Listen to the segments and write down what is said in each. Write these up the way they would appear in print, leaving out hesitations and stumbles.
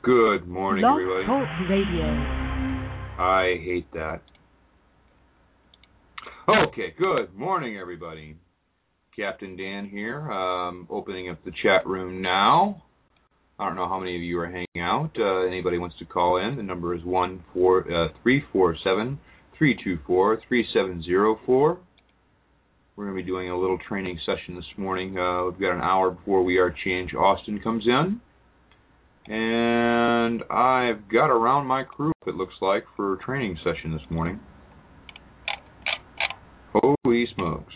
Good morning, Blog everybody. Talk Radio. I hate that. Okay, good morning, everybody. Captain Dan here, opening up the chat room now. I don't know how many of you are hanging out. Anybody wants to call in, the number is 347-324-3704. We're going to be doing a little training session this morning. We've got an hour before We Are Change Austin comes in. And I've got around my crew, it looks like, for a training session this morning. Holy smokes.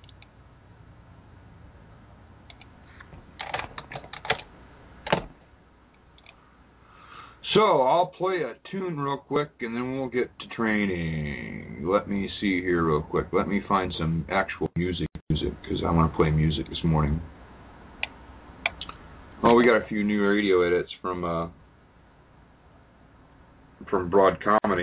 So, I'll play a tune real quick, and then we'll get to training. Let me see here real quick. Let me find some actual music, because I want to play music this morning. Oh, we got a few new radio edits from Broad Comedy.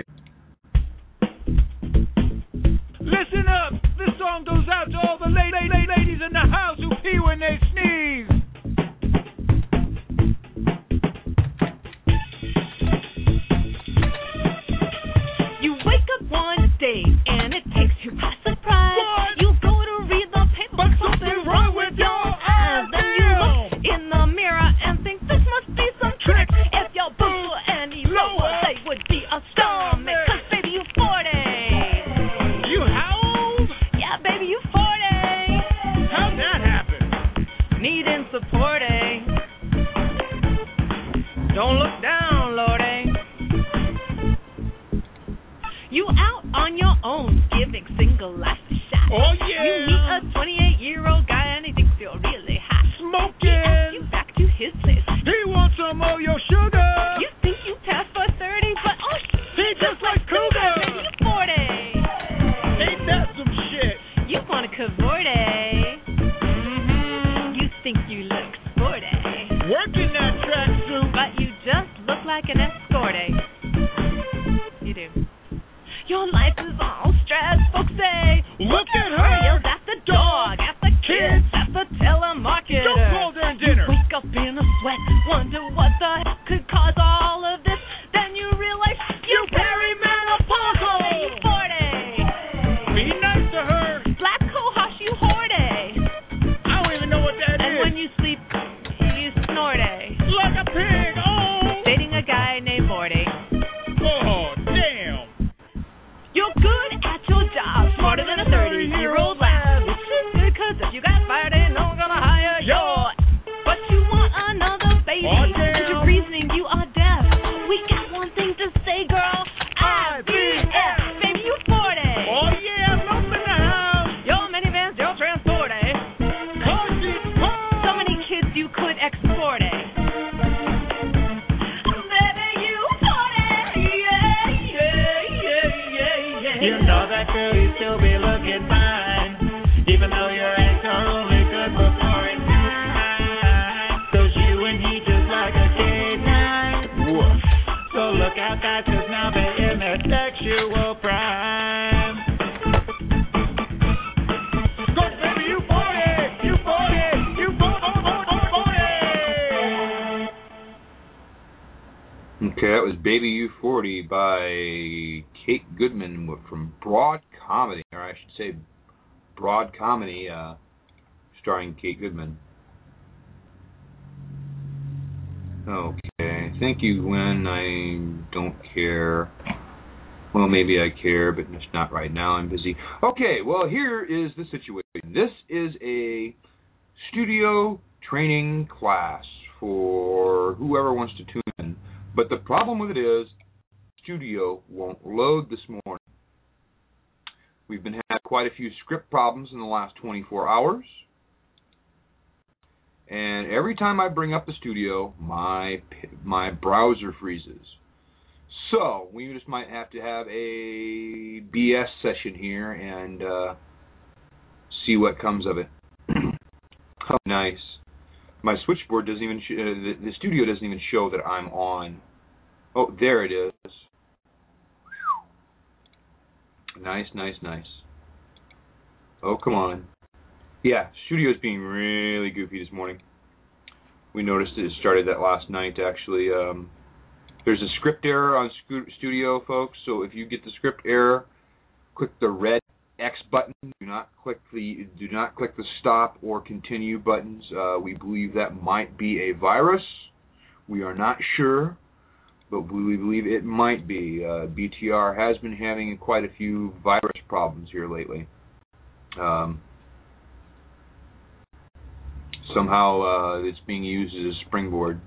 Listen up! This song goes out to all the ladies in the house who pee when they sneeze! You wake up one day and it takes you by surprise. What? You go to read the paper, But something wrong with your eyes! Then you look in the mirror and think this must be some trick. If your boobs were any lower, they would be a stomach. 'Cause baby, you 40. You how old? Yeah, baby, you 40. How'd that happen? Needing supporting. Don't look down, Lordy. You out on your own, giving single life a shot. Oh yeah! You meet a 28-year-old guy and he thinks you're really hot. He asks Smoking! you back to his place. He wants some of your sugar! You think you passed for 30, but oh, He just like cougar! baby, you 40. Ain't that some shit? You want a cavorte. You think you look sporty, Working that tracksuit! but you just look like an escorte. You do. Your life is all stress, folks say. Look at Her her! yells at the dog, at the kids, at the telemarketer. Don't call during dinner! You wake up in a sweat, wonder what the heck could cause all of this. Then you realize you perimenopausal. You 40. Be nice to her! Black cohosh, you hoardy. I don't even know what that And is! when you sleep, you snorty. Like a pig! Oh! Dating a guy named Morty. Oh, damn! You're good at your job, smarter than a 30-year-old lad. Which is good, 'cause if you got fired, ain't no one gonna hire you. But you want another baby. Oh, damn. And your reasoning, you are deaf. We got one thing to say, girl. IVF. Baby, you 40. Oh, yeah! Loaf in the house! Your minivan's your transport, eh? Car seat, car! So many kids you could export, eh? Baby, you 40. Yeah, yeah, yeah, yeah, yeah. You know that girl, you still be looking fine. Even though your eggs are only good for 4 and 9. 'Cause you and he just like a K9. Woof. So look out, guys, 'cause now they're in their sexual prime. Go, baby, you 40! You 40! You 40! Okay, that was Baby U40 by Kate Goodman from Broad Comedy, or I should say Broad Comedy, starring Kate Goodman. Okay, thank you, Gwen. I don't care. Well, maybe I care, but just not right now. I'm busy. Okay, well, here is the situation. This is a studio training class for whoever wants to tune in. But the problem with it is, studio won't load this morning. We've been having quite a few script problems in the last 24 hours. And every time I bring up the studio, my browser freezes. So we just might have to have a BS session here and see what comes of it. Oh, nice. My switchboard doesn't even the studio doesn't even show that I'm on. Oh, there it is. Nice, nice, nice. Oh, come on. Yeah, studio's being really goofy this morning. We noticed it started that last night, actually. There's a script error on Studio, folks. So if you get the script error, click the red X button. Do not click the stop or continue buttons. We believe that might be a virus. We are not sure, but we believe it might be. BTR has been having quite a few virus problems here lately. Somehow it's being used as a springboard.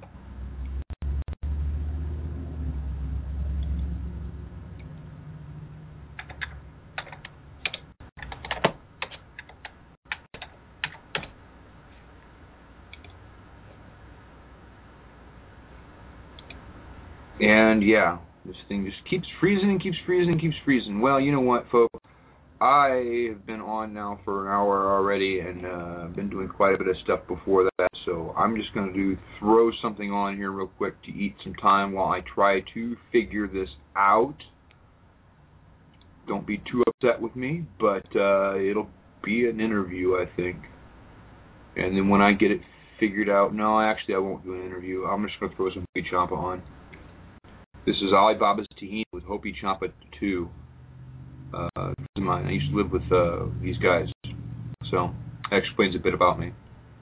And yeah, this thing just keeps freezing and keeps freezing and keeps freezing. Well, you know what, folks? I have been on now for an hour already, and I've been doing quite a bit of stuff before that, so I'm just going to throw something on here real quick to eat some time while I try to figure this out. Don't be too upset with me, but it'll be an interview, I think. And then when I get it figured out, no, actually I won't do an interview. I'm just going to throw some Hopi Champa on. This is Alibaba's Tahini with Hopi Champa 2. Mine. I used to live with these guys, so that explains a bit about me.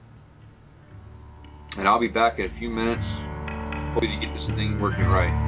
And I'll be back in a few minutes, hoping to get this thing working right.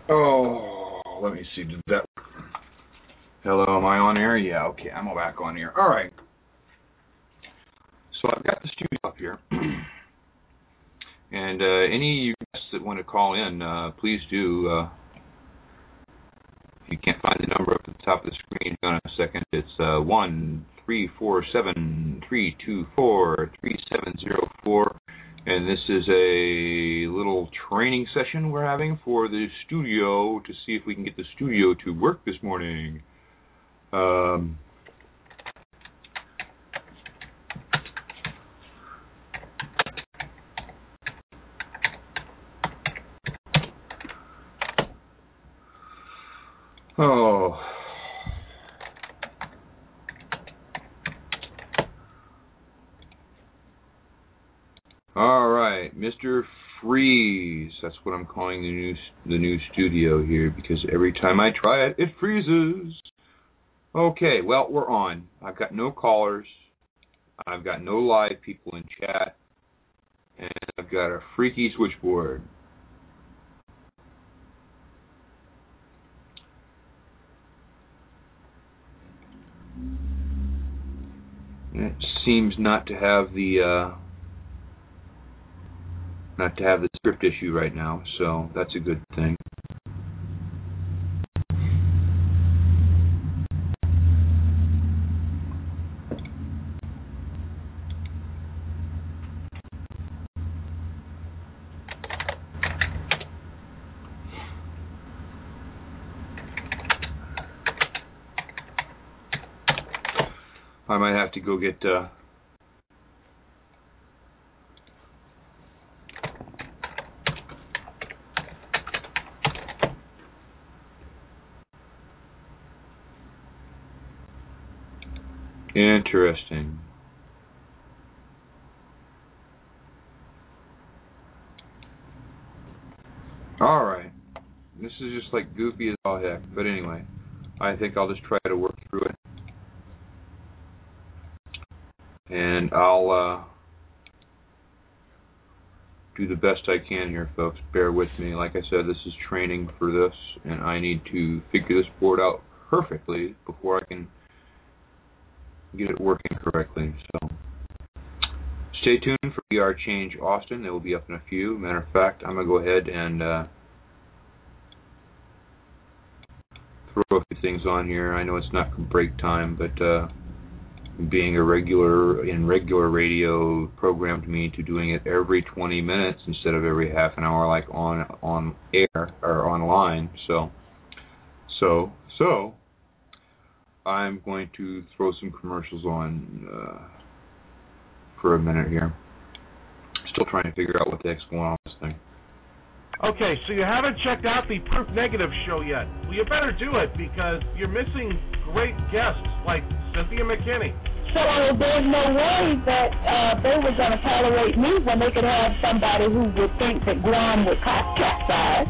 Oh, let me see. Did that? Hello, am I on air? Yeah, okay, I'm back on air. All right. So I've got the studio up here. And any of you guests that want to call in, please do. If you can't find the number up at the top of the screen, hang on a second. It's 1-347-324-3704. And this is a little training session we're having for the studio to see if we can get the studio to work this morning. Oh. All right, Mr. Freeze. That's what I'm calling the new studio here, because every time I try it, it freezes. Okay, well, we're on. I've got no callers. I've got no live people in chat. And I've got a freaky switchboard. It seems not to have the script issue right now, so that's a good thing. I might have to go get interesting. All right. This is just like goofy as all heck, but anyway, I think I'll just try to work through it. And I'll do the best I can here, folks. Bear with me. Like I said, this is training for this, and I need to figure this board out perfectly before I can get it working correctly. So stay tuned for VR Change Austin. They will be up in a few. Matter of fact, I'm going to go ahead and throw a few things on here. I know it's not break time, but being a regular radio programmed me to doing it every 20 minutes instead of every half an hour like on air or online. So I'm going to throw some commercials on for a minute here. Still trying to figure out what the heck's going on with this thing. Okay, so you haven't checked out the Proof Negative show yet. Well, you better do it because you're missing great guests like Cynthia McKinney. So there's no way that they were going to tolerate me when they could have somebody who would think that Guam would capsize.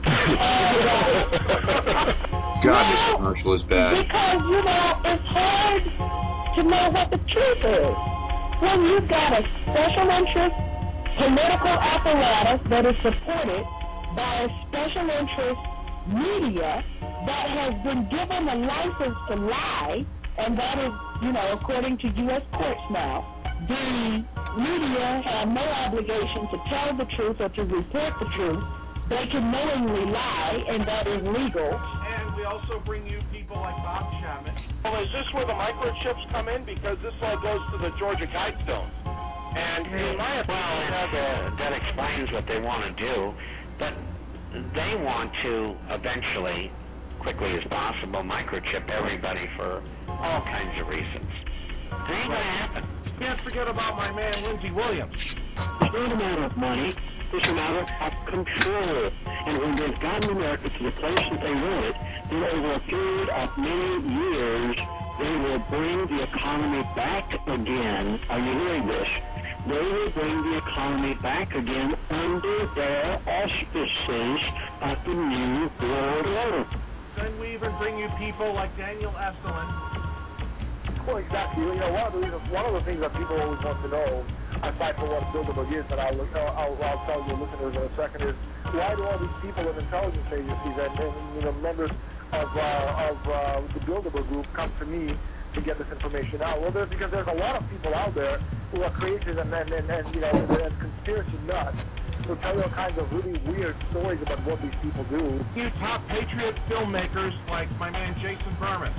God, this commercial is bad. Because, it's hard to know what the truth is. When you've got a special interest political apparatus that is supported by a special interest media that has been given a license to lie, and that is, according to U.S. courts now, the media have no obligation to tell the truth or to report the truth. They can knowingly lie, and that is legal. And we also bring you people like Bob Chapman. Well, is this where the microchips come in? Because this all goes to the Georgia Guidestones. And in my opinion, that explains what they want to do, but they want to eventually, quickly as possible, microchip everybody for all kinds of reasons. It ain't going to happen. Can't forget about my man, Lindsey Williams. It's not a matter of money. It's a matter of control. And when they've gotten America to the place that they want it, then over a period of many years, they will bring the economy back again. Are you hearing this? They will bring the economy back again under their auspices of the New World Order. Then we even bring you people like Daniel Estulin. Well, exactly. One of the things that people always want to know, aside from what buildable is, and I'll tell your listeners in a second, is why do all these people in intelligence agencies and members of the Bilderberg Group come to me to get this information out? Well, because there's a lot of people out there who are crazies and conspiracy nuts who tell you all kinds of really weird stories about what these people do. New top patriot filmmakers like my man Jason Bermas.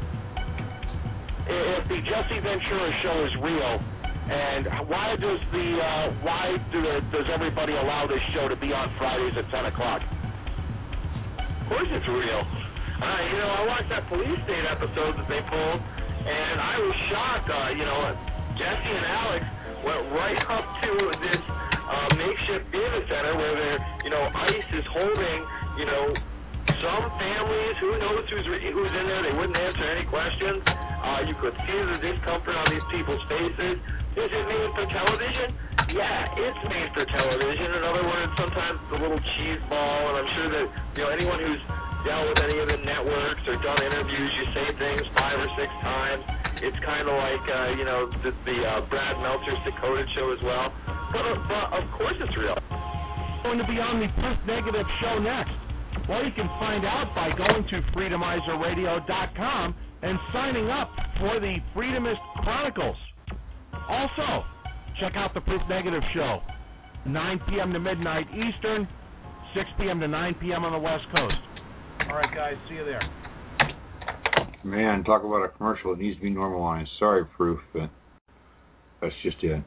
If the Jesse Ventura show is real, and why does everybody allow this show to be on Fridays at 10 o'clock? Of course it's real. I watched that police state episode that they pulled, and I was shocked. Jesse and Alex went right up to this makeshift data center where ICE is holding, some families. Who knows who's in there? They wouldn't answer any questions. You could see the discomfort on these people's faces. Is it made for television? Yeah, it's made for television. In other words, sometimes it's a little cheese ball, and I'm sure that anyone who's dealt with any of the networks or done interviews, you say things 5 or 6 times. It's kind of like the Brad Meltzer Dakota show as well. But of course it's real. Going to be on the Proof Negative show next. Well, you can find out by going to freedomizerradio.com and signing up for the Freedomist Chronicles. Also, check out the Proof Negative show, 9 p.m. to midnight Eastern, 6 p.m. to 9 p.m. on the West Coast. All right, guys, see you there. Man, talk about a commercial. It needs to be normalized. Sorry, Proof, but that's just it.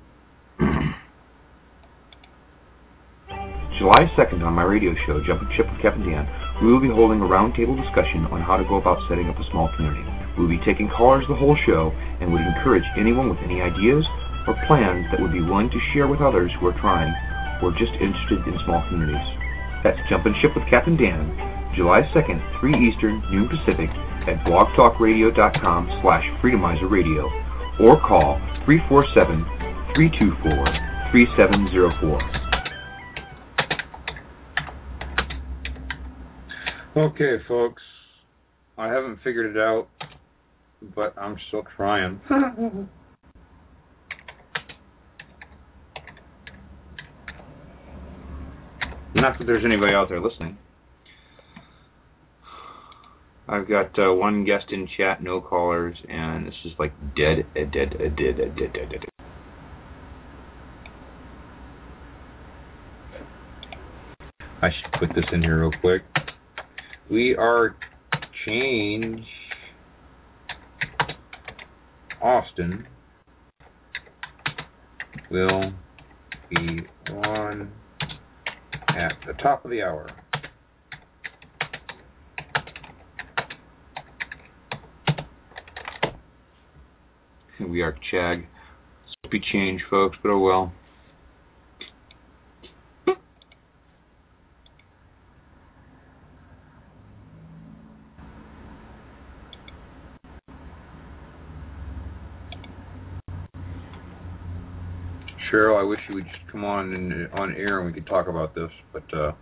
July 2nd on my radio show, Jumpin' Ship with Captain Dan, we will be holding a roundtable discussion on how to go about setting up a small community. We will be taking callers the whole show and would encourage anyone with any ideas or plans that would be willing to share with others who are trying or just interested in small communities. That's Jumpin' Ship with Captain Dan, July 2nd, 3 Eastern, noon Pacific, at blogtalkradio.com/freedomizerradio, or call 347-324-3704. Okay, folks, I haven't figured it out, but I'm still trying. Not that there's anybody out there listening. I've got one guest in chat, no callers, and this is like dead. I should put this in here real quick. We are change Austin will be on at the top of the hour. We are Chag. This be changed, folks, but oh well. Cheryl, I wish you would just come on air and we could talk about this, but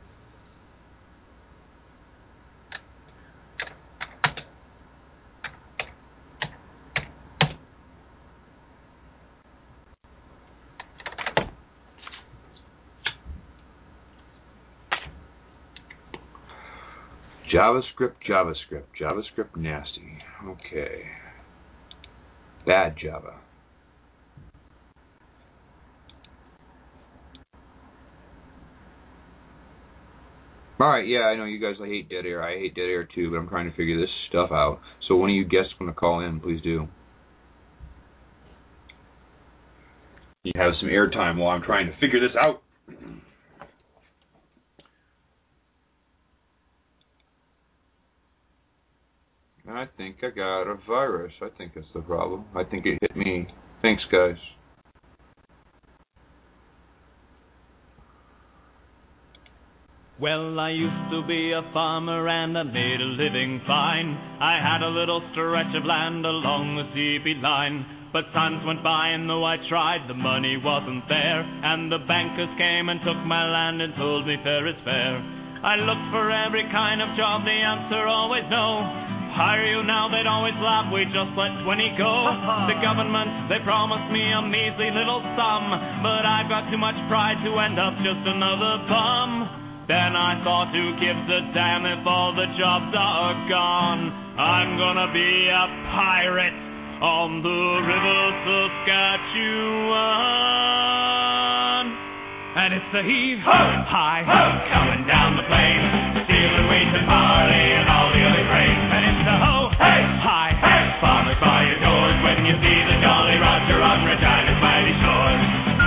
JavaScript nasty. Okay. Bad Java. Alright, yeah, I know you guys hate dead air. I hate dead air too, but I'm trying to figure this stuff out. So one of you guests want to call in, please do. You have some airtime while I'm trying to figure this out. I think I got a virus. I think that's the problem. I think it hit me. Thanks, guys. Well, I used to be a farmer and I made a living fine. I had a little stretch of land along the CB line. But times went by and though I tried, the money wasn't there. And the bankers came and took my land and told me fair is fair. I looked for every kind of job, the answer always no. Hire you now, they'd always laugh, we just let 20 go. The government, they promised me a measly little sum, but I've got too much pride to end up just another bum. Then I thought, who gives a damn if all the jobs are gone? I'm gonna be a pirate on the river Saskatchewan. And it's the heave-ho-high coming down the plain, stealing wheat and barley and all the other grain. And it's the ho-hey-hi, farmers by your doors when you see the Jolly Roger on Regina's mighty shores.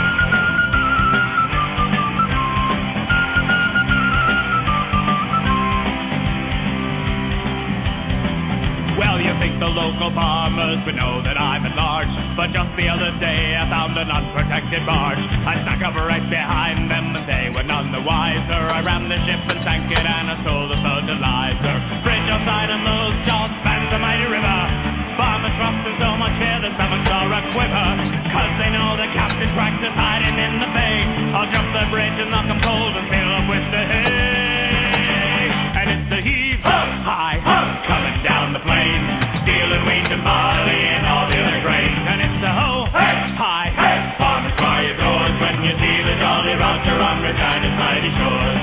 Well, you think the local farmers would know that I'm at large, but just the other day I found an unprotected barge. I snuck up right behind them and they were none the wiser. I rammed the ship and sank it and I stole the fertilizer. Bridge outside and those jaws spans the mighty river. Farmers crossed in so much fear that stomachs are a quiver, 'cause they know the Captain Cracks is hiding in the bay. I'll jump the bridge and knock 'em cold and fill up with the hay. And it's the heave-ho-high coming down the plain, stealing wheat and barley and all the other grains. And it's the ho-hey-hi, farmers by your doors when you see the Jolly Roger on Regina's mighty shores.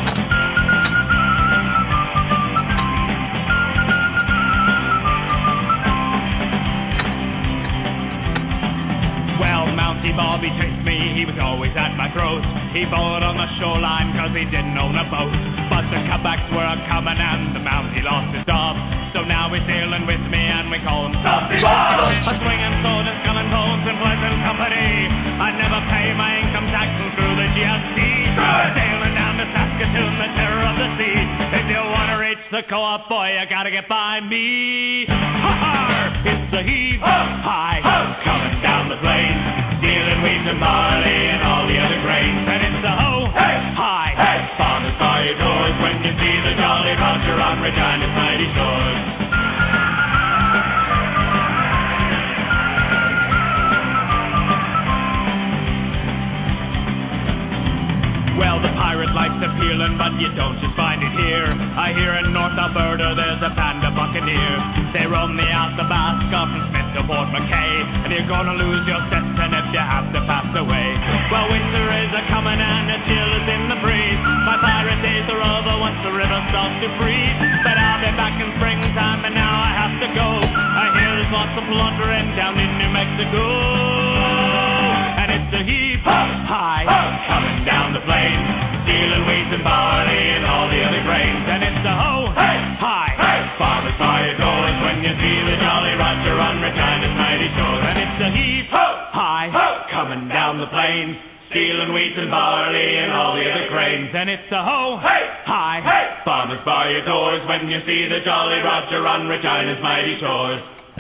Well, Mountie Bobby chased me, he was always at my throat. He bought on the shoreline 'cause he didn't own a boat. But the cutbacks were a-comin' and the Mountie lost his job. So now he's sailing with me and we call him Softy Bob. A swinging sword and skull and bones in pleasant company. I never pay my income taxes through the GST. Sailing down to Saskatoon, the terror of the sea. If you wanna reach the co-op, boy, you gotta get by me. Ha-ha! It's the heave-ho-high coming down the plain, stealing wheat and barley and all the other grains. And it's the ho-hey-hi, farmers by your doors when you see the Jolly Roger on Regina's mighty shores. Well, the pirate life's appealing, but you don't just find it here. I hear in North Alberta there's a band of buccaneers. They roam the Athabasca from Smith to Port McKay, and you're gonna lose your session if you have to pass away. Well, winter is a-comin' and a chill is in the breeze. My pirate days are over once the river starts to freeze. But I'll be back in springtime and now I have to go. I hear there's lots of plundering down in New Mexico. And it's the heave-ho-high coming down the plain, stealing wheat and barley and all the other grains. And it's the ho-hey-hi, farmers by your doors when you see the Jolly Roger on Regina's mighty shores. And it's the heave-ho-high coming down the plain, stealing wheat and barley and all the other grains. And it's the ho-hey-hi, farmers by your doors when you see the Jolly Roger on Regina's mighty shores.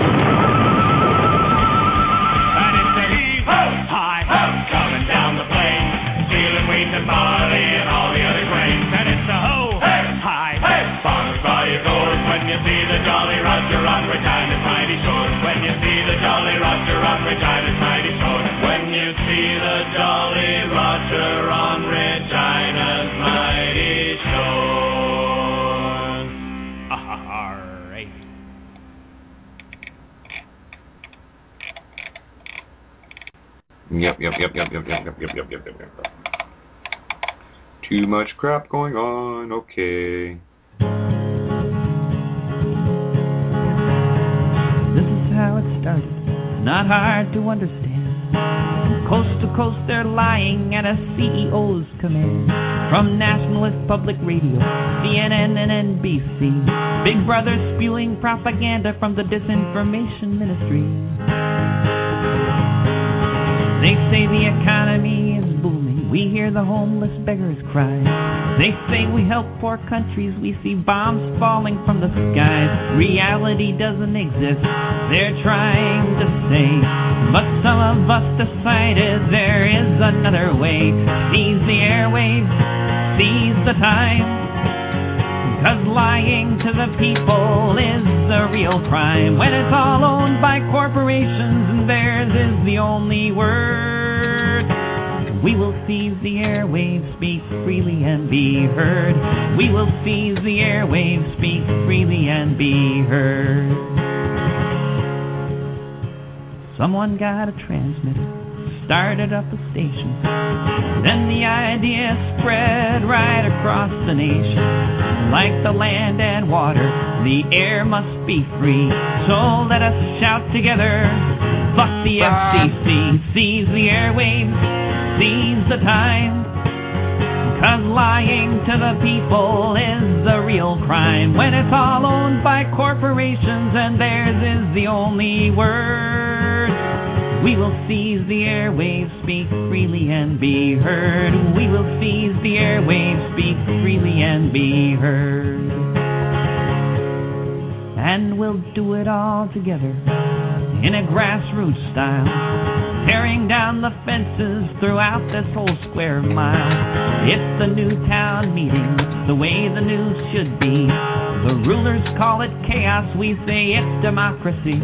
And it's the heave-ho-high coming down the plain, stealing wheat and barley and all the other grains. And it's the ho-hey-hi, farmers by your doors when you see the Jolly Roger on Regina's mighty shores. When you see the Jolly Roger on Regina's mighty shores. When you see the Jolly Roger on Regina's mighty shores. All right. Yep. Too much crap going on. Okay. This is how it started. Not hard to understand. From coast to coast they're lying at a CEO's command. From Nationalist Public Radio, CNN and NBC. Big Brother spewing propaganda from the Disinformation Ministry. They say the economy is booming. We hear the homeless beggars cry. They say we help poor countries. We see bombs falling from the skies. Reality doesn't exist, they're trying to say. But some of us decided there is another way. Seize the airwaves, seize the time. 'Cause lying to the people is the real crime. When it's all owned by corporations and theirs is the only word. We will seize the airwaves, speak freely and be heard. We will seize the airwaves, speak freely and be heard. Someone got a transmitter, started up a station. Then the idea spread right across the nation. Like the land and water, the air must be free. So let us shout together, fuck the FCC. Seize the airwaves, seize the time. 'Cause lying to the people is the real crime. When it's all owned by corporations and theirs is the only word. We will seize the airwaves, speak freely and be heard. We will seize the airwaves, speak freely and be heard. And we'll do it all together in a grassroots style, tearing down the fences throughout this whole square mile. It's the new town meeting, the way the news should be. The rulers call it chaos, we say it's democracy.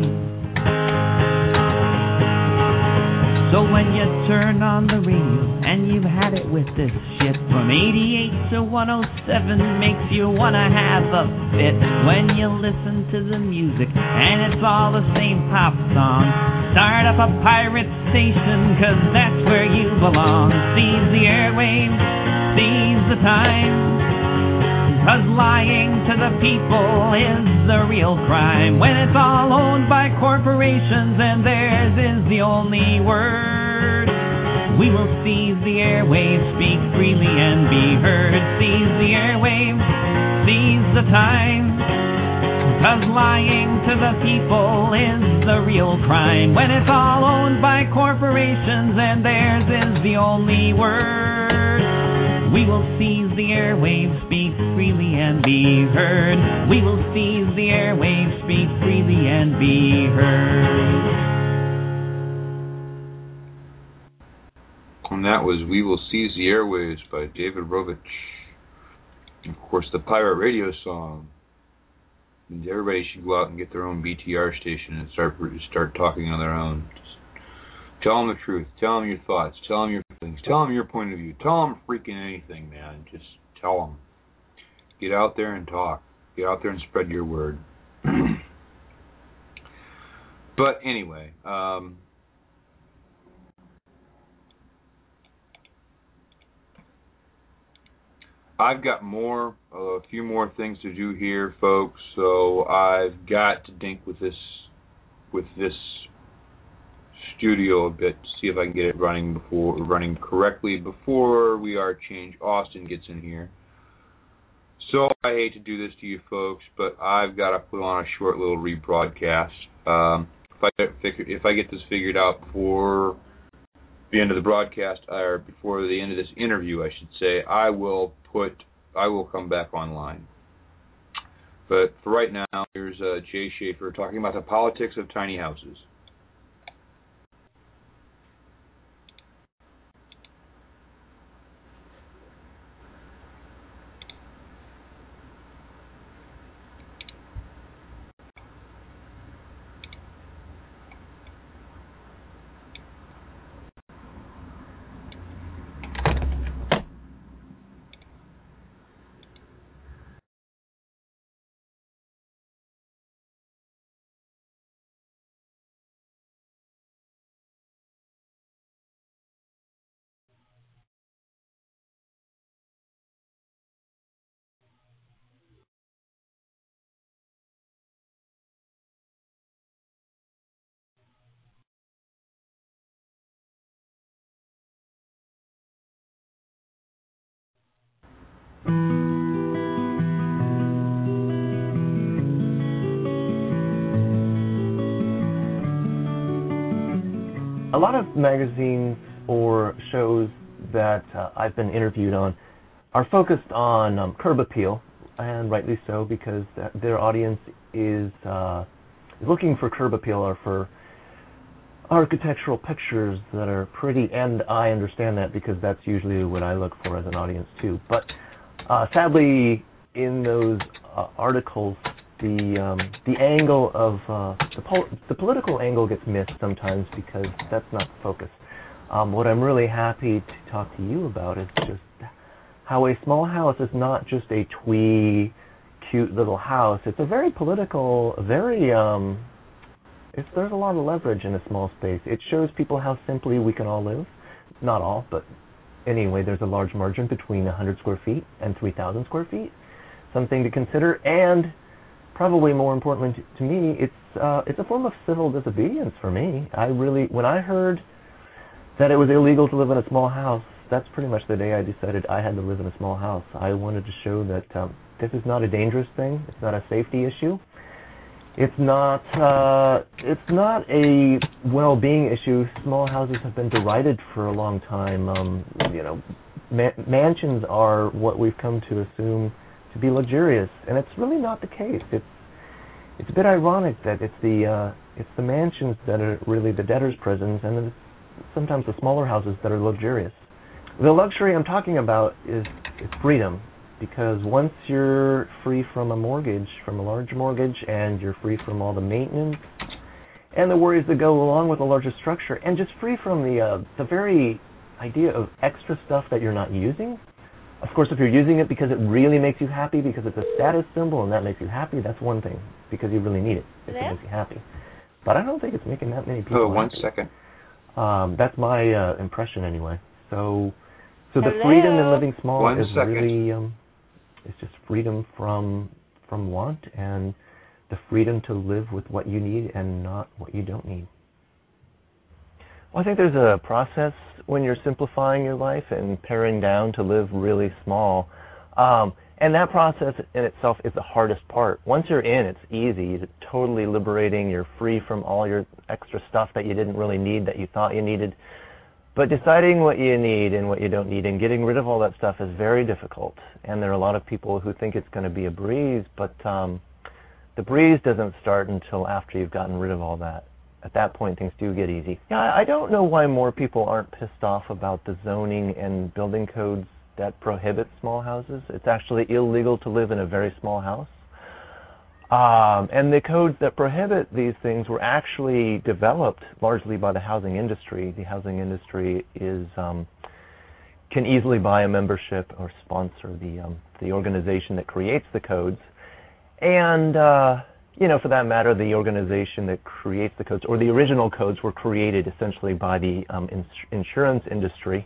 So when you turn on the radio and you've had it with this shit, from 88 to 107 makes you wanna have a fit. When you listen to the music and it's all the same pop song, start up a pirate station, 'cause that's where you belong. Seize the airwaves, seize the time. 'Cause lying to the people is the real crime. When it's all owned by corporations and theirs is the only word. We will seize the airwaves, speak freely and be heard. Seize the airwaves, seize the time. 'Cause lying to the people is the real crime. When it's all owned by corporations and theirs is the only word. We will seize the airwaves, speak freely and be heard. We will seize the airwaves, speak freely and be heard. And that was We Will Seize the Airwaves by David Rovich. And of course, the pirate radio song. And everybody should go out and get their own BTR station and start talking on their own. Just tell them the truth. Tell them your thoughts. Tell them your feelings. Tell them your point of view. Tell them freaking anything, man. Just tell them. Get out there and talk. Get out there and spread your word. But anyway, I've got a few more things to do here, folks. So I've got to dink with this studio a bit to see if I can get it running correctly before Austin gets in here. So I hate to do this to you folks, but I've got to put on a short little rebroadcast. If I get this figured out before the end of the broadcast, or before the end of this interview, I should say, I will come back online. But for right now, here's Jay Schaefer talking about the politics of tiny houses. A lot of magazines or shows that I've been interviewed on are focused on curb appeal, and rightly so, because their audience is looking for curb appeal or for architectural pictures that are pretty, and I understand that because that's usually what I look for as an audience too. But sadly, in those articles, the angle of the political angle gets missed sometimes because that's not the focus. What I'm really happy to talk to you about is just how a small house is not just a twee, cute little house. It's a very political, there's a lot of leverage in a small space. It shows people how simply we can all live. Not all, but anyway, there's a large margin between 100 square feet and 3,000 square feet. Something to consider, and probably more importantly to me, it's a form of civil disobedience for me. When I heard that it was illegal to live in a small house, that's pretty much the day I decided I had to live in a small house. I wanted to show that this is not a dangerous thing. It's not a safety issue. It's not a well-being issue. Small houses have been derided for a long time. Mansions are what we've come to assume to be luxurious, and it's really not the case. It's a bit ironic that it's the mansions that are really the debtors' prisons, and it's sometimes the smaller houses that are luxurious. The luxury I'm talking about is freedom, because once you're free from a mortgage, from a large mortgage, and you're free from all the maintenance and the worries that go along with a larger structure, and just free from the very idea of extra stuff that you're not using. Of course, if you're using it because it really makes you happy, because it's a status symbol and that makes you happy, that's one thing, because you really need it if it makes you happy. But I don't think it's making that many people one happy. second. That's my impression anyway. So the freedom in living small is really it's just freedom from want, and the freedom to live with what you need and not what you don't need. Well, I think there's a process when you're simplifying your life and paring down to live really small. And that process in itself is the hardest part. Once you're in, it's easy. It's totally liberating. You're free from all your extra stuff that you didn't really need, that you thought you needed. But deciding what you need and what you don't need and getting rid of all that stuff is very difficult. And there are a lot of people who think it's going to be a breeze, but the breeze doesn't start until after you've gotten rid of all that. At that point, things do get easy. Yeah, I don't know why more people aren't pissed off about the zoning and building codes that prohibit small houses. It's actually illegal to live in a very small house. And the codes that prohibit these things were actually developed largely by the housing industry. The housing industry can easily buy a membership or sponsor the organization that creates the codes. And for that matter, the organization that creates the codes, or the original codes, were created essentially by the insurance industry,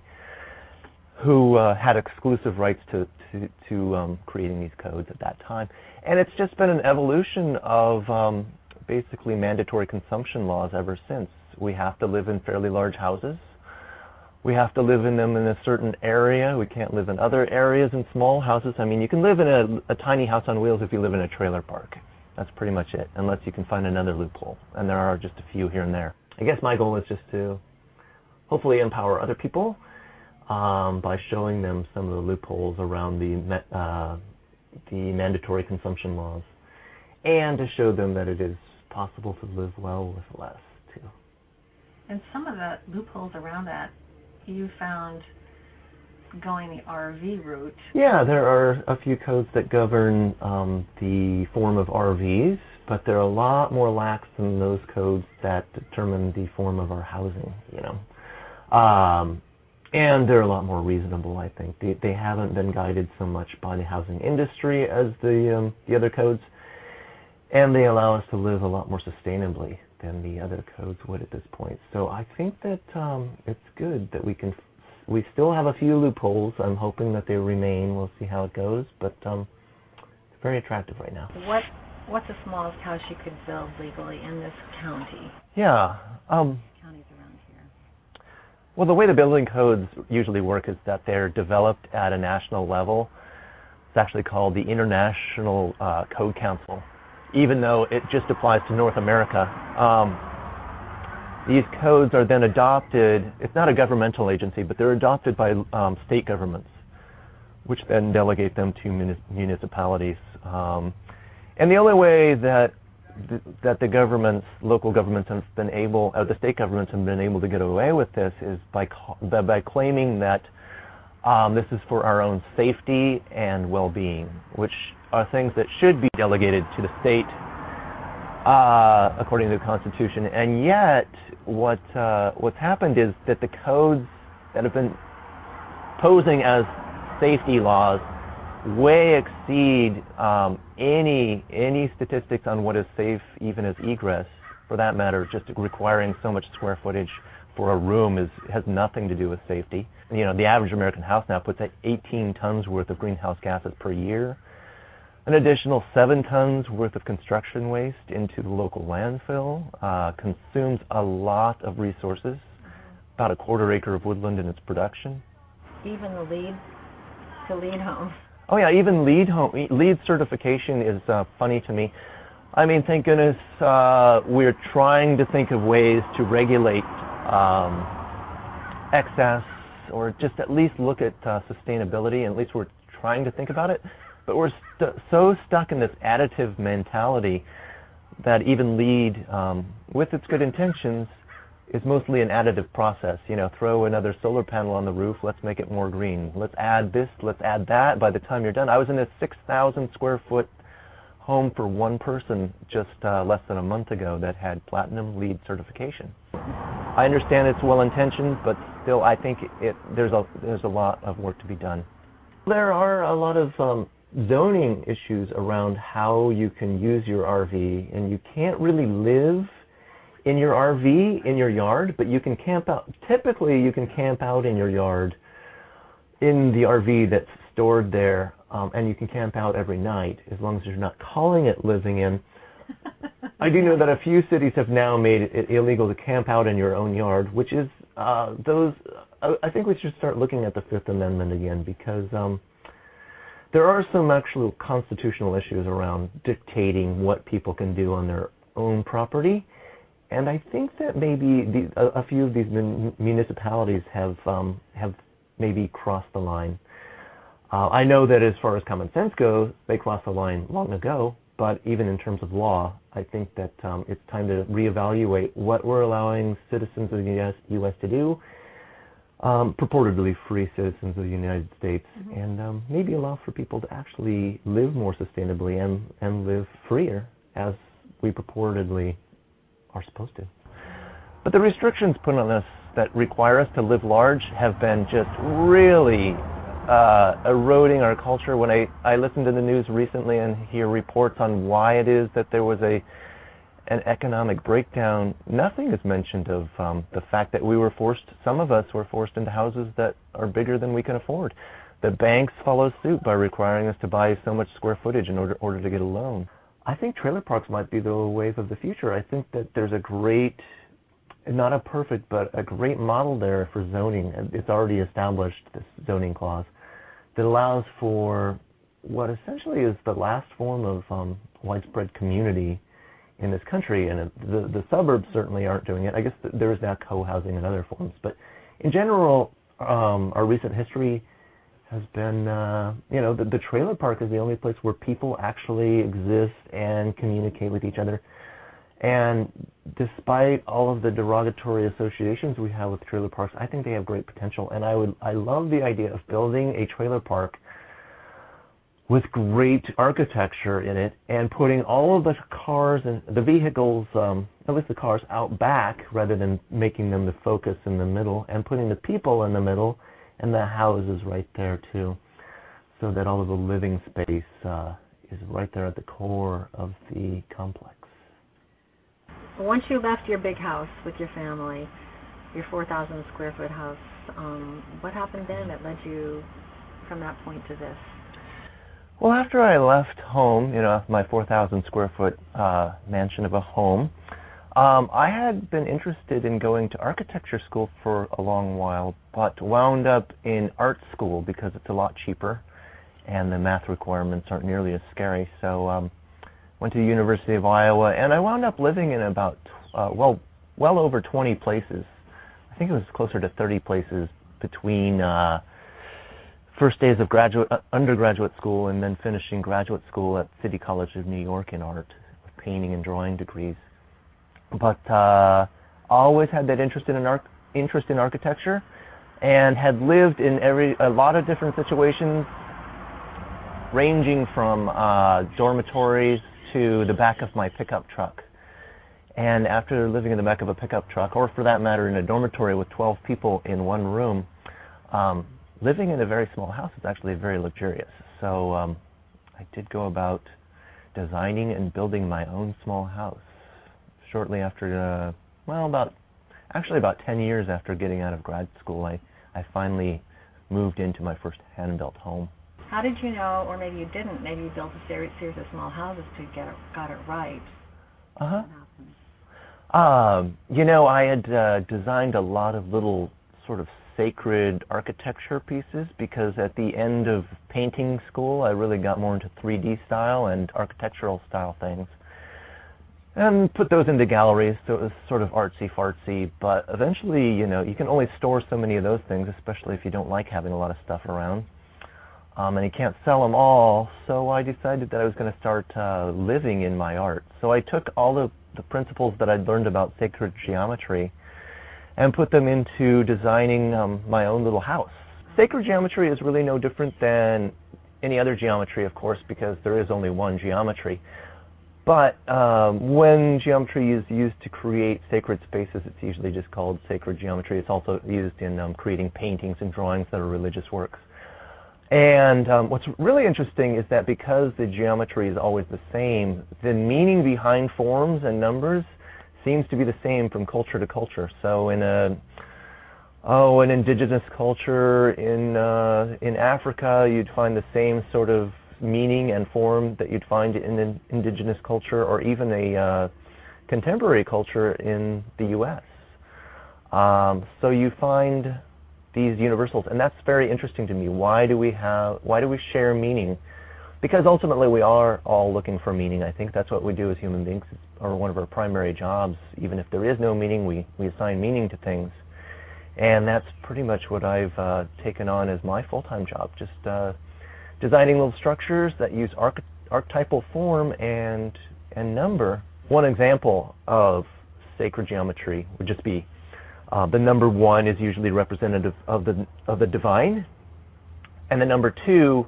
who had exclusive rights to creating these codes at that time. And it's just been an evolution of basically mandatory consumption laws ever since. We have to live in fairly large houses. We have to live in them in a certain area. We can't live in other areas in small houses. I mean, you can live in a tiny house on wheels if you live in a trailer park. That's pretty much it, unless you can find another loophole. And there are just a few here and there. I guess my goal is just to hopefully empower other people by showing them some of the loopholes around the mandatory consumption laws, and to show them that it is possible to live well with less, too. And some of the loopholes around that, you found going the RV route. Yeah, there are a few codes that govern the form of RVs, but they're a lot more lax than those codes that determine the form of our housing, and they're a lot more reasonable, I think. They haven't been guided so much by the housing industry as the other codes, and they allow us to live a lot more sustainably than the other codes would at this point. So I think that it's good that we still have a few loopholes. I'm hoping that they remain. We'll see how it goes, but it's very attractive right now. What's the smallest house you could build legally in this county? Yeah. Counties around here. Well, the way the building codes usually work is that they're developed at a national level. It's actually called the International Code Council, even though it just applies to North America. These codes are then adopted. It's not a governmental agency, but they're adopted by state governments, which then delegate them to municipalities. And the only way that the governments, local governments, have been able, the state governments have been able to get away with this is by claiming that this is for our own safety and well-being, which are things that should be delegated to the state according to the Constitution. And yet, what's happened is that the codes that have been posing as safety laws way exceed any statistics on what is safe, even as egress, for that matter, just requiring so much square footage for a room has nothing to do with safety. You know, the average American house now puts 18 tons worth of greenhouse gases per year. An additional 7 tons worth of construction waste into the local landfill, consumes a lot of resources, about a quarter acre of woodland in its production. Even the LEED homes. Oh yeah, even LEED certification is funny to me. I mean, thank goodness we're trying to think of ways to regulate excess, or just at least look at sustainability, and at least we're trying to think about it. But we're so stuck in this additive mentality that even LEED, with its good intentions, is mostly an additive process. You know, throw another solar panel on the roof, let's make it more green. Let's add this, let's add that. By the time you're done, I was in a 6,000 square foot home for one person just less than a month ago that had platinum LEED certification. I understand it's well-intentioned, but still I think there's a lot of work to be done. There are a lot of zoning issues around how you can use your RV, and you can't really live in your RV in your yard, but you can camp out. Typically, you can camp out in your yard in the RV that's stored there, and you can camp out every night as long as you're not calling it living in. I do know that a few cities have now made it illegal to camp out in your own yard, which is I think we should start looking at the Fifth Amendment again, because there are some actual constitutional issues around dictating what people can do on their own property, and I think that maybe a few of these municipalities have maybe crossed the line. I know that as far as common sense goes, they crossed the line long ago, but even in terms of law, I think that it's time to reevaluate what we're allowing citizens of the U.S. to do, purportedly free citizens of the United States, and maybe allow for people to actually live more sustainably and live freer, as we purportedly are supposed to. But the restrictions put on us that require us to live large have been just really eroding our culture. When I listened to the news recently and hear reports on why it is that there was an economic breakdown, nothing is mentioned of the fact that some of us were forced into houses that are bigger than we can afford. The banks follow suit by requiring us to buy so much square footage in order to get a loan. I think trailer parks might be the wave of the future. I think that there's a great, not a perfect, but a great model there for zoning. It's already established, this zoning clause, that allows for what essentially is the last form of widespread community in this country. And the suburbs certainly aren't doing it. I guess there is now co-housing in other forms. But in general, our recent history has been, the trailer park is the only place where people actually exist and communicate with each other. And despite all of the derogatory associations we have with trailer parks, I think they have great potential. And I love the idea of building a trailer park with great architecture in it and putting all of the cars and the vehicles, at least the cars, out back rather than making them the focus in the middle, and putting the people in the middle and the houses right there too, so that all of the living space is right there at the core of the complex. Once you left your big house with your family, your 4,000 square foot house, what happened then that led you from that point to this? Well, after I left home, my 4,000 square foot mansion of a home, I had been interested in going to architecture school for a long while, but wound up in art school because it's a lot cheaper and the math requirements aren't nearly as scary. So went to the University of Iowa, and I wound up living in about, well over 20 places. I think it was closer to 30 places between first days of undergraduate school and then finishing graduate school at City College of New York in art, with painting and drawing degrees. But always had that interest in architecture, and had lived in a lot of different situations, ranging from dormitories to the back of my pickup truck. And after living in the back of a pickup truck, or for that matter in a dormitory with 12 people in one room, living in a very small house is actually very luxurious. So I did go about designing and building my own small house shortly after, about 10 years after getting out of grad school, I finally moved into my first hand-built home. How did you know, or maybe you didn't, maybe you built a series of small houses to got it right? I had designed a lot of little sort of sacred architecture pieces because at the end of painting school, I really got more into 3D style and architectural style things. And put those into galleries, so it was sort of artsy-fartsy, but eventually, you can only store so many of those things, especially if you don't like having a lot of stuff around. And you can't sell them all, so I decided that I was going to start living in my art. So I took all the principles that I'd learned about sacred geometry and put them into designing my own little house. Sacred geometry is really no different than any other geometry, of course, because there is only one geometry. But when geometry is used to create sacred spaces, it's usually just called sacred geometry. It's also used in creating paintings and drawings that are religious works. And what's really interesting is that because the geometry is always the same, the meaning behind forms and numbers seems to be the same from culture to culture. So in an indigenous culture in Africa, you'd find the same sort of meaning and form that you'd find in an indigenous culture or even a contemporary culture in the U.S. So you find these universals, and that's very interesting to me. Why do we share meaning? Because ultimately we are all looking for meaning. I think that's what we do as human beings, or one of our primary jobs. Even if there is no meaning, we assign meaning to things. And that's pretty much what I've taken on as my full-time job, just designing little structures that use archetypal form and number. One example of sacred geometry would just be the number 1 is usually representative of the divine, and the number 2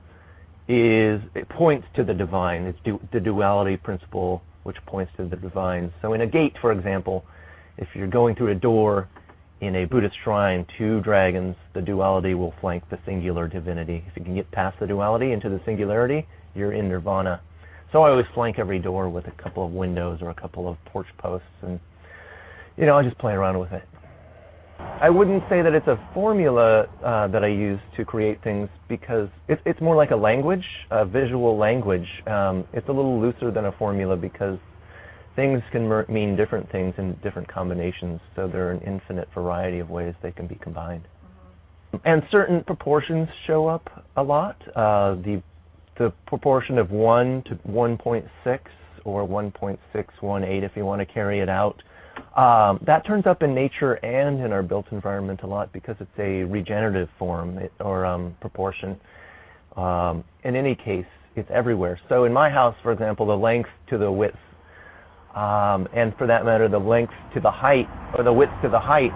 it points to the divine. It's the duality principle, which points to the divine. So in a gate, for example, if you're going through a door in a Buddhist shrine, 2 dragons, the duality will flank the singular divinity. If you can get past the duality into the singularity, you're in nirvana. So I always flank every door with a couple of windows or a couple of porch posts, and I just play around with it. I wouldn't say that it's a formula that I use to create things, because it's more like a language, a visual language. It's a little looser than a formula because things can mean different things in different combinations, so there are an infinite variety of ways they can be combined. And certain proportions show up a lot. The proportion of 1 to 1.6 or 1.618 if you want to carry it out. That turns up in nature and in our built environment a lot because it's a regenerative form or proportion. In any case, it's everywhere. So in my house, for example, the length to the width, and for that matter, the length to the height, or the width to the height,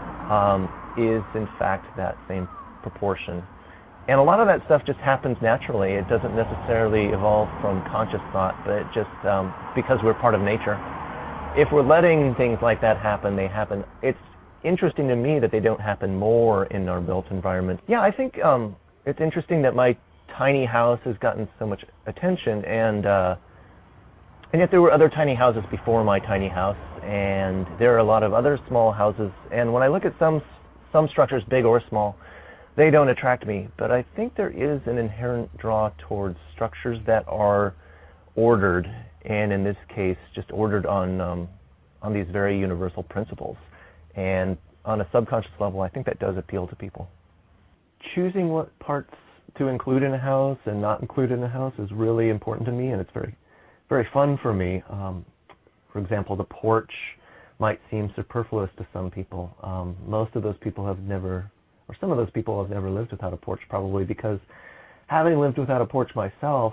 is in fact that same proportion. And a lot of that stuff just happens naturally. It doesn't necessarily evolve from conscious thought, but it just because we're part of nature. If we're letting things like that happen, they happen. It's interesting to me that they don't happen more in our built environment. Yeah, I think it's interesting that my tiny house has gotten so much attention, and yet there were other tiny houses before my tiny house, and there are a lot of other small houses. And when I look at some structures, big or small, they don't attract me. But I think there is an inherent draw towards structures that are ordered, and in this case, just ordered on these very universal principles. And on a subconscious level, I think that does appeal to people. Choosing what parts to include in a house and not include in a house is really important to me, and it's very, very fun for me. For example, the porch might seem superfluous to some people. Most of those people have never, or some of those people have never lived without a porch, probably because having lived without a porch myself,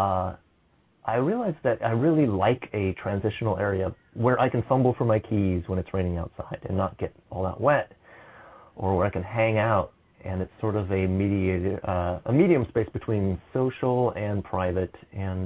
I realized that I really like a transitional area where I can fumble for my keys when it's raining outside and not get all that wet, or where I can hang out, and it's sort of a medium space between social and private. And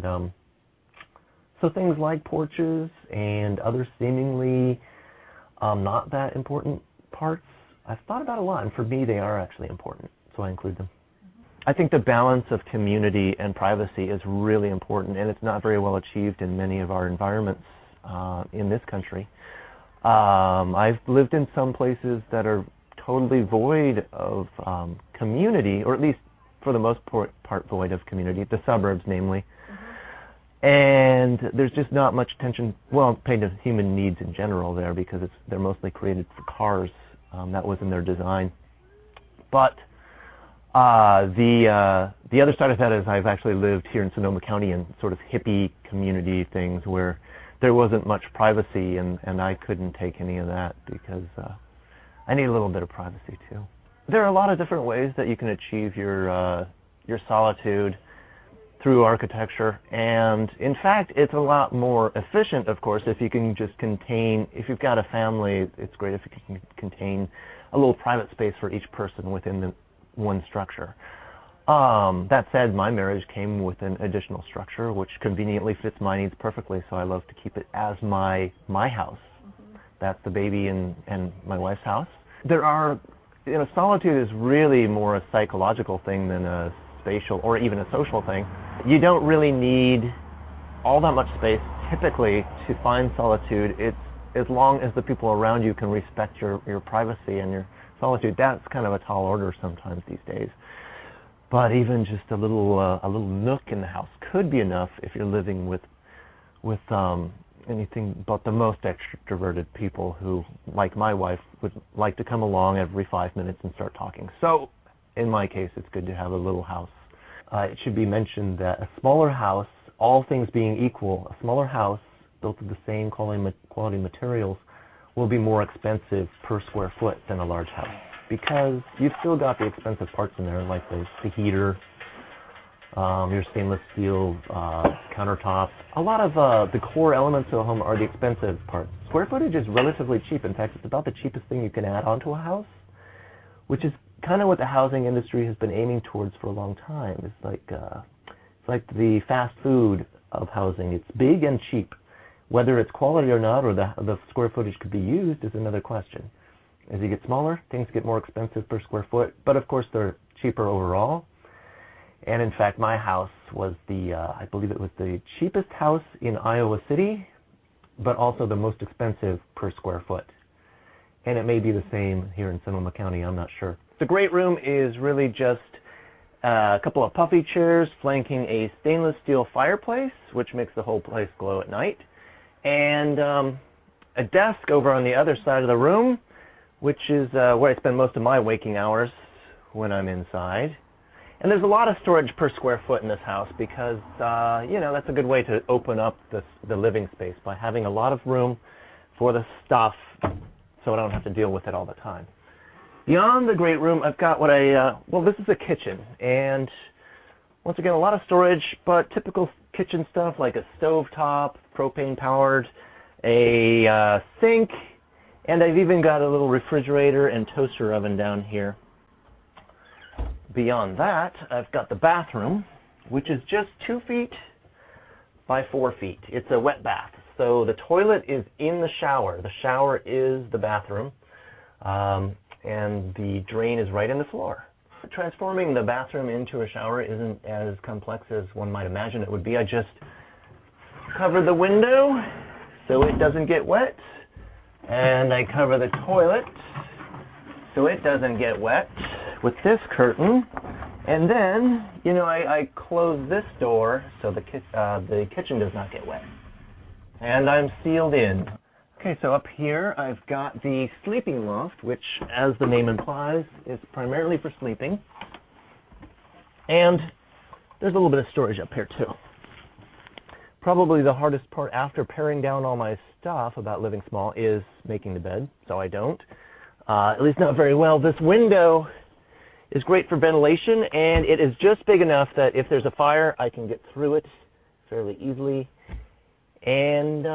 so things like porches and other seemingly not that important parts, I've thought about a lot, and for me they are actually important, so I include them. I think the balance of community and privacy is really important, and it's not very well achieved in many of our environments. in this country. I've lived in some places that are totally void of community, or at least for the most part void of community, the suburbs namely. And there's just not much attention, paid to human needs in general there, because they're mostly created for cars. That was in their design. But the other side of that is I've actually lived here in Sonoma County in sort of hippie community things where there wasn't much privacy, and I couldn't take any of that because I need a little bit of privacy too. There are a lot of different ways that you can achieve your solitude through architecture, and in fact it's a lot more efficient, of course, if you can just if you've got a family, it's great if you can contain a little private space for each person within the one structure. That said, my marriage came with an additional structure which conveniently fits my needs perfectly, so I love to keep it as my house. That's the baby and my wife's house. Solitude is really more a psychological thing than a spatial or even a social thing. You don't really need all that much space typically to find solitude. It's as long as the people around you can respect your privacy and your solitude. That's kind of a tall order sometimes these days. But even just a little nook in the house could be enough if you're living with anything but the most extroverted people who, like my wife, would like to come along every 5 minutes and start talking. So, in my case, it's good to have a little house. It should be mentioned that a smaller house, all things being equal, a smaller house built of the same quality materials will be more expensive per square foot than a large house, because you've still got the expensive parts in there, like the heater, your stainless steel countertops. A lot of the core elements of a home are the expensive parts. Square footage is relatively cheap. In fact, it's about the cheapest thing you can add onto a house, which is kind of what the housing industry has been aiming towards for a long time. It's like the fast food of housing. It's big and cheap. Whether it's quality or not, or the square footage could be used, is another question. As you get smaller, things get more expensive per square foot, but of course they're cheaper overall. And in fact, my house was I believe it was the cheapest house in Iowa City, but also the most expensive per square foot. And it may be the same here in Sonoma County, I'm not sure. The great room is really just a couple of puffy chairs flanking a stainless steel fireplace, which makes the whole place glow at night, and a desk over on the other side of the room, which is where I spend most of my waking hours when I'm inside. And there's a lot of storage per square foot in this house because, that's a good way to open up the living space by having a lot of room for the stuff so I don't have to deal with it all the time. Beyond the great room, I've got this is a kitchen. And once again, a lot of storage, but typical kitchen stuff like a stovetop, propane-powered, a sink, and I've even got a little refrigerator and toaster oven down here. Beyond that, I've got the bathroom, which is just 2 feet by 4 feet. It's a wet bath. So the toilet is in the shower. The shower is the bathroom, and the drain is right in the floor. Transforming the bathroom into a shower isn't as complex as one might imagine it would be. I just cover the window so it doesn't get wet, and I cover the toilet so it doesn't get wet with this curtain, and then, I close this door so the kitchen does not get wet. And I'm sealed in. Okay, so up here I've got the sleeping loft, which, as the name implies, is primarily for sleeping. And there's a little bit of storage up here, too. Probably the hardest part after paring down all my stuff about living small is making the bed, so I don't. At least not very well. This window is great for ventilation, and it is just big enough that if there's a fire, I can get through it fairly easily. And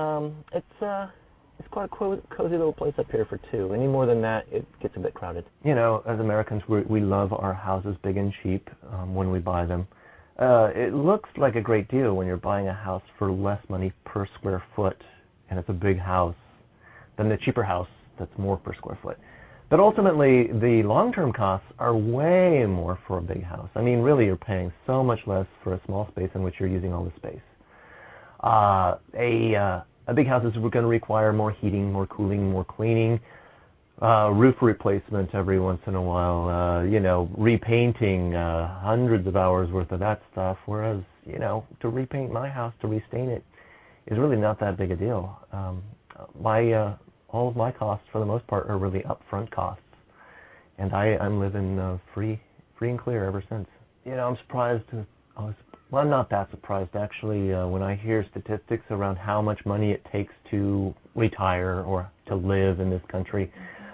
it's quite a cozy little place up here for two. Any more than that, it gets a bit crowded. As Americans, we love our houses big and cheap when we buy them. It looks like a great deal when you're buying a house for less money per square foot, and it's a big house, than the cheaper house that's more per square foot. But ultimately, the long-term costs are way more for a big house. I mean, really, you're paying so much less for a small space in which you're using all the space. big houses are going to require more heating, more cooling, more cleaning, roof replacement every once in a while, repainting, hundreds of hours worth of that stuff, whereas, to repaint my house, to restain it, is really not that big a deal. All of my costs, for the most part, are really upfront costs, and I'm living free and clear ever since. I'm surprised. Well, I'm not that surprised, actually, when I hear statistics around how much money it takes to retire or to live in this country.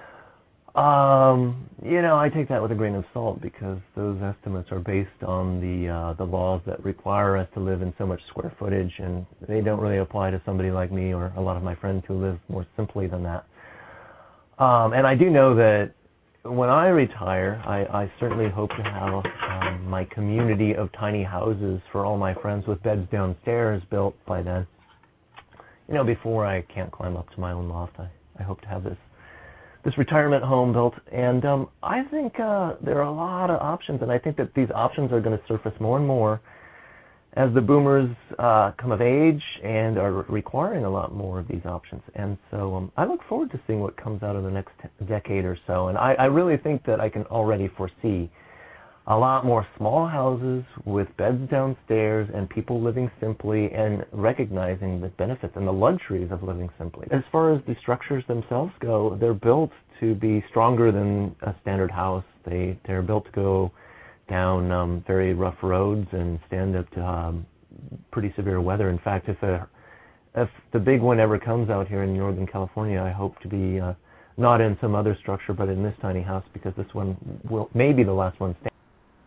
I take that with a grain of salt because those estimates are based on the laws that require us to live in so much square footage, and they don't really apply to somebody like me or a lot of my friends who live more simply than that. And I do know that when I retire, I certainly hope to have my community of tiny houses for all my friends with beds downstairs built by then. Before I can't climb up to my own loft, I hope to have this retirement home built. And I think there are a lot of options, and I think that these options are going to surface more and more as the boomers come of age and are requiring a lot more of these options. And so I look forward to seeing what comes out in the next decade or so. And I really think that I can already foresee a lot more small houses with beds downstairs and people living simply and recognizing the benefits and the luxuries of living simply. As far as the structures themselves go, they're built to be stronger than a standard house. They're built to go down very rough roads and stand up to pretty severe weather. In fact, if the big one ever comes out here in Northern California, I hope to be not in some other structure, but in this tiny house, because this one may be the last one standing.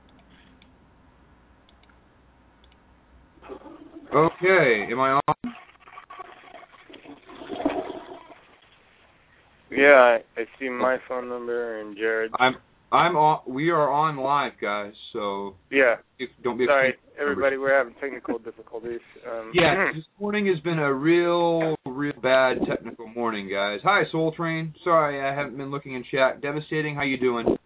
Okay, am I on? Yeah, I see my phone number and Jared's. I'm on. We are on live, guys. So yeah, don't be sorry, everybody. We're having technical difficulties. This morning has been a real bad technical morning, guys. Hi, Soul Train. Sorry, I haven't been looking in chat. Devastating. How you doing?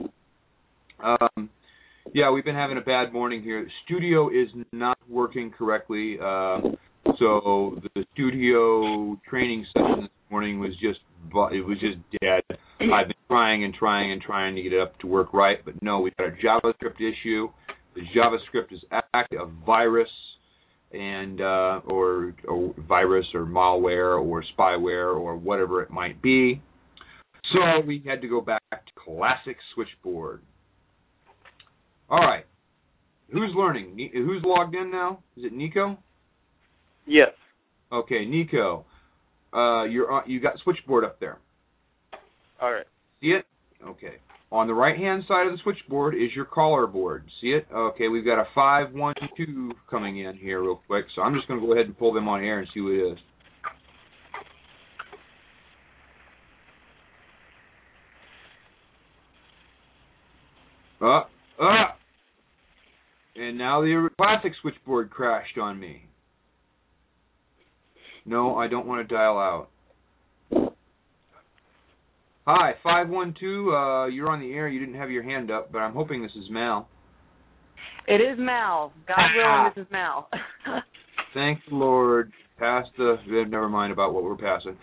Yeah, we've been having a bad morning here. The studio is not working correctly. So the studio training session this morning was just dead. I've been trying to get it up to work right, but no, we've got a JavaScript issue. The JavaScript is actually a virus, and or virus or malware or spyware or whatever it might be. So we had to go back to classic switchboard. All right. Who's learning? Who's logged in now? Is it Nico? Yes. Okay, Nico. You got switchboard up there. All right. See it? Okay. On the right-hand side of the switchboard is your caller board. See it? Okay, we've got a 512 coming in here real quick, so I'm just going to go ahead and pull them on air and see who it is. And now the classic switchboard crashed on me. No, I don't want to dial out. Hi, 512, you're on the air. You didn't have your hand up, but I'm hoping this is Mal. It is Mal. God willing, this is Mal. Thank the Lord. Never mind about what we're passing.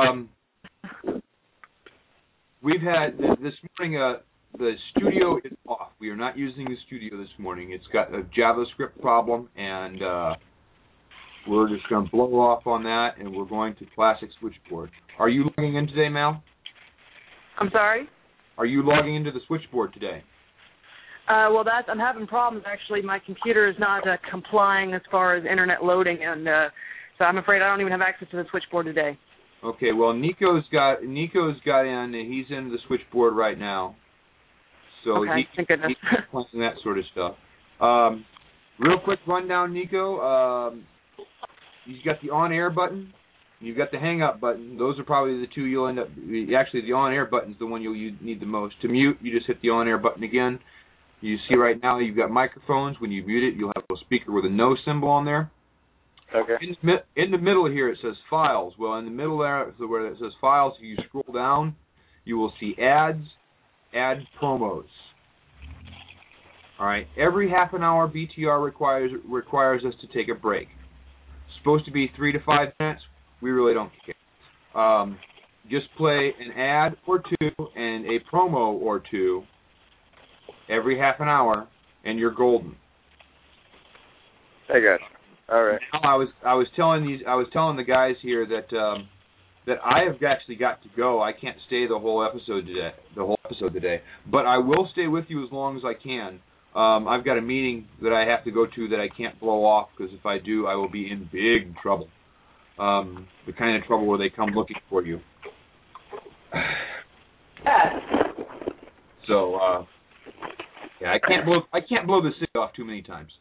We've had, this morning, the studio is off. We are not using the studio this morning. It's got a JavaScript problem, and we're just going to blow off on that, and we're going to classic switchboard. Are you logging in today, Mal? I'm sorry? Are you logging into the switchboard today? Well, I'm having problems, actually. My computer is not complying as far as internet loading, and so I'm afraid I don't even have access to the switchboard today. Okay, well, Nico's got in, and he's in the switchboard right now. So okay, thank goodness. he's playing that sort of stuff. Real quick rundown, Nico. You've got the on-air button. You've got the hang-up button. Those are probably the two you'll end up... Actually, the on-air button is the one you need the most. To mute, you just hit the on-air button again. You see right now you've got microphones. When you mute it, you'll have a speaker with a no symbol on there. Okay. In the middle here, it says Files. Well, in the middle there, where it says Files, if you scroll down, you will see Ads, Add Promos. All right. Every half an hour, BTR requires us to take a break. It's supposed to be 3 to 5 minutes. We really don't care. Just play an ad or two and a promo or two every half an hour, and you're golden. I got you. All right. I was telling the guys here that I have actually got to go. I can't stay the whole episode today. But I will stay with you as long as I can. I've got a meeting that I have to go to that I can't blow off, because if I do, I will be in big trouble. The kind of trouble where they come looking for you. So yeah, I can't blow the city off too many times.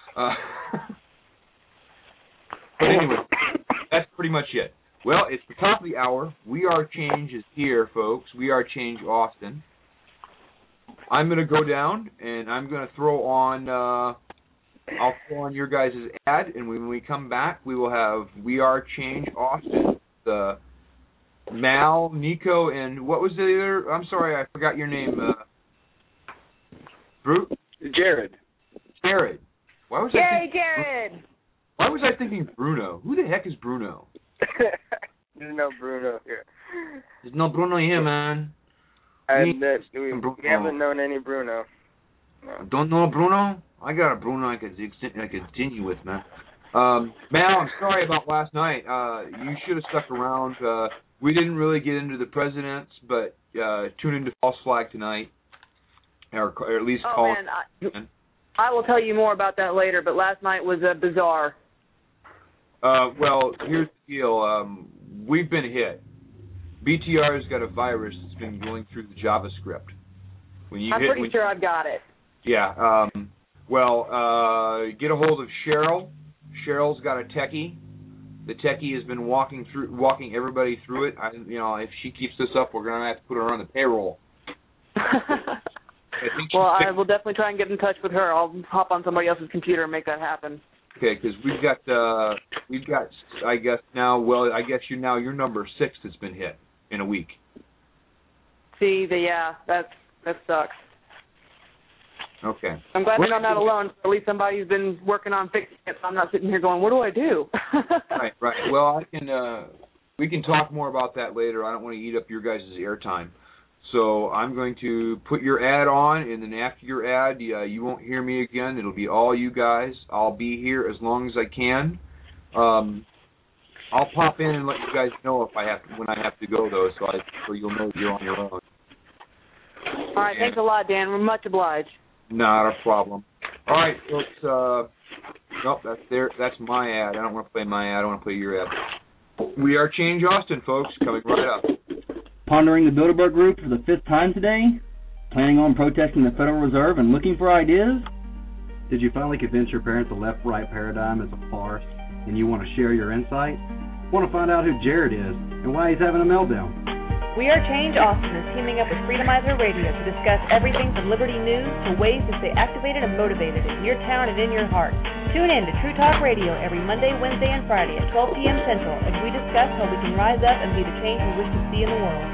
But anyway, that's pretty much it. Well, it's the top of the hour. We Are Change is here, folks. We Are Change Austin. I'm going to go down, and I'm going to throw on, I'll throw on your guys' ad, and when we come back, we will have We Are Change Austin, the Mal, Nico, and what was the other? I'm sorry, I forgot your name. Jared. Jared. Why was Jared! Why was I thinking Bruno? Who the heck is Bruno? There's no Bruno here. There's no Bruno here, man. And we haven't known any Bruno. No. Don't know Bruno? I got a Bruno I could continue with, man. Mal, I'm sorry about last night. You should have stuck around. We didn't really get into the presidents, but tune into False Flag tonight, or at least call. Man, I will tell you more about that later. But last night was bizarre. Well, here's the deal. We've been hit. BTR's got a virus that's been going through the JavaScript. I'm pretty sure I've got it. Yeah. Get a hold of Cheryl. Cheryl's got a techie. The techie has been walking everybody through it. If she keeps this up, we're gonna have to put her on the payroll. I will definitely try and get in touch with her. I'll hop on somebody else's computer and make that happen. Okay, because we've got. I guess now. Well, I guess you're number 6 that's been hit in a week. See, that sucks. Okay. I'm glad I'm not alone. At least somebody's been working on fixing it, so I'm not sitting here going, "What do I do?" Right. Well, we can talk more about that later. I don't want to eat up your guys' airtime. So I'm going to put your ad on, and then after your ad, you won't hear me again. It'll be all you guys. I'll be here as long as I can. I'll pop in and let you guys know when I have to go, though, so you'll know you're on your own. All right, thanks a lot, Dan. We're much obliged. Not a problem. All right, folks. Nope, that's my ad. I don't want to play my ad. I want to play your ad. We Are Change Austin, folks, coming right up. Pondering the Bilderberg Group for the 5th time today? Planning on protesting the Federal Reserve and looking for ideas? Did you finally convince your parents the left-right paradigm is a farce and you want to share your insight? Want to find out who Jared is and why he's having a meltdown? We Are Change Austin is teaming up with Freedomizer Radio to discuss everything from Liberty News to ways to stay activated and motivated in your town and in your heart. Tune in to True Talk Radio every Monday, Wednesday, and Friday at 12 p.m. Central as we discuss how we can rise up and be the change we wish to see in the world.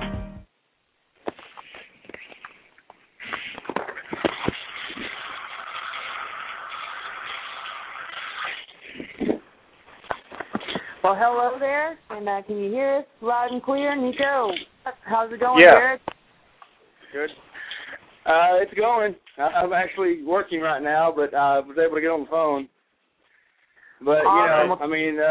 Well, hello there, and can you hear us loud and clear? Nico, how's it going, Yeah. Jared? Good. It's going. I'm actually working right now, but I was able to get on the phone. But, awesome.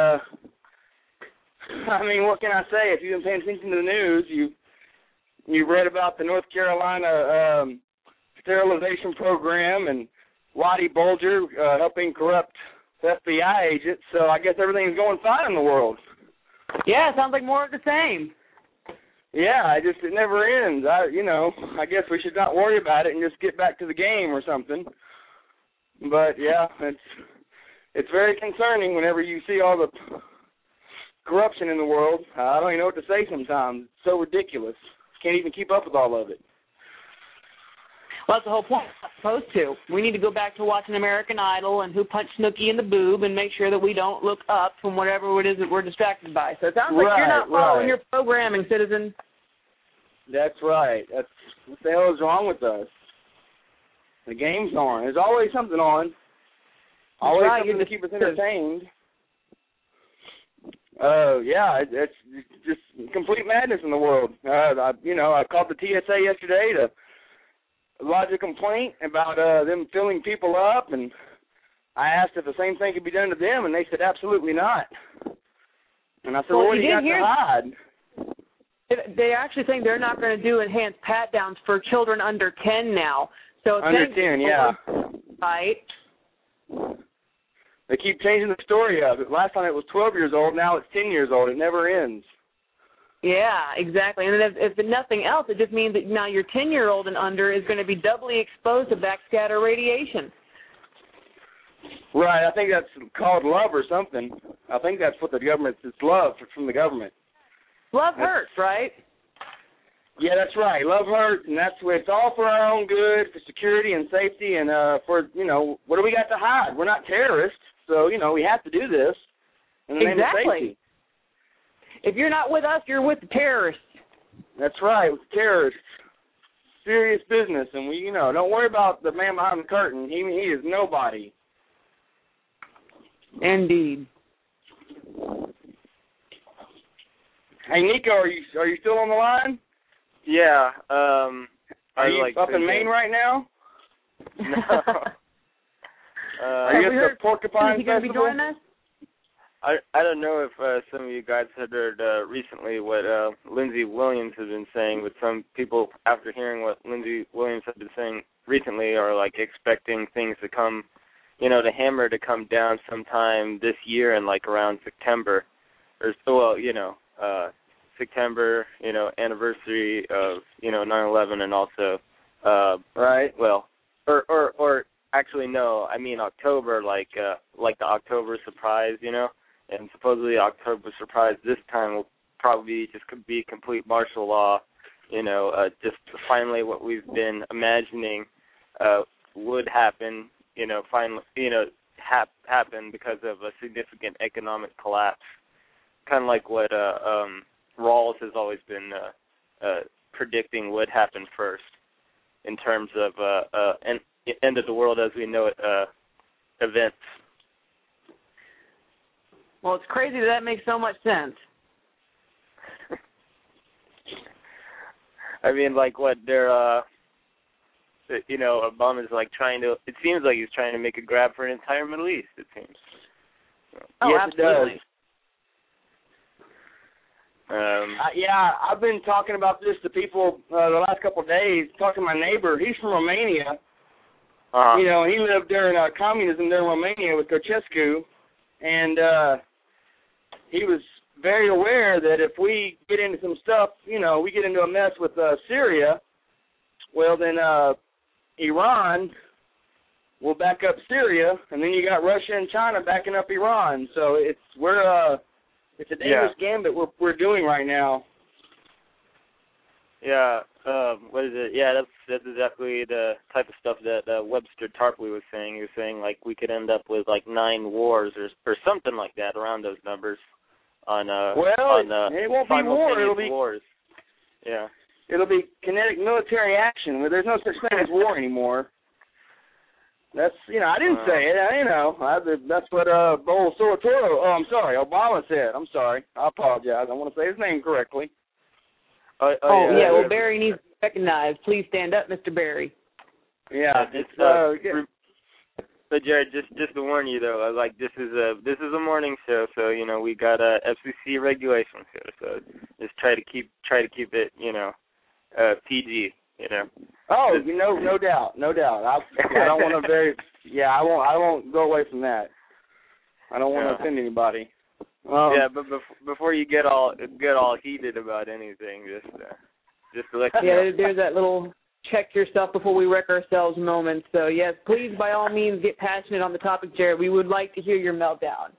What can I say? If you've been paying attention to the news, you read about the North Carolina sterilization program and Whitey Bulger helping corrupt FBI agents, so I guess everything's going fine in the world. Yeah, it sounds like more of the same. Yeah, it never ends. I guess we should not worry about it and just get back to the game or something. But yeah, it's very concerning whenever you see all the corruption in the world. I don't even know what to say sometimes. It's so ridiculous. Can't even keep up with all of it. Well, that's the whole point. We're not supposed to. We need to go back to watching American Idol and Who Punched Snooki in the Boob and make sure that we don't look up from whatever it is that we're distracted by. So it sounds like you're not following your programming, citizen. That's right. What the hell is wrong with us? The game's on. There's always something on. Always something to keep us entertained. Yeah, it's just complete madness in the world. I called the TSA yesterday to lodge a complaint about them filling people up, and I asked if the same thing could be done to them, and they said absolutely not. And I said, well, what do you got to hide? They actually think they're not going to do enhanced pat-downs for children under 10 now. So under 10, yeah. Right. They keep changing the story of it. Last time it was 12 years old, now it's 10 years old. It never ends. Yeah, exactly. And then if nothing else, it just means that now your 10-year-old and under is going to be doubly exposed to backscatter radiation. Right. I think that's called love or something. I think that's what the government, it's love from the government. Love hurts, right? Yeah, that's right. Love hurts, and it's all for our own good, for security and safety, and for, what do we got to hide? We're not terrorists, so, we have to do this in the name of safety. If you're not with us, you're with the terrorists. That's right, with the terrorists. Serious business, and we, don't worry about the man behind the curtain. He is nobody. Indeed. Hey, Nico, are you still on the line? Yeah. Are you up in Maine right now? No. Are you at the Porcupine Festival? Is he going to be joining us? I don't know if some of you guys had heard recently what Lindsey Williams has been saying, but some people, after hearing what Lindsey Williams has been saying recently, are expecting things to come, the hammer to come down sometime this year in around September, or September, anniversary of 9/11, and also right. Well, or actually no, I mean October, like the October surprise, and supposedly October surprise this time will probably just be complete martial law, just finally what we've been imagining would happen, finally, happen because of a significant economic collapse, kind of like what Rawls has always been predicting would happen first in terms of end of the world as we know it events. Well, it's crazy that makes so much sense. I mean, what they're, Obama's trying to. It seems like he's trying to make a grab for an entire Middle East. It seems. Oh, yes, absolutely. It does. Yeah, I've been talking about this to people the last couple of days. Talking to my neighbor, he's from Romania. Uh-huh. He lived during communism there in Romania with Ceausescu, and he was very aware that if we get into some stuff, we get into a mess with Syria, well, then Iran will back up Syria, and then you got Russia and China backing up Iran. So it's a dangerous gambit we're doing right now. Yeah. What is it? Yeah, that's exactly the type of stuff that Webster Tarpley was saying. He was saying we could end up with 9 wars or something like that, around those numbers on it won't be war. It'll be wars. Yeah. It'll be kinetic military action. There's no such thing as war anymore. That's I didn't say it. That's what Obama said. I'm sorry. I apologize. I want to say his name correctly. Yeah. Well, Barry needs to be recognized. Please stand up, Mr. Barry. Yeah. So Jared, just to warn you though, this is a morning show, so we got FCC regulations here, so just try to keep it PG, Oh, no doubt. I don't want to I won't go away from that. I don't want to offend anybody. But before you get all heated about anything, just to let you know. Yeah, there's that little check yourself before we wreck ourselves moment. So yes, please by all means get passionate on the topic, Jared. We would like to hear your meltdown.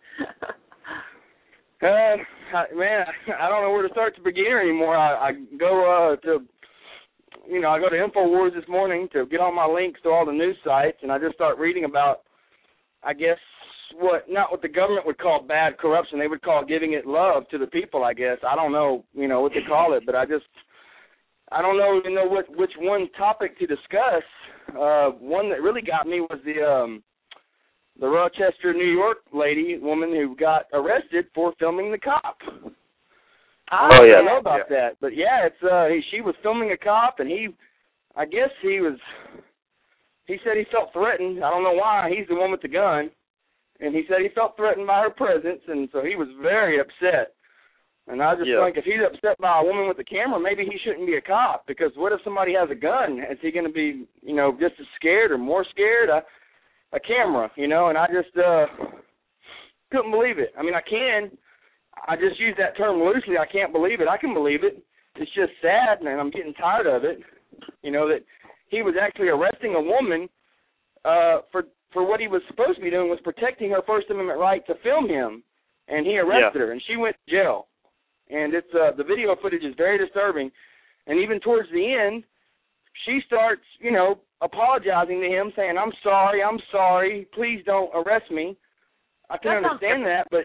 Man, I don't know where to start to begin anymore. I go to InfoWars this morning to get all my links to all the news sites, and I just start reading about, I guess, not what the government would call bad corruption. They would call giving it love to the people, I guess. I don't know, what they call it, but I don't know which one topic to discuss. One that really got me was Rochester, New York woman who got arrested for filming the cop. I don't know about that, but yeah, it's she was filming a cop, and he said he felt threatened. I don't know why. He's the one with the gun, and he said he felt threatened by her presence, and so he was very upset. And I just think if he's upset by a woman with a camera, maybe he shouldn't be a cop, because what if somebody has a gun? Is he going to be, just as scared or more scared? A camera, and I just couldn't believe it. I mean, I just use that term loosely. I can't believe it. I can believe it. It's just sad, and I'm getting tired of it, that he was actually arresting a woman for what he was supposed to be doing was protecting her First Amendment right to film him, and he arrested her, and she went to jail. And it's the video footage is very disturbing, and even towards the end, she starts, apologizing to him, saying, I'm sorry, please don't arrest me. I can understand that, but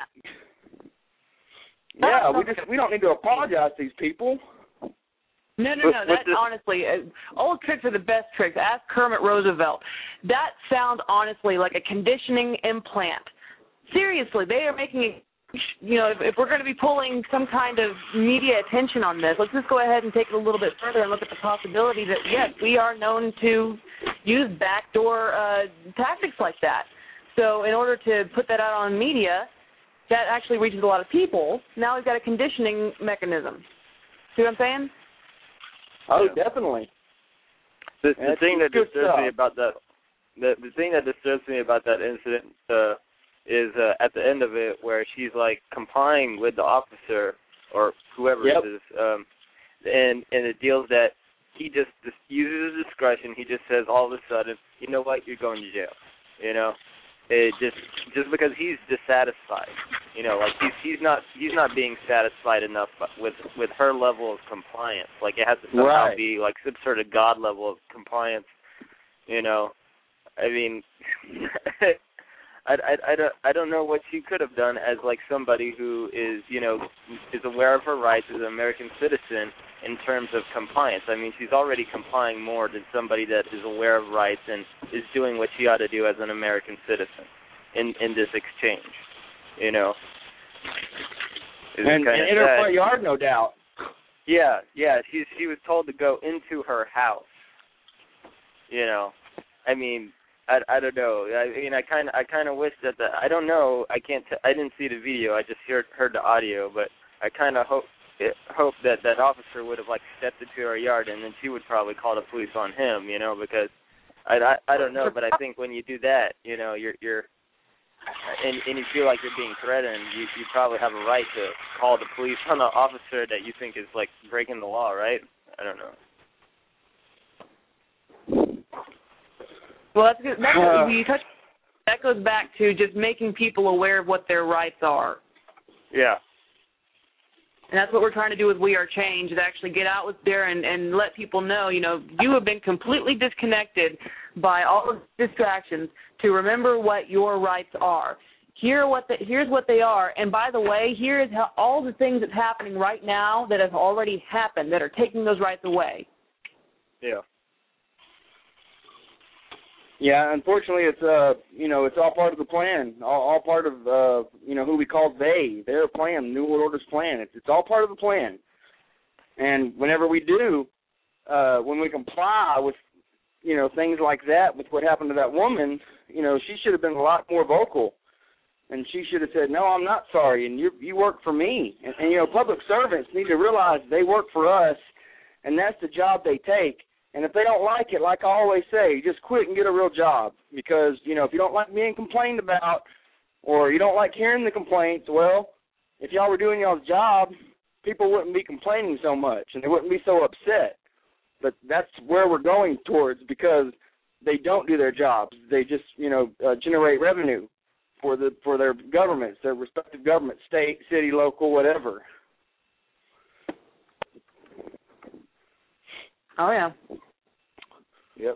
we don't need to apologize to these people. No. That's honestly, old tricks are the best tricks. Ask Kermit Roosevelt. That sounds honestly like a conditioning implant. Seriously, they are making if we're going to be pulling some kind of media attention on this, let's just go ahead and take it a little bit further and look at the possibility that, yes, we are known to use backdoor tactics like that. So in order to put that out on media, that actually reaches a lot of people. Now we've got a conditioning mechanism. See what I'm saying? Oh, definitely. The thing that disturbs me about that, the thing that disturbs me about that incident is at the end of it, where she's like complying with the officer or whoever it is, and it deals that he just uses his discretion. He just says all of a sudden, you know what, you're going to jail. It just because he's dissatisfied. Like he's not being satisfied enough with her level of compliance. Like it has to somehow be like some sort of God level of compliance. I mean. I don't know what she could have done as like somebody who is is aware of her rights as an American citizen in terms of compliance. I mean, she's already complying more than somebody that is aware of rights and is doing what she ought to do as an American citizen in this exchange. And in her front yard, no doubt. Yeah. She was told to go into her house. I mean. I don't know. I mean, I kind of wish that I don't know. I didn't see the video. I just heard the audio. But I kind of hope that officer would have like stepped into her yard, and then she would probably call the police on him. Because I don't know. But I think when you do that, you're and you feel like you're being threatened, you probably have a right to call the police on an officer that you think is like breaking the law, right? I don't know. Well, that's good. That goes back to just making people aware of what their rights are. Yeah. And that's what we're trying to do with We Are Change, is actually get out there and let people know, you have been completely disconnected by all of the distractions to remember what your rights are. Here's what they are. And by the way, here is all the things that's happening right now that have already happened that are taking those rights away. Yeah. Yeah, unfortunately, it's it's all part of the plan, all part of who we call their plan, New World Order's plan. It's all part of the plan. And whenever we do, when we comply with things like that, with what happened to that woman, she should have been a lot more vocal, and she should have said, "No, I'm not sorry, and you work for me." And public servants need to realize they work for us, and that's the job they take. And if they don't like it, like I always say, just quit and get a real job. Because, if you don't like being complained about or you don't like hearing the complaints, well, if y'all were doing y'all's job, people wouldn't be complaining so much and they wouldn't be so upset. But that's where we're going towards, because they don't do their jobs. They just, generate revenue for their governments, their respective governments, state, city, local, whatever. Oh, yeah. Yep.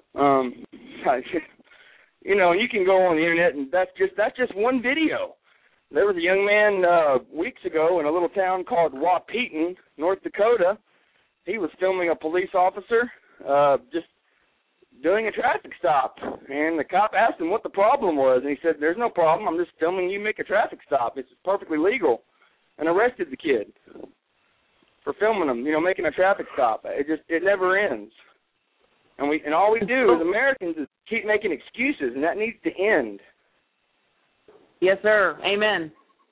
You can go on the internet, and that's just one video. There was a young man weeks ago in a little town called Waupeton, North Dakota. He was filming a police officer just doing a traffic stop, and the cop asked him what the problem was, and he said, "There's no problem. I'm just filming you make a traffic stop. It's perfectly legal," and arrested the kid for filming him, making a traffic stop. It never ends. And all we do as Americans is keep making excuses, and that needs to end. Yes, sir. Amen.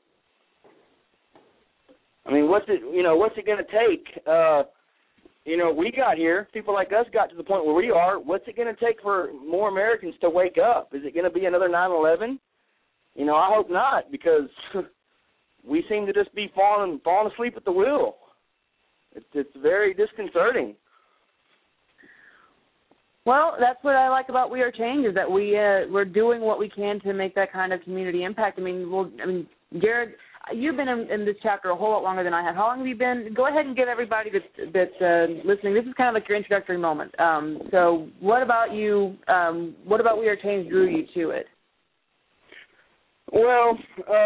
I mean, what's it going to take? We got here. People like us got to the point where we are. What's it going to take for more Americans to wake up? Is it going to be another 9/11? I hope not, because we seem to just be falling asleep at the wheel. It's very disconcerting. Well, that's what I like about We Are Change, is that we're doing what we can to make that kind of community impact. Jared, you've been in this chapter a whole lot longer than I have. How long have you been? Go ahead and give everybody that's listening. This is kind of like your introductory moment. So, what about you? What about We Are Change drew you to it? Well,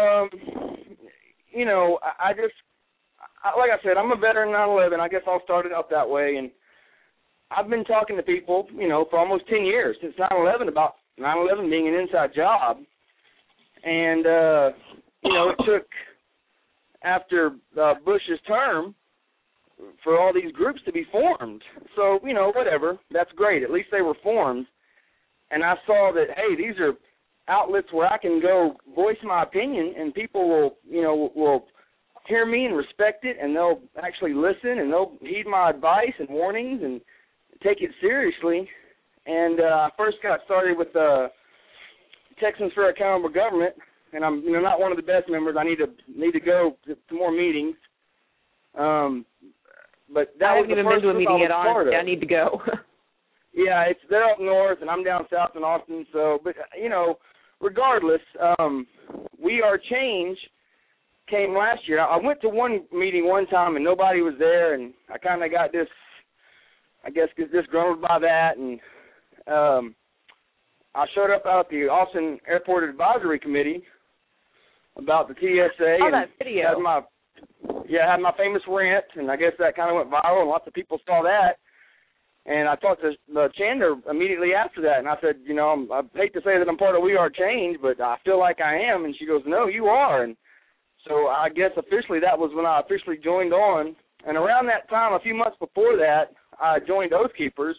like I said, I'm a veteran 9/11. I guess I'll start it out that way. And I've been talking to people, for almost 10 years, since 9/11, about 9/11 being an inside job. And, it took, after Bush's term, for all these groups to be formed. So, whatever. That's great. At least they were formed. And I saw that, hey, these are outlets where I can go voice my opinion, and people will hear me and respect it, and they'll actually listen, and they'll heed my advice and warnings and take it seriously. And I first got started with Texans for Accountable Government, and I'm not one of the best members. I need to go to more meetings. But that I was haven't even been to a meeting yet. Honestly, I need to go. Yeah, they're up north, and I'm down south in Austin. So, but regardless, We Are Change came last year. I went to one meeting one time, and nobody was there, and I kind of got disgruntled by that, and I showed up out at the Austin Airport Advisory Committee about the TSA. Oh, that video. Had my famous rant, and I guess that kind of went viral, and lots of people saw that. And I talked to Chandler immediately after that, and I said, I hate to say that I'm part of We Are Change, but I feel like I am. And she goes, no, you are. And so I guess officially that was when I officially joined on. And around that time, a few months before that, I joined Oath Keepers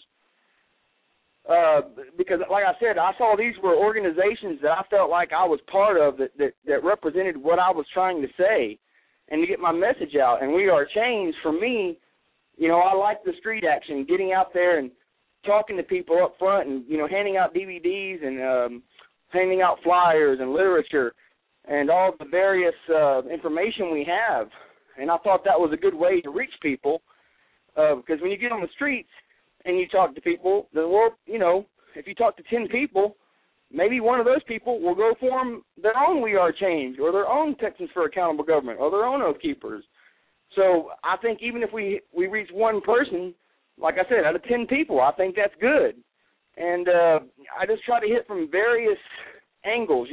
because, like I said, I saw these were organizations that I felt like I was part of that represented what I was trying to say and to get my message out. And We Are Change, for me, I like the street action, getting out there and talking to people up front and, handing out DVDs and handing out flyers and literature and all the various information we have. And I thought that was a good way to reach people because when you get on the streets and you talk to people, if you talk to 10 people, maybe one of those people will go form their own We Are Change or their own Texans for Accountable Government or their own Oath Keepers. So I think even if we reach one person, like I said, out of 10 people, I think that's good. And I just try to hit from various angles,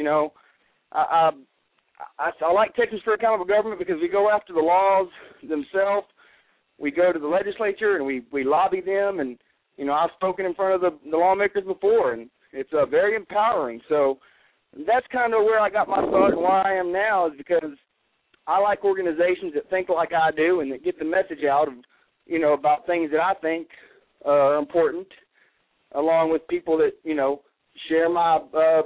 I like Texans for Accountable Government because we go after the laws themselves. We go to the legislature and we lobby them. And, I've spoken in front of the lawmakers before, and it's very empowering. So that's kind of where I got my start and where I am now is because I like organizations that think like I do and that get the message out of, about things that I think are important, along with people that, share my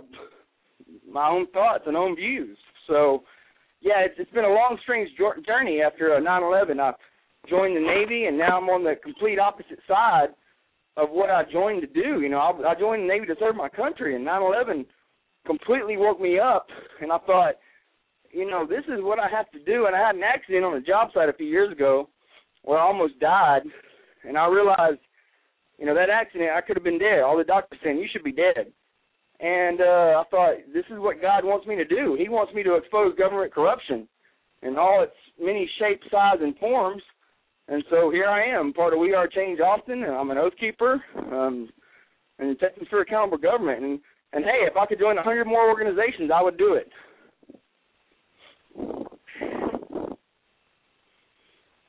own thoughts and own views. So, yeah, it's been a long, strange journey after 9/11. I joined the Navy, and now I'm on the complete opposite side of what I joined to do. I joined the Navy to serve my country, and 9/11 completely woke me up, and I thought, this is what I have to do. And I had an accident on a job site a few years ago where I almost died, and I realized, that accident, I could have been dead. All the doctors saying, you should be dead. And I thought, this is what God wants me to do. He wants me to expose government corruption in all its many shapes, sizes, and forms. And so here I am, part of We Are Change Austin, and I'm an Oath Keeper and Texans for Accountable Government. And hey, if I could join 100 more organizations, I would do it.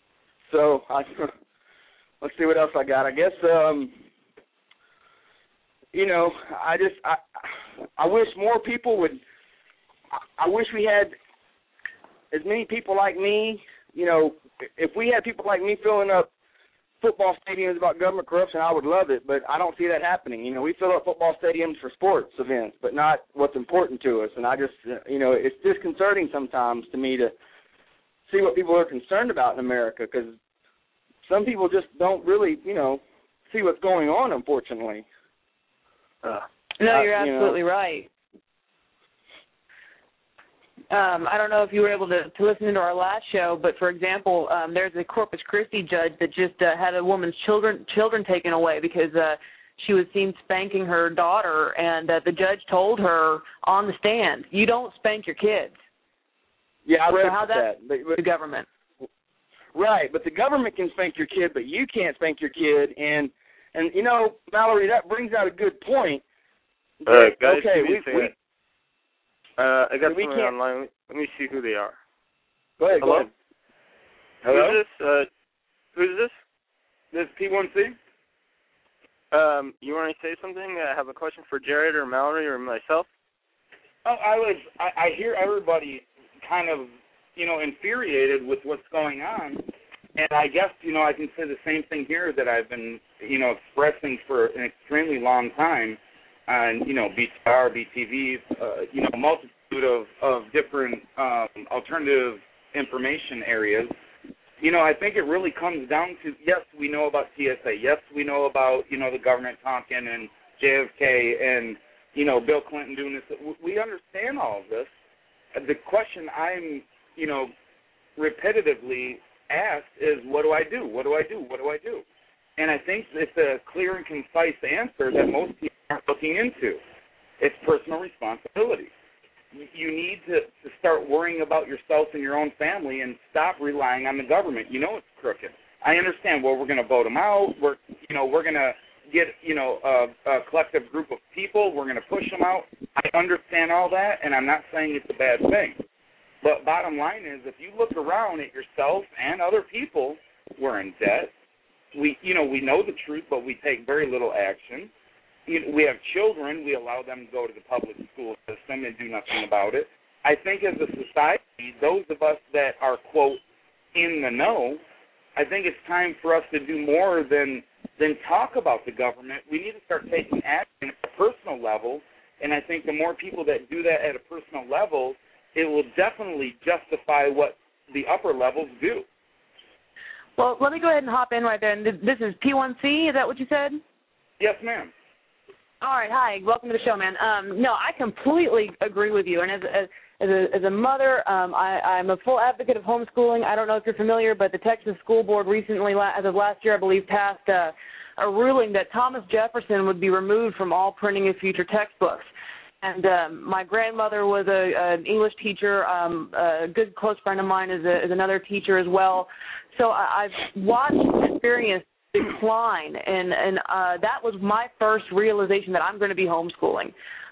So let's see what else I got. I guess I wish more people would. I wish we had as many people like me. If we had people like me filling up football stadiums about government corruption, I would love it, but I don't see that happening. We fill up football stadiums for sports events, but not what's important to us. And I just, it's disconcerting sometimes to me to see what people are concerned about in America, because some people just don't really, see what's going on, unfortunately. No, you're absolutely right. I don't know if you were able to listen into our last show, but for example, there's a Corpus Christi judge that just had a woman's children taken away because she was seen spanking her daughter, and the judge told her on the stand, "You don't spank your kids." Yeah, I read how that. But the government. Right, but the government can spank your kid, but you can't spank your kid, and Mallory, that brings out a good point. Guys, okay, I got someone online. Let me see who they are. Go ahead. Hello? Go ahead. Hello? Who's this? This is P1C. You want to say something? I have a question for Jared or Mallory or myself. Oh, I hear everybody kind of, infuriated with what's going on. And I guess, I can say the same thing here that I've been, expressing for an extremely long time on, BTR, BTV, multitude of different alternative information areas. I think it really comes down to, yes, we know about TSA. Yes, we know about, the government talking and JFK and, Bill Clinton doing this. We understand all of this. The question I'm, repetitively asked is, what do I do? What do I do? What do I do? And I think it's a clear and concise answer that most people aren't looking into. It's personal responsibility. You need to start worrying about yourself and your own family and stop relying on the government. It's crooked. I understand. Well, we're going to vote them out. We're going to get, a collective group of people. We're going to push them out. I understand all that, and I'm not saying it's a bad thing. But bottom line is, if you look around at yourself and other people, we're in debt. We know the truth, but we take very little action. We have children. We allow them to go to the public school system and do nothing about it. I think as a society, those of us that are, quote, in the know, I think it's time for us to do more than talk about the government. We need to start taking action at a personal level, and I think the more people that do that at a personal level, it will definitely justify what the upper levels do. Well, let me go ahead and hop in right there. And this is P1C, is that what you said? Yes, ma'am. All right, hi. Welcome to the show, man. No, I completely agree with you. And as a mother, I'm a full advocate of homeschooling. I don't know if you're familiar, but the Texas School Board recently, as of last year, I believe, passed a ruling that Thomas Jefferson would be removed from all printing of future textbooks. And my grandmother was an English teacher. A good close friend of mine is another teacher as well. So I've watched and experienced decline, and that was my first realization that I'm going to be homeschooling.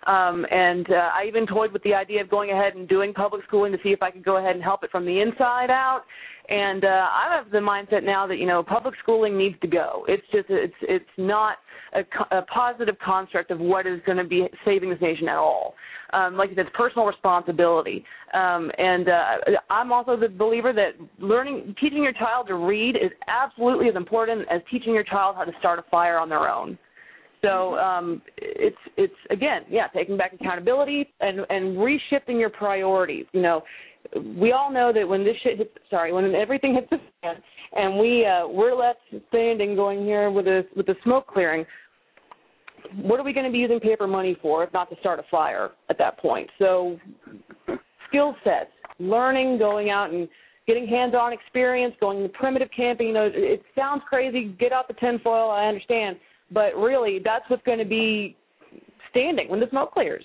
And I even toyed with the idea of going ahead and doing public schooling to see if I could go ahead and help it from the inside out. And I have the mindset now that, public schooling needs to go. It's just, it's not a positive construct of what is going to be saving this nation at all. Like you said, it's personal responsibility. And I'm also the believer that teaching your child to read is absolutely as important as teaching your child how to start a fire on their own. So it's again, taking back accountability and reshifting your priorities. We all know that when when everything hits the fan and we're left standing going here with the smoke clearing, what are we going to be using paper money for if not to start a fire at that point? So skill sets, learning, going out and getting hands-on experience, going to primitive camping. It sounds crazy, get out the tinfoil, I understand, but really that's what's going to be standing when the smoke clears.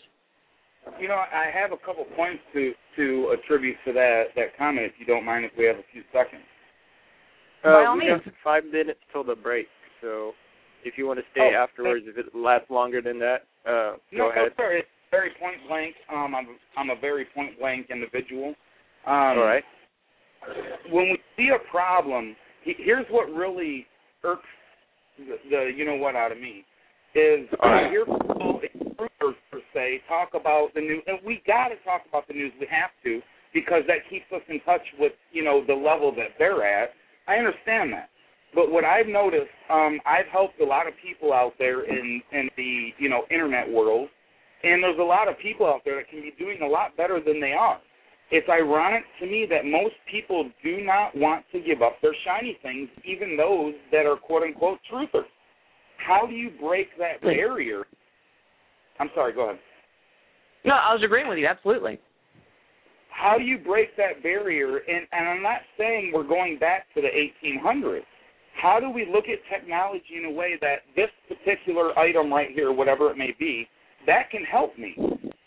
I have a couple points to attribute to that comment, if you don't mind, if we have a few seconds. By all means. We have 5 minutes till the break, so if you want to stay afterwards, if it lasts longer than that, go ahead. No, sorry, it's very point blank. I'm a very point blank individual. All right. When we see a problem, here's what really irks the you-know-what out of me. is I hear people, truthers per se, talk about the news, and we got to talk about the news. We have to, because that keeps us in touch with, the level that they're at. I understand that. But what I've noticed, I've helped a lot of people out there in the, internet world, and there's a lot of people out there that can be doing a lot better than they are. It's ironic to me that most people do not want to give up their shiny things, even those that are quote-unquote truthers. How do you break that barrier? I'm sorry, go ahead. No, I was agreeing with you, absolutely. How do you break that barrier? And I'm not saying we're going back to the 1800s. How do we look at technology in a way that this particular item right here, whatever it may be, that can help me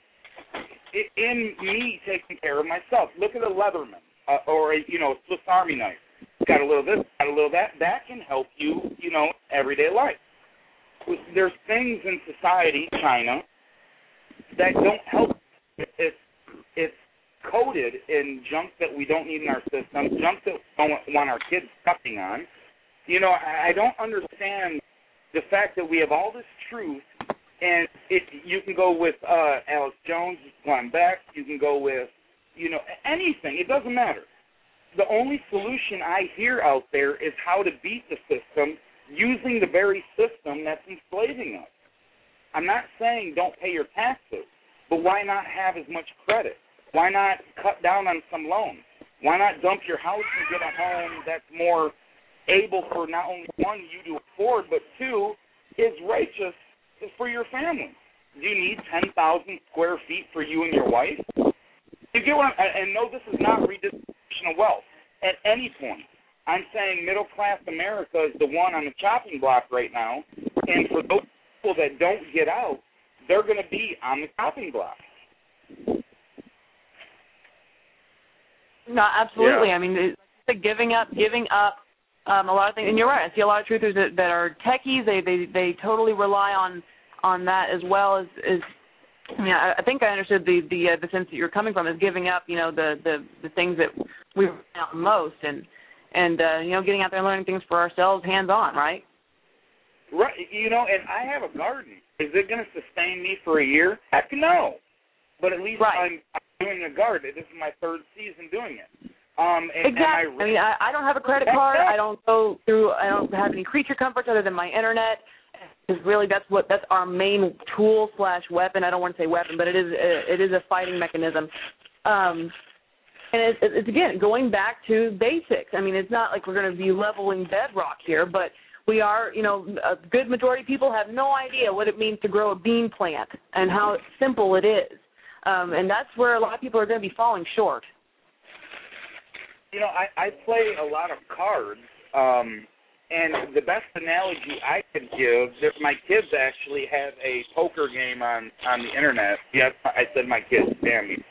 in me taking care of myself? Look at a Leatherman or a Swiss Army knife. Got a little this, got a little that. That can help you, everyday life. There's things in society, China, that don't help. It's coated in junk that we don't need in our system, junk that we don't want our kids sucking on. I don't understand the fact that we have all this truth, and you can go with Alex Jones, Glenn Beck, you can go with, anything. It doesn't matter. The only solution I hear out there is how to beat the system using the very system that's enslaving us. I'm not saying don't pay your taxes, but why not have as much credit? Why not cut down on some loans? Why not dump your house and get a home that's more able for not only, one, you to afford, but two, is righteous for your family? Do you need 10,000 square feet for you and your wife? You get what and no, this is not redistribution of wealth at any point. I'm saying middle-class America is the one on the chopping block right now, and for those people that don't get out, they're going to be on the chopping block. No, absolutely. Yeah. I mean, it's like giving up a lot of things. And you're right. I see a lot of truthers that are techies. They totally rely on that as well as I mean, I think I understood the sense that you're coming from is giving up, the things that we rely on most and getting out there and learning things for ourselves, hands-on, right? Right. And I have a garden. Is it going to sustain me for a year? Heck no. But at least I'm doing a garden. This is my third season doing it. Exactly. I mean, I don't have a credit card. I don't have any creature comforts other than my internet. Because really, that's our main tool / weapon. I don't want to say weapon, but it is a fighting mechanism. And it's again going back to basics. I mean, it's not like we're going to be leveling bedrock here, but we are. A good majority of people have no idea what it means to grow a bean plant and how simple it is. And that's where a lot of people are going to be falling short. I play a lot of cards, and the best analogy I could give, that my kids actually have a poker game on the internet. Yes, I said my kids, damn you.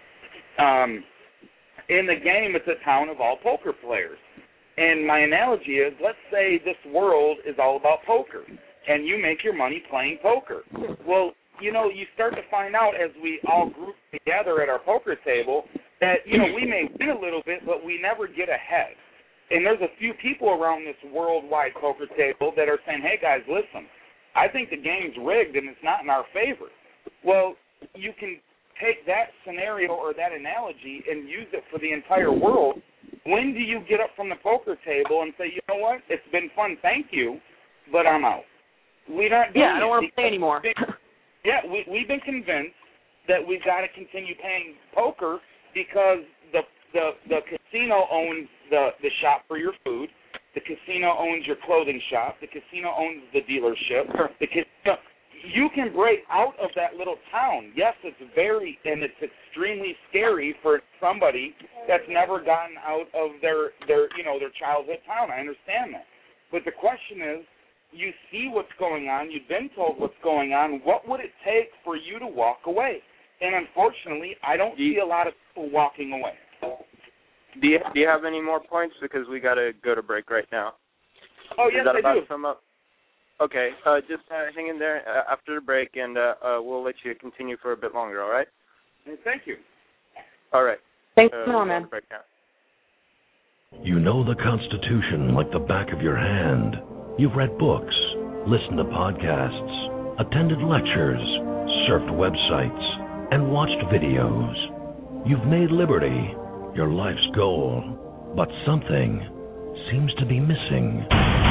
In the game, it's a town of all poker players. And my analogy is, let's say this world is all about poker, and you make your money playing poker. Well, you start to find out as we all group together at our poker table that, we may win a little bit, but we never get ahead. And there's a few people around this worldwide poker table that are saying, hey, guys, listen, I think the game's rigged and it's not in our favor. Well, you can take that scenario or that analogy and use it for the entire world. When do you get up from the poker table and say, you know what, it's been fun, thank you, but I'm out? We're not doing I don't want to play anymore. We've been convinced that we've got to continue paying poker because the casino owns the shop for your food. The casino owns your clothing shop. The casino owns the dealership. You can break out of that little town. Yes, it's extremely scary for somebody that's never gotten out of their childhood town. I understand that. But the question is, you see what's going on. You've been told what's going on. What would it take for you to walk away? And unfortunately, I don't see a lot of people walking away. Do you have any more points? Because we got to go to break right now. Oh, yes, I do. Sum up? Okay, just hang in there after the break, and we'll let you continue for a bit longer, all right? Thank you. All right. Thanks, man. Break now. You know the Constitution like the back of your hand. You've read books, listened to podcasts, attended lectures, surfed websites, and watched videos. You've made liberty your life's goal, but something seems to be missing.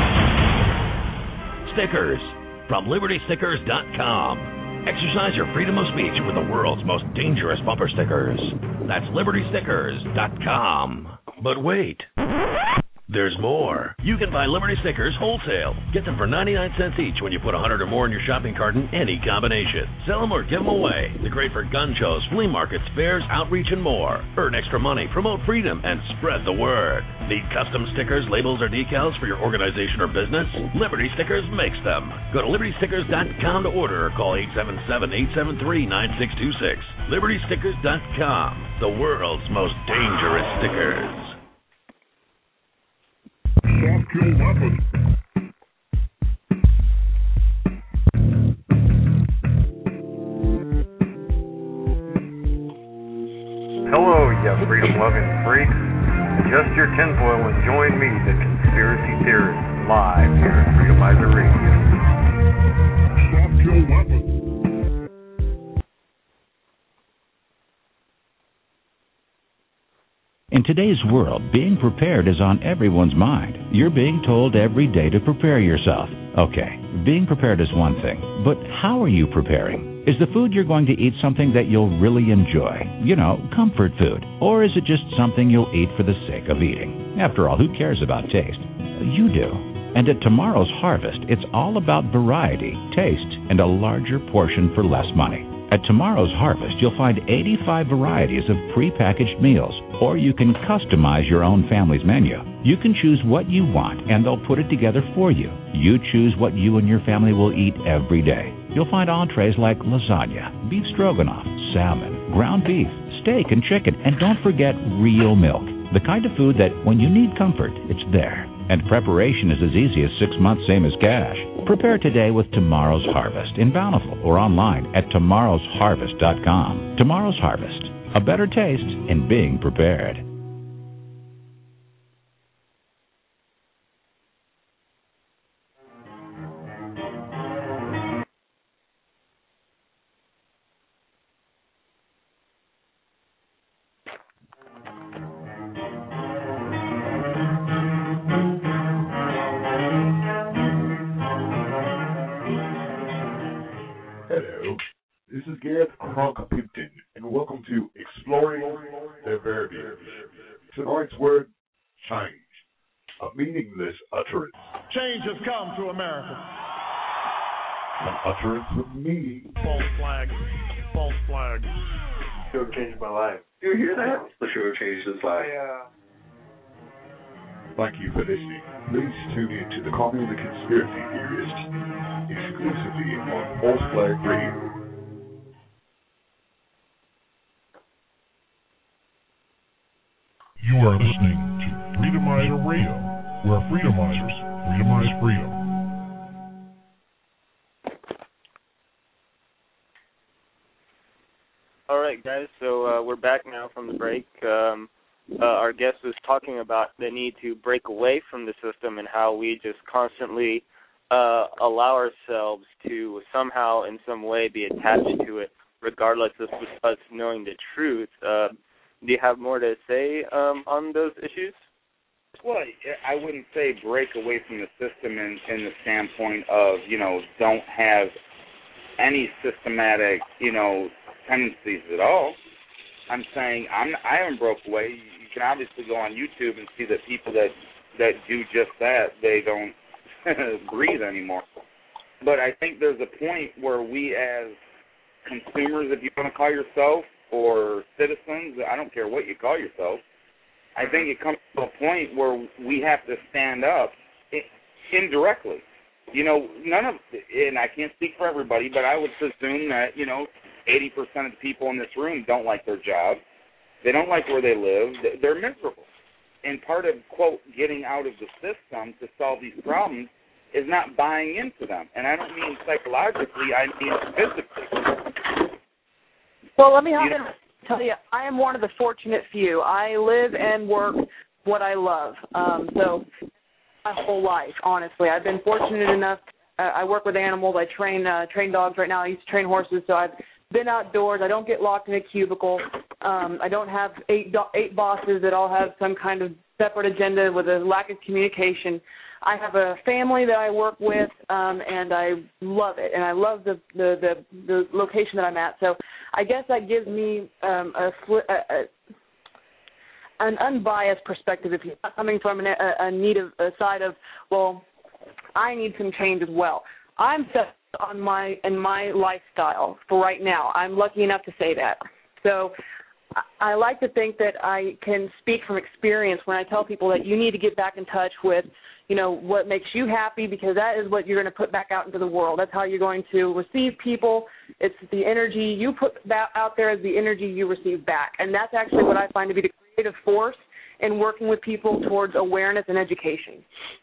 Stickers from LibertyStickers.com. Exercise your freedom of speech with the world's most dangerous bumper stickers. That's LibertyStickers.com. But wait, there's more. You can buy Liberty Stickers wholesale. Get them for 99 cents each when you put 100 or more in your shopping cart in any combination. Sell them or give them away. They're great for gun shows, flea markets, fairs, outreach, and more. Earn extra money, promote freedom, and spread the word. Need custom stickers, labels, or decals for your organization or business? Liberty Stickers makes them. Go to LibertyStickers.com to order or call 877-873-9626. LibertyStickers.com, the world's most dangerous stickers. Soft kill weapon. Hello, you freedom-loving freaks. Adjust your tinfoil and join me, the Conspiracy Theorist, live here at Freedomizer Radio. Soft kill weapon. In today's world, being prepared is on everyone's mind. You're being told every day to prepare yourself. Okay, being prepared is one thing, but how are you preparing? Is the food you're going to eat something that you'll really enjoy? You know, comfort food. Or is it just something you'll eat for the sake of eating? After all, who cares about taste? You do. And at Tomorrow's Harvest, it's all about variety, taste, and a larger portion for less money. At Tomorrow's Harvest, you'll find 85 varieties of prepackaged meals, or you can customize your own family's menu. You can choose what you want, and they'll put it together for you. You choose what you and your family will eat every day. You'll find entrees like lasagna, beef stroganoff, salmon, ground beef, steak, and chicken. And don't forget real milk, the kind of food that when you need comfort, it's there. And preparation is as easy as 6 months, same as cash. Prepare today with Tomorrow's Harvest in Bountiful or online at tomorrowsharvest.com. Tomorrow's Harvest, a better taste in being prepared. Hello, this is Gareth Cronk-Pimpton, and welcome to Exploring the Verbiage. Tonight's word, change, a meaningless utterance. Change has come to America. An utterance with meaning. False flag. False flag. Show changed my life. Do you hear that? The show changed his life. Thank you for listening. Please tune in to the Call Me the Conspiracy Theorist, exclusively on False Flag Radio. You are listening to Freedomizer Radio, where Freedomizers freedomize freedom. All right, guys, so we're back now from the break. Our guest was talking about the need to break away from the system and how we just constantly allow ourselves to somehow in some way be attached to it, regardless of us knowing the truth. Do you have more to say on those issues? Well, I wouldn't say break away from the system in the standpoint of, don't have any systematic, tendencies at all. I'm saying I haven't broke away. You can obviously go on YouTube and see that people that do just that, they don't breathe anymore. But I think there's a point where we as consumers, if you want to call yourself, or citizens, I don't care what you call yourself, I think it comes to a point where we have to stand up indirectly. None of, and I can't speak for everybody, but I would presume that, 80% of the people in this room don't like their job. They don't like where they live. They're miserable. And part of, quote, getting out of the system to solve these problems is not buying into them. And I don't mean psychologically, I mean physically. Well, let me tell you, I am one of the fortunate few. I live and work what I love. So my whole life, honestly. I've been fortunate enough I work with animals. I train dogs right now. I used to train horses, so I've been outdoors. I don't get locked in a cubicle. I don't have eight bosses that all have some kind of separate agenda with a lack of communication. I have a family that I work with, and I love it, and I love the location that I'm at. So I guess that gives me an unbiased perspective. If you're not coming from a side of, well, I need some change as well. I'm set on my lifestyle for right now. I'm lucky enough to say that. So I like to think that I can speak from experience when I tell people that you need to get back in touch with, what makes you happy, because that is what you're going to put back out into the world. That's how you're going to receive people. It's the energy you put out there is the energy you receive back. And that's actually what I find to be the creative force in working with people towards awareness and education.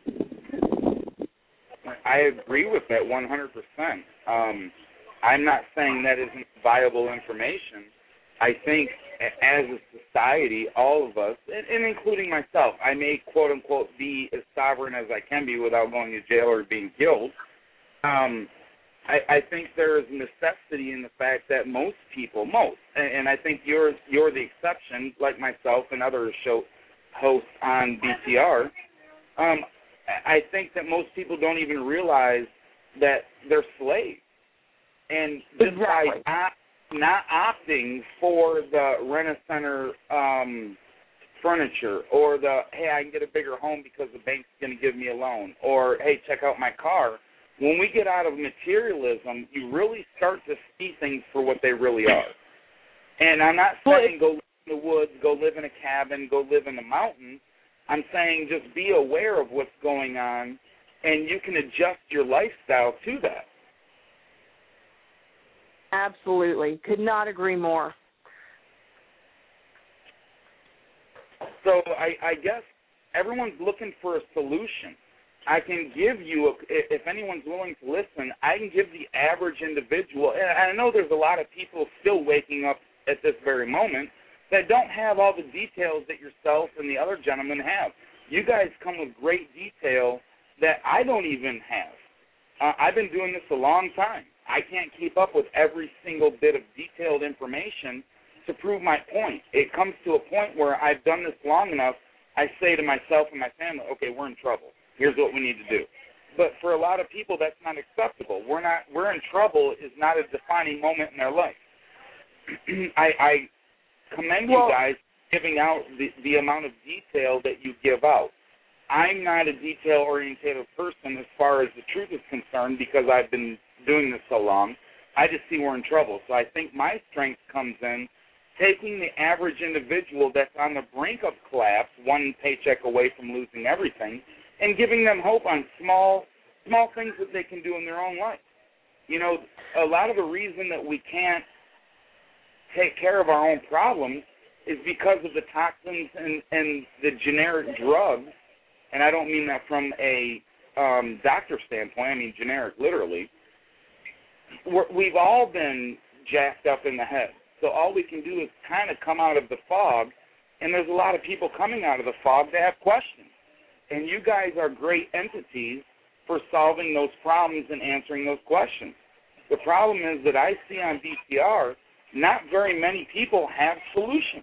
I agree with that 100%. I'm not saying that isn't viable information. I think as a society, all of us, and including myself, I may, quote-unquote, be as sovereign as I can be without going to jail or being killed. I think there is necessity in the fact that most people, and I think you're the exception, like myself and other show hosts on BTR, I think that most people don't even realize that they're slaves. And just by not opting for the Rent-A-Center furniture, or the, hey, I can get a bigger home because the bank's going to give me a loan, or, hey, check out my car. When we get out of materialism, you really start to see things for what they really are. And I'm not saying go live in the woods, go live in a cabin, go live in the mountains. I'm saying just be aware of what's going on, and you can adjust your lifestyle to that. Absolutely. Could not agree more. So I guess everyone's looking for a solution. I can give you, if anyone's willing to listen, I can give the average individual, and I know there's a lot of people still waking up at this very moment that don't have all the details that yourself and the other gentlemen have. You guys come with great detail that I don't even have. I've been doing this a long time. I can't keep up with every single bit of detailed information to prove my point. It comes to a point where I've done this long enough, I say to myself and my family, okay, we're in trouble. Here's what we need to do. But for a lot of people, that's not acceptable. We're in trouble is not a defining moment in their life. I commend you guys giving out the amount of detail that you give out. I'm not a detail-oriented person as far as the truth is concerned because I've been doing this so long. I just see we're in trouble. So I think my strength comes in taking the average individual that's on the brink of collapse, one paycheck away from losing everything, and giving them hope on small things that they can do in their own life. A lot of the reason that we can't take care of our own problems is because of the toxins and the generic drugs, and I don't mean that from a doctor standpoint, I mean generic, literally. We've all been jacked up in the head, so all we can do is kind of come out of the fog, and there's a lot of people coming out of the fog that have questions, and you guys are great entities for solving those problems and answering those questions. The problem is that I see on BTR, not very many people have solutions.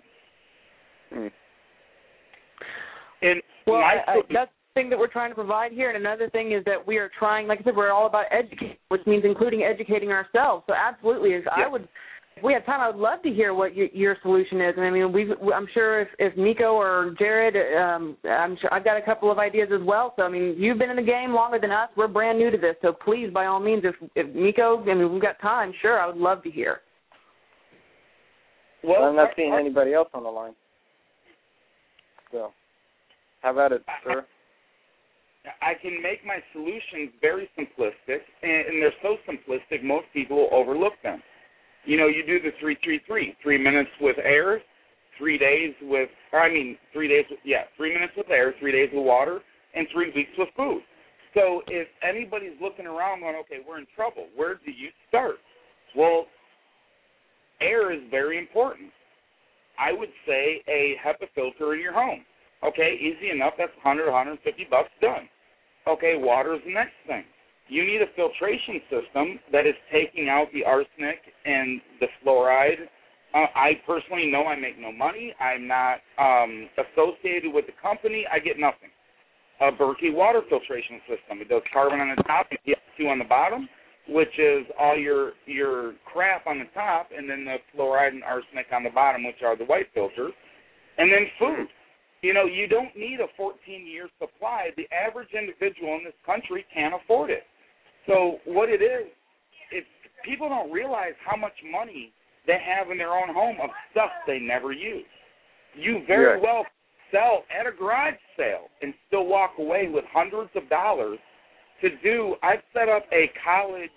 And that's the thing that we're trying to provide here. And another thing is that we are trying, like I said, we're all about educating, which means including educating ourselves. So absolutely, if we have time, I would love to hear what your solution is. And I mean, I'm sure if Nico or Jared, I'm sure I've got a couple of ideas as well. So I mean, you've been in the game longer than us. We're brand new to this. So please, by all means, if Nico, I mean, we've got time. Sure, I would love to hear. Well, I'm not seeing anybody else on the line. So, how about it, sir? I can make my solutions very simplistic, and they're so simplistic, most people will overlook them. You do the 3-3-3, 3 minutes with air, 3 days with, 3 minutes with air, 3 days with water, and 3 weeks with food. So if anybody's looking around going, okay, we're in trouble, where do you start? Well, air is very important. I would say a HEPA filter in your home. Okay, easy enough. That's $100, $150 done. Okay, water is the next thing. You need a filtration system that is taking out the arsenic and the fluoride. I personally know I make no money. I'm not associated with the company. I get nothing. A Berkey water filtration system. It does carbon on the top and TiO2 on the bottom, which is all your crap on the top, and then the fluoride and arsenic on the bottom, which are the white filters. And then food. You know, you don't need a 14-year supply. The average individual in this country can't afford it. So what it is, people don't realize how much money they have in their own home of stuff they never use. You very well sell at a garage sale and still walk away with hundreds of dollars to do. I've set up a college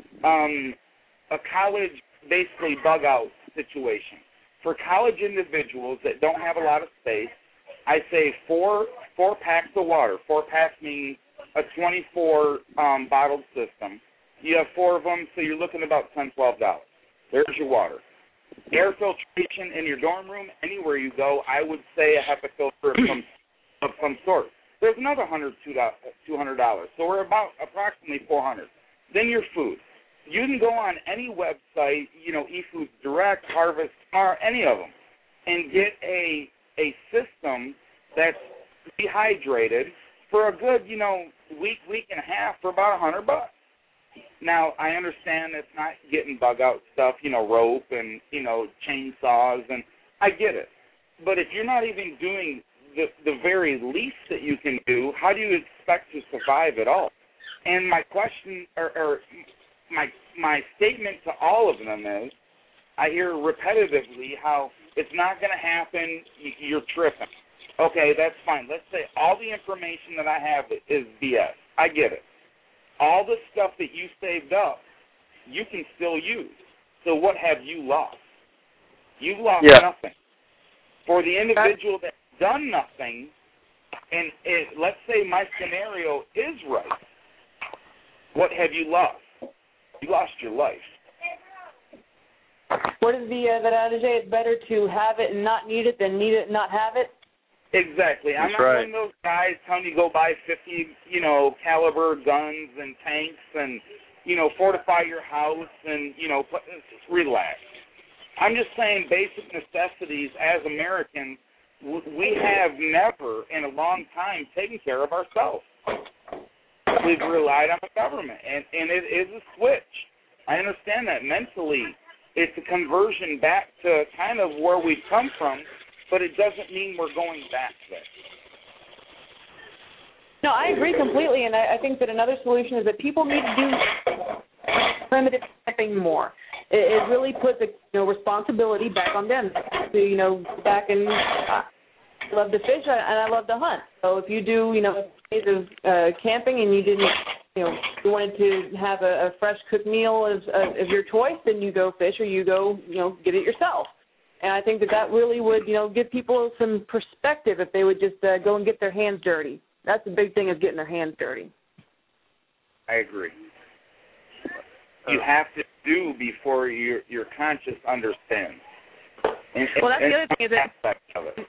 basically bug out situation for college individuals that don't have a lot of space. I say four packs of water. 4 packs means a 24 bottled system. You have 4 of them, so you're looking at about $10, $12. There's your water. Air filtration in your dorm room, anywhere you go, I would say a HEPA filter of some sort. There's another $100, $200. So we're about approximately $400. Then your food. You can go on any website, you know, eFoods Direct, Harvest, any of them, and get a system that's dehydrated for a good, you know, week and a half for about $100. Now, I understand it's not getting bug out stuff, you know, rope and, you know, chainsaws, and I get it. But if you're not even doing the very least that you can do, how do you expect to survive at all? And my question, or my statement to all of them is, I hear repetitively how it's not going to happen, you're tripping. Okay, that's fine. Let's say all the information that I have is BS. I get it. All the stuff that you saved up, you can still use. So what have you lost? You've lost nothing. For the individual that's done nothing, and let's say my scenario is right, what have you lost? You lost your life. What is that adage? It's better to have it and not need it than need it and not have it? Exactly. I'm not one of those guys telling you go buy 50, you know, caliber guns and tanks and, you know, fortify your house and, you know, just relax. I'm just saying basic necessities as Americans, we have never in a long time taken care of ourselves. We've relied on the government, and it is a switch. I understand that mentally. It's a conversion back to kind of where we've come from, but it doesn't mean we're going back there. No, I agree completely, and I think that another solution is that people need to do primitive camping more. It really puts responsibility back on them. Back in I love to fish and I love to hunt. So if you do, days of camping and you didn't, you wanted to have a fresh cooked meal as your choice, then you go fish or you go, get it yourself. And I think that really would, give people some perspective if they would just go and get their hands dirty. That's the big thing, is getting their hands dirty. I agree. You have to do before your conscious understands. Well, that's the other thing, is that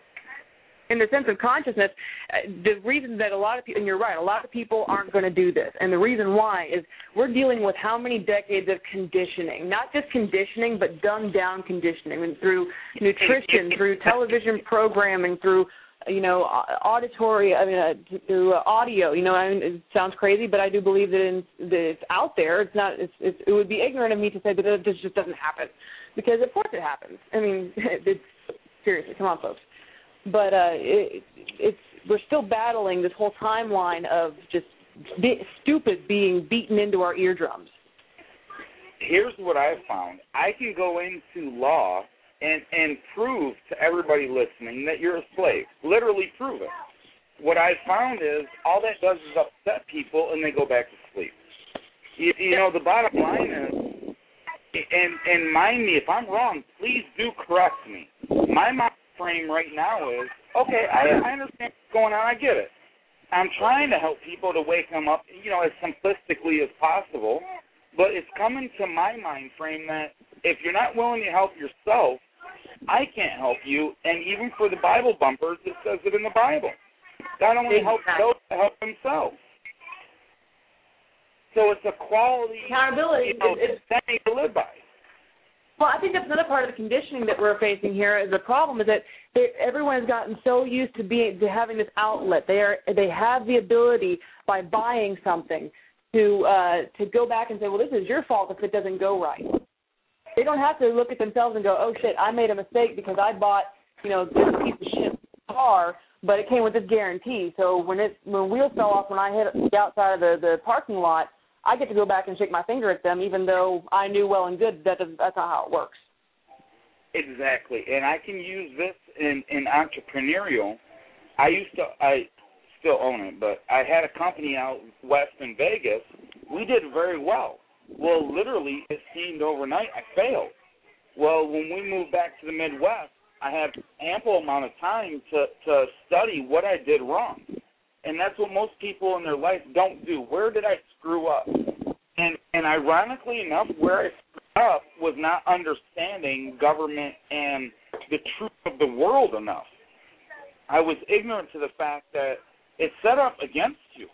in the sense of consciousness, the reason that a lot of people, and you're right, a lot of people aren't going to do this. And the reason why is we're dealing with how many decades of conditioning, not just conditioning, but dumbed-down conditioning, and through nutrition, through television programming, through auditory, through audio. It sounds crazy, but I do believe that it's out there. It's not. It would be ignorant of me to say that this just doesn't happen, because of course it happens. I mean, it's seriously, come on, folks. But we're still battling this whole timeline of just stupid being beaten into our eardrums. Here's what I've found. I can go into law and prove to everybody listening that you're a slave. Literally prove it. What I've found is all that does is upset people and they go back to sleep. The bottom line is, and mind me, if I'm wrong, please do correct me. My mind frame right now is, okay, I understand what's going on, I get it. I'm trying to help people to wake them up, as simplistically as possible, but it's coming to my mind frame that if you're not willing to help yourself, I can't help you, and even for the Bible bumpers, it says it in the Bible. God only helps those to help themselves. So it's a quality accountability. It's thing to live by. Well, I think that's another part of the conditioning that we're facing here. The problem is that everyone has gotten so used to having this outlet. They have the ability by buying something to go back and say, well, this is your fault if it doesn't go right. They don't have to look at themselves and go, oh shit, I made a mistake because I bought this piece of shit car, but it came with this guarantee. So when wheels fell off when I hit the outside of the parking lot, I get to go back and shake my finger at them, even though I knew well and good that's not how it works. Exactly, and I can use this in entrepreneurial. I still own it, but I had a company out west in Vegas. We did very well. Well, literally, it seemed overnight I failed. Well, when we moved back to the Midwest, I had ample amount of time to study what I did wrong. And that's what most people in their life don't do. Where did I screw up? And ironically enough, where I screwed up was not understanding government and the truth of the world enough. I was ignorant to the fact that it's set up against you.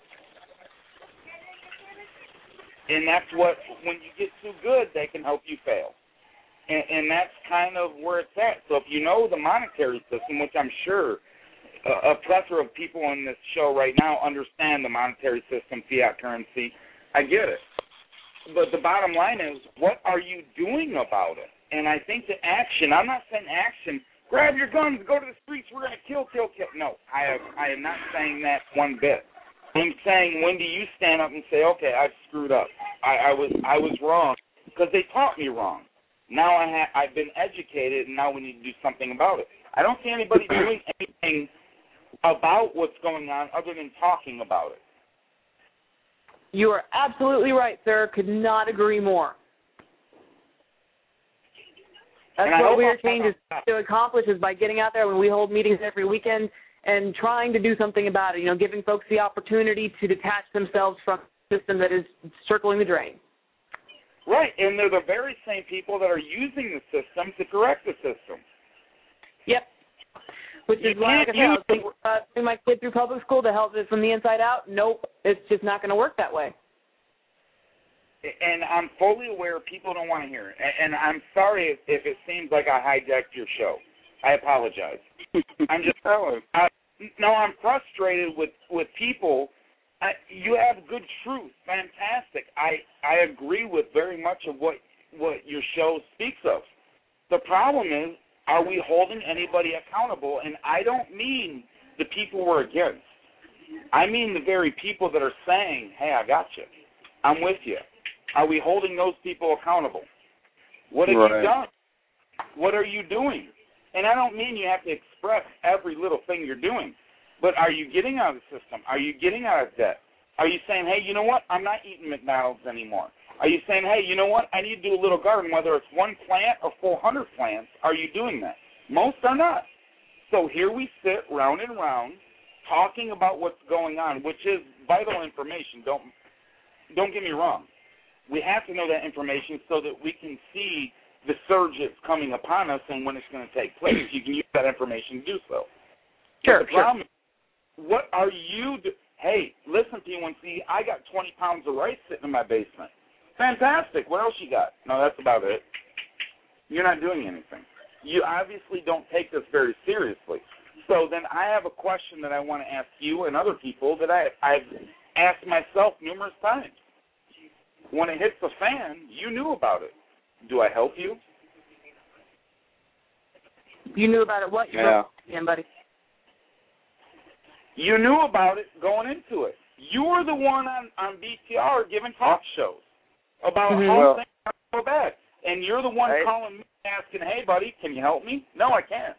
And that's what, when you get too good, they can help you fail. And that's kind of where it's at. So if you know the monetary system, which I'm sure a plethora of people on this show right now understand the monetary system, fiat currency, I get it. But the bottom line is, what are you doing about it? And I think the action, I'm not saying action, grab your guns, go to the streets, we're going to kill. No, I am not saying that one bit. I'm saying, when do you stand up and say, okay, I've screwed up. I was wrong because they taught me wrong. Now I've been educated, and now we need to do something about it. I don't see anybody doing anything about what's going on other than talking about it. You are absolutely right, sir. Could not agree more. That's what Weird Change is to accomplish, is by getting out there when we hold meetings every weekend and trying to do something about it, giving folks the opportunity to detach themselves from a system that is circling the drain. Right, and they're the very same people that are using the system to correct the system. Yep. Which is why, like I said, I was thinking about putting my kid through public school to help it from the inside out. Nope, it's just not going to work that way. And I'm fully aware people don't want to hear it. And I'm sorry if it seems like I hijacked your show. I apologize. I'm just I'm frustrated with people. You have good truth. Fantastic. I agree with very much of what your show speaks of. The problem is, are we holding anybody accountable? And I don't mean the people we're against. I mean the very people that are saying, hey, I got you. I'm with you. Are we holding those people accountable? What have you done? What are you doing? And I don't mean you have to express every little thing you're doing, but are you getting out of the system? Are you getting out of debt? Are you saying, hey, you know what? I'm not eating McDonald's anymore. Are you saying, hey, you know what? I need to do a little garden, whether it's one plant or 400 plants. Are you doing that? Most are not. So here we sit round and round talking about what's going on, which is vital information. Don't get me wrong. We have to know that information so that we can see the surge that's coming upon us and when it's going to take place. You can use that information to do so. Sure, the problem is, what are you Hey, listen, P1C, I got 20 pounds of rice sitting in my basement. Fantastic. What else you got? No, that's about it. You're not doing anything. You obviously don't take this very seriously. So then I have a question that I want to ask you and other people that I've asked myself numerous times. When it hits the fan, you knew about it. Do I help you? You knew about it what? Again, buddy. You knew about it going into it. You were the one on BTR giving talk shows about how things are so bad. And you're the one calling me asking, hey, buddy, can you help me? No, I can't.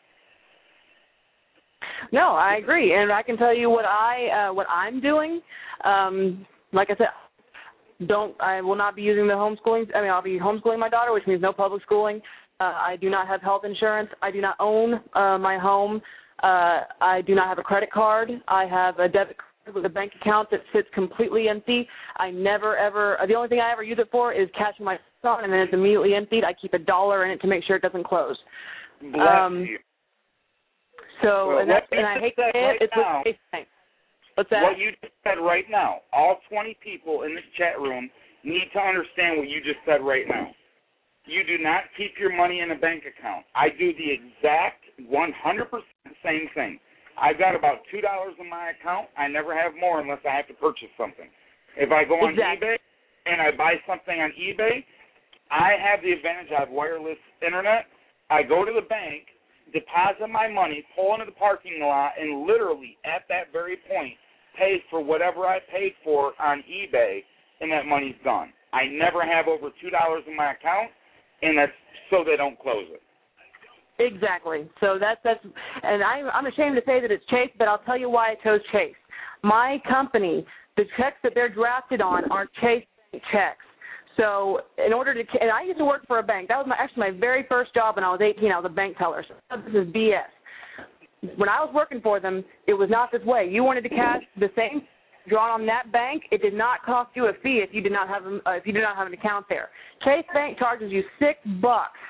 No, I agree. And I can tell you what I'm doing. Like I said, I will not be using the homeschooling. I mean, I'll be homeschooling my daughter, which means no public schooling. I do not have health insurance. I do not own my home. I do not have a credit card. I have a debit card with a bank account that sits completely empty. I never, ever, the only thing I ever use it for is cashing my son, and then it's immediately emptied. I keep $1 in it to make sure it doesn't close. Bless you. So, and I hate to say it, it's what they think. What's that? What you just said right now. All 20 people in this chat room need to understand what you just said right now. You do not keep your money in a bank account. I do the exact 100% same thing. I've got about $2 in my account. I never have more unless I have to purchase something. If I go on eBay and I buy something on eBay, I have the advantage. I have wireless internet. I go to the bank, deposit my money, pull into the parking lot, and literally at that very point pay for whatever I paid for on eBay, and that money's gone. I never have over $2 in my account, and that's so they don't close it. Exactly. So that's and I'm ashamed to say that it's Chase, but I'll tell you why I chose Chase. My company, the checks that they're drafted on are Chase checks. So in order to, and I used to work for a bank. That was actually my very first job when I was 18. I was a bank teller. So this is BS. When I was working for them, it was not this way. You wanted to cash the same drawn on that bank. It did not cost you a fee if you did not have an account there. Chase Bank charges you $6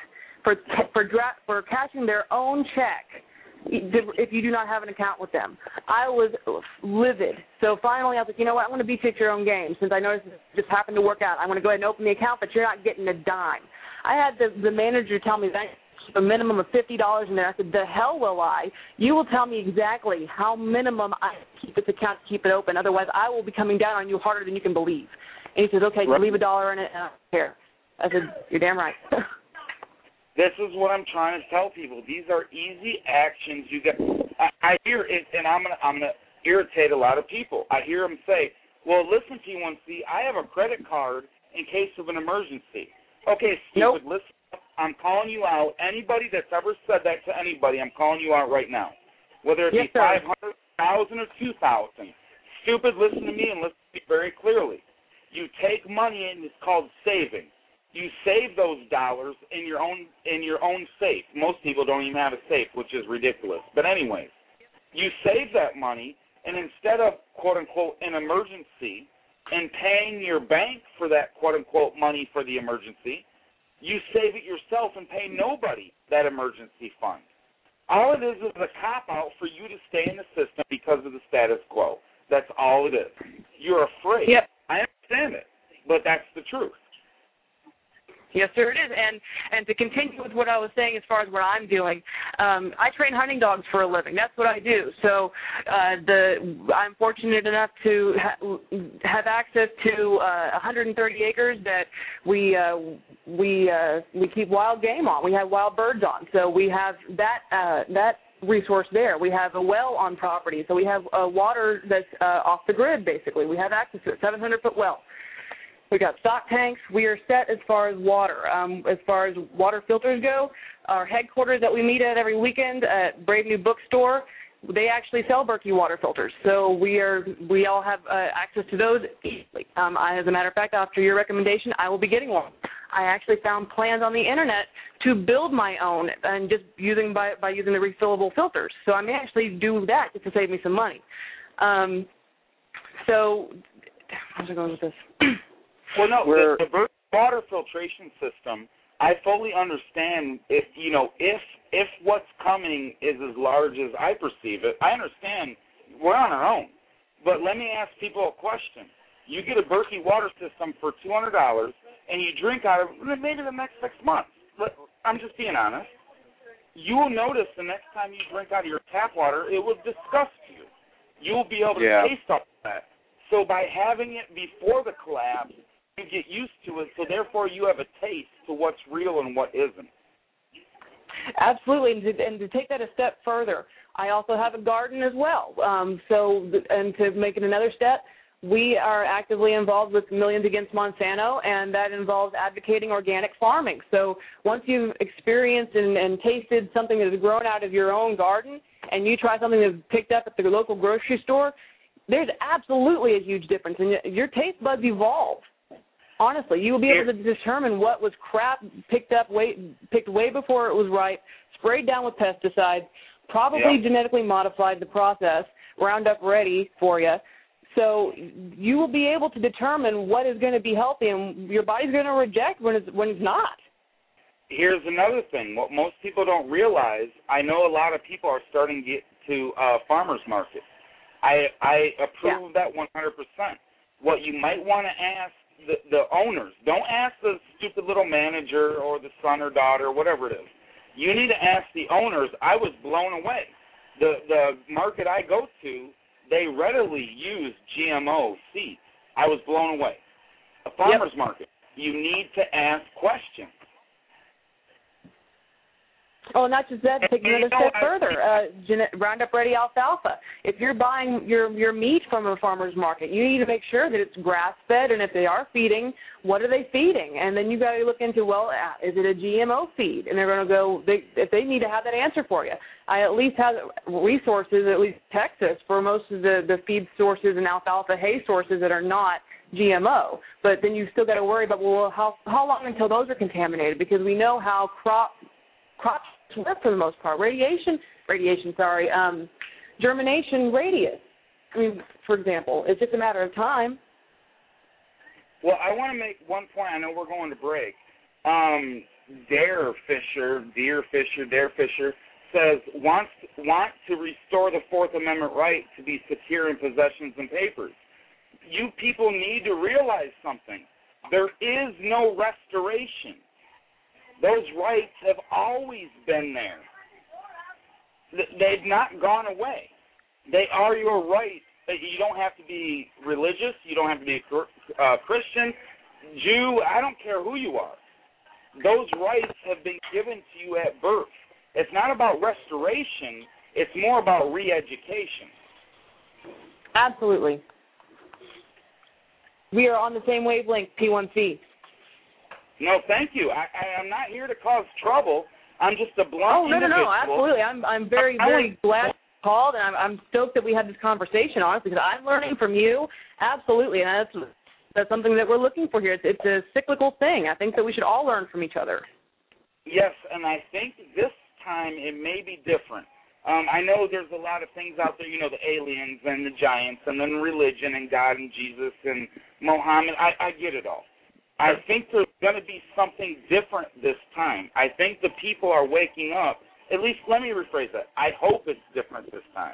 for cashing their own check if you do not have an account with them. I was livid. So finally I was like, you know what, I'm going to be at your own game. Since I noticed it just happened to work out, I'm going to go ahead and open the account, but you're not getting a dime. I had the manager tell me that a minimum of $50 in there. I said, the hell will I? You will tell me exactly how minimum I keep this account to keep it open. Otherwise, I will be coming down on you harder than you can believe. And he says, okay, you leave $1 in it, and I don't care. I said, you're damn right. This is what I'm trying to tell people. These are easy actions you get. I hear it, and I'm gonna irritate a lot of people. I hear them say, well, listen, P1C, I have a credit card in case of an emergency. Okay, stupid, listen. I'm calling you out. Anybody that's ever said that to anybody, I'm calling you out right now. Whether it be 500,000 or 2,000. Stupid, listen to me and listen to me very clearly. You take money and it's called saving. You save those dollars in your own safe. Most people don't even have a safe, which is ridiculous. But anyways, you save that money, and instead of, quote-unquote, an emergency and paying your bank for that, quote-unquote, money for the emergency, you save it yourself and pay nobody that emergency fund. All it is a cop-out for you to stay in the system because of the status quo. That's all it is. You're afraid. Yep. I understand it, but that's the truth. Yes, sir, it is. And to continue with what I was saying as far as what I'm doing, I train hunting dogs for a living. That's what I do. So I'm fortunate enough to have access to 130 acres that we keep wild game on. We have wild birds on. So we have that resource there. We have a well on property. So we have water that's off the grid, basically. We have access to it, 700-foot well. We got stock tanks. We are set as far as water. As far as water filters go, our headquarters that we meet at every weekend at Brave New Bookstore, they actually sell Berkey water filters. So we all have access to those easily. As a matter of fact, after your recommendation, I will be getting one. I actually found plans on the internet to build my own, and just using by using the refillable filters. So I may actually do that just to save me some money. So how's it going with this? Well, no, the water filtration system, I fully understand if what's coming is as large as I perceive it. I understand we're on our own. But let me ask people a question. You get a Berkey water system for $200 and you drink out of it maybe the next 6 months. I'm just being honest. You will notice the next time you drink out of your tap water, it will disgust you. You will be able to taste all that. So by having it before the collapse, you get used to it, so therefore you have a taste to what's real and what isn't. Absolutely, and to take that a step further, I also have a garden as well. And to make it another step, we are actively involved with Millions Against Monsanto, and that involves advocating organic farming. So once you've experienced and tasted something that is grown out of your own garden, and you try something that's picked up at the local grocery store, there's absolutely a huge difference, and your taste buds evolve. Honestly, you will be able to determine what was crap picked way before it was ripe, sprayed down with pesticides, probably genetically modified the process, Roundup ready for you. So you will be able to determine what is going to be healthy and your body's going to reject when it's not. Here's another thing. What most people don't realize, I know a lot of people are starting to get to farmers markets. I approve of that 100%. What you might want to ask the owners, don't ask the stupid little manager or the son or daughter or whatever it is. You need to ask the owners. I was blown away. The market I go to, they readily use GMO seeds. I was blown away. A farmer's market, you need to ask questions. Oh, not just that, take another step further. Roundup Ready alfalfa. If you're buying your meat from a farmer's market, you need to make sure that it's grass-fed, and if they are feeding, what are they feeding? And then you got to look into, well, is it a GMO feed? And they're going to go, if they need to have that answer for you. I at least have resources, at least Texas, for most of the feed sources and alfalfa hay sources that are not GMO. But then you still got to worry about, well, how long until those are contaminated? Because we know how crops work for the most part. Germination radius. I mean, for example, it's just a matter of time. Well, I want to make one point. I know we're going to break. Dare Fisher says want to restore the Fourth Amendment right to be secure in possessions and papers. You people need to realize something. There is no restoration. Those rights have always been there. They've not gone away. They are your rights. You don't have to be religious. You don't have to be a Christian, Jew. I don't care who you are. Those rights have been given to you at birth. It's not about restoration. It's more about re-education. Absolutely. We are on the same wavelength, P1C. No, thank you. I'm not here to cause trouble. I'm just a blunt individual. No, absolutely. I'm very, very glad you called, and I'm stoked that we had this conversation, honestly, because I'm learning from you. Absolutely, and that's something that we're looking for here. It's a cyclical thing. I think that we should all learn from each other. Yes, and I think this time it may be different. I know there's a lot of things out there, the aliens and the giants and then religion and God and Jesus and Muhammad. I get it all. I think there's going to be something different this time. I think the people are waking up. At least, let me rephrase that. I hope it's different this time.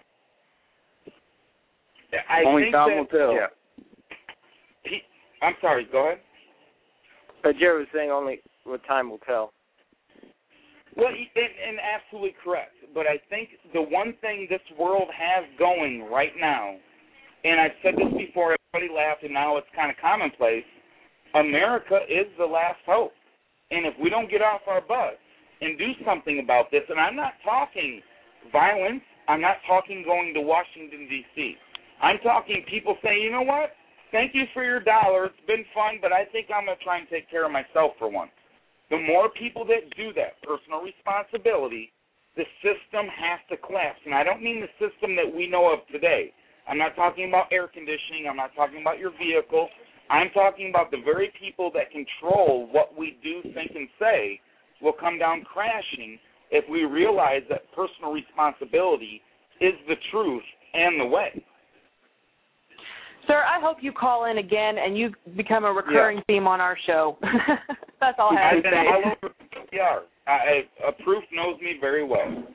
Only time will tell. Yeah. I'm sorry, go ahead. But Jared was saying only what time will tell. Well, and absolutely correct. But I think the one thing this world has going right now, and I've said this before, everybody laughed, and now it's kind of commonplace, America is the last hope. And if we don't get off our butts and do something about this, and I'm not talking violence, I'm not talking going to Washington, D.C. I'm talking people saying, you know what, thank you for your dollar, it's been fun, but I think I'm going to try and take care of myself for once. The more people that do that, personal responsibility, the system has to collapse. And I don't mean the system that we know of today. I'm not talking about air conditioning. I'm not talking about your vehicle. I'm talking about the very people that control what we do, think, and say will come down crashing if we realize that personal responsibility is the truth and the way. Sir, I hope you call in again and you become a recurring theme on our show. That's all I have to say. I've been all over PR. Proof knows me very well.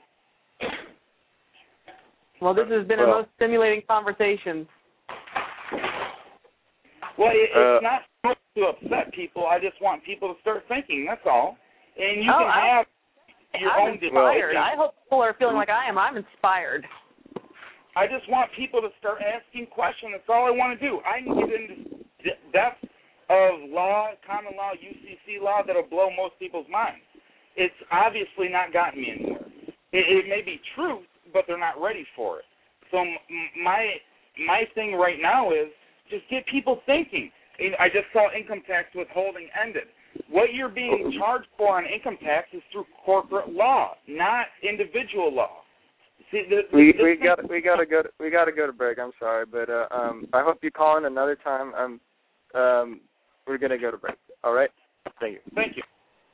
Well, this has been the most stimulating conversation. Well, it's not supposed to upset people. I just want people to start thinking, that's all. And you can have your own inspired. I hope people are feeling like I am. I'm inspired. I just want people to start asking questions. That's all I want to do. I can get into depth of law, common law, UCC law that'll blow most people's minds. It's obviously not gotten me anywhere. It may be truth, but they're not ready for it. So my thing right now is just get people thinking. I just saw income tax withholding ended. What you're being charged for on income tax is through corporate law, not individual law. See, we gotta go to break. I'm sorry, but I hope you call in another time. We're gonna go to break. All right. Thank you. Thank you.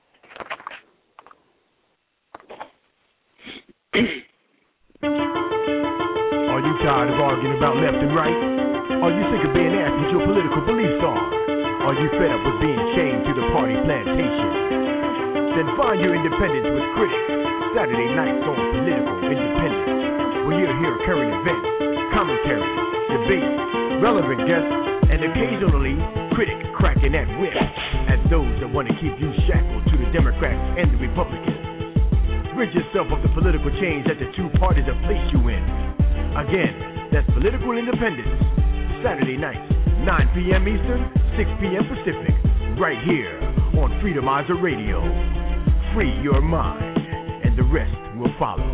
Are you tired of arguing about left and right? Are you sick of being asked what your political beliefs are? Are you fed up with being chained to the party plantation? Then find your independence with critics. Saturday nights on Political Independence, where you'll hear current events, commentary, debate, relevant guests, and occasionally critic cracking that whip at those that want to keep you shackled to the Democrats and the Republicans. Rid yourself of the political chains that the two parties have placed you in. Again, that's Political Independence, Saturday nights, 9 p.m. Eastern, 6 p.m. Pacific, right here on Freedomizer Radio. Free your mind, and the rest will follow.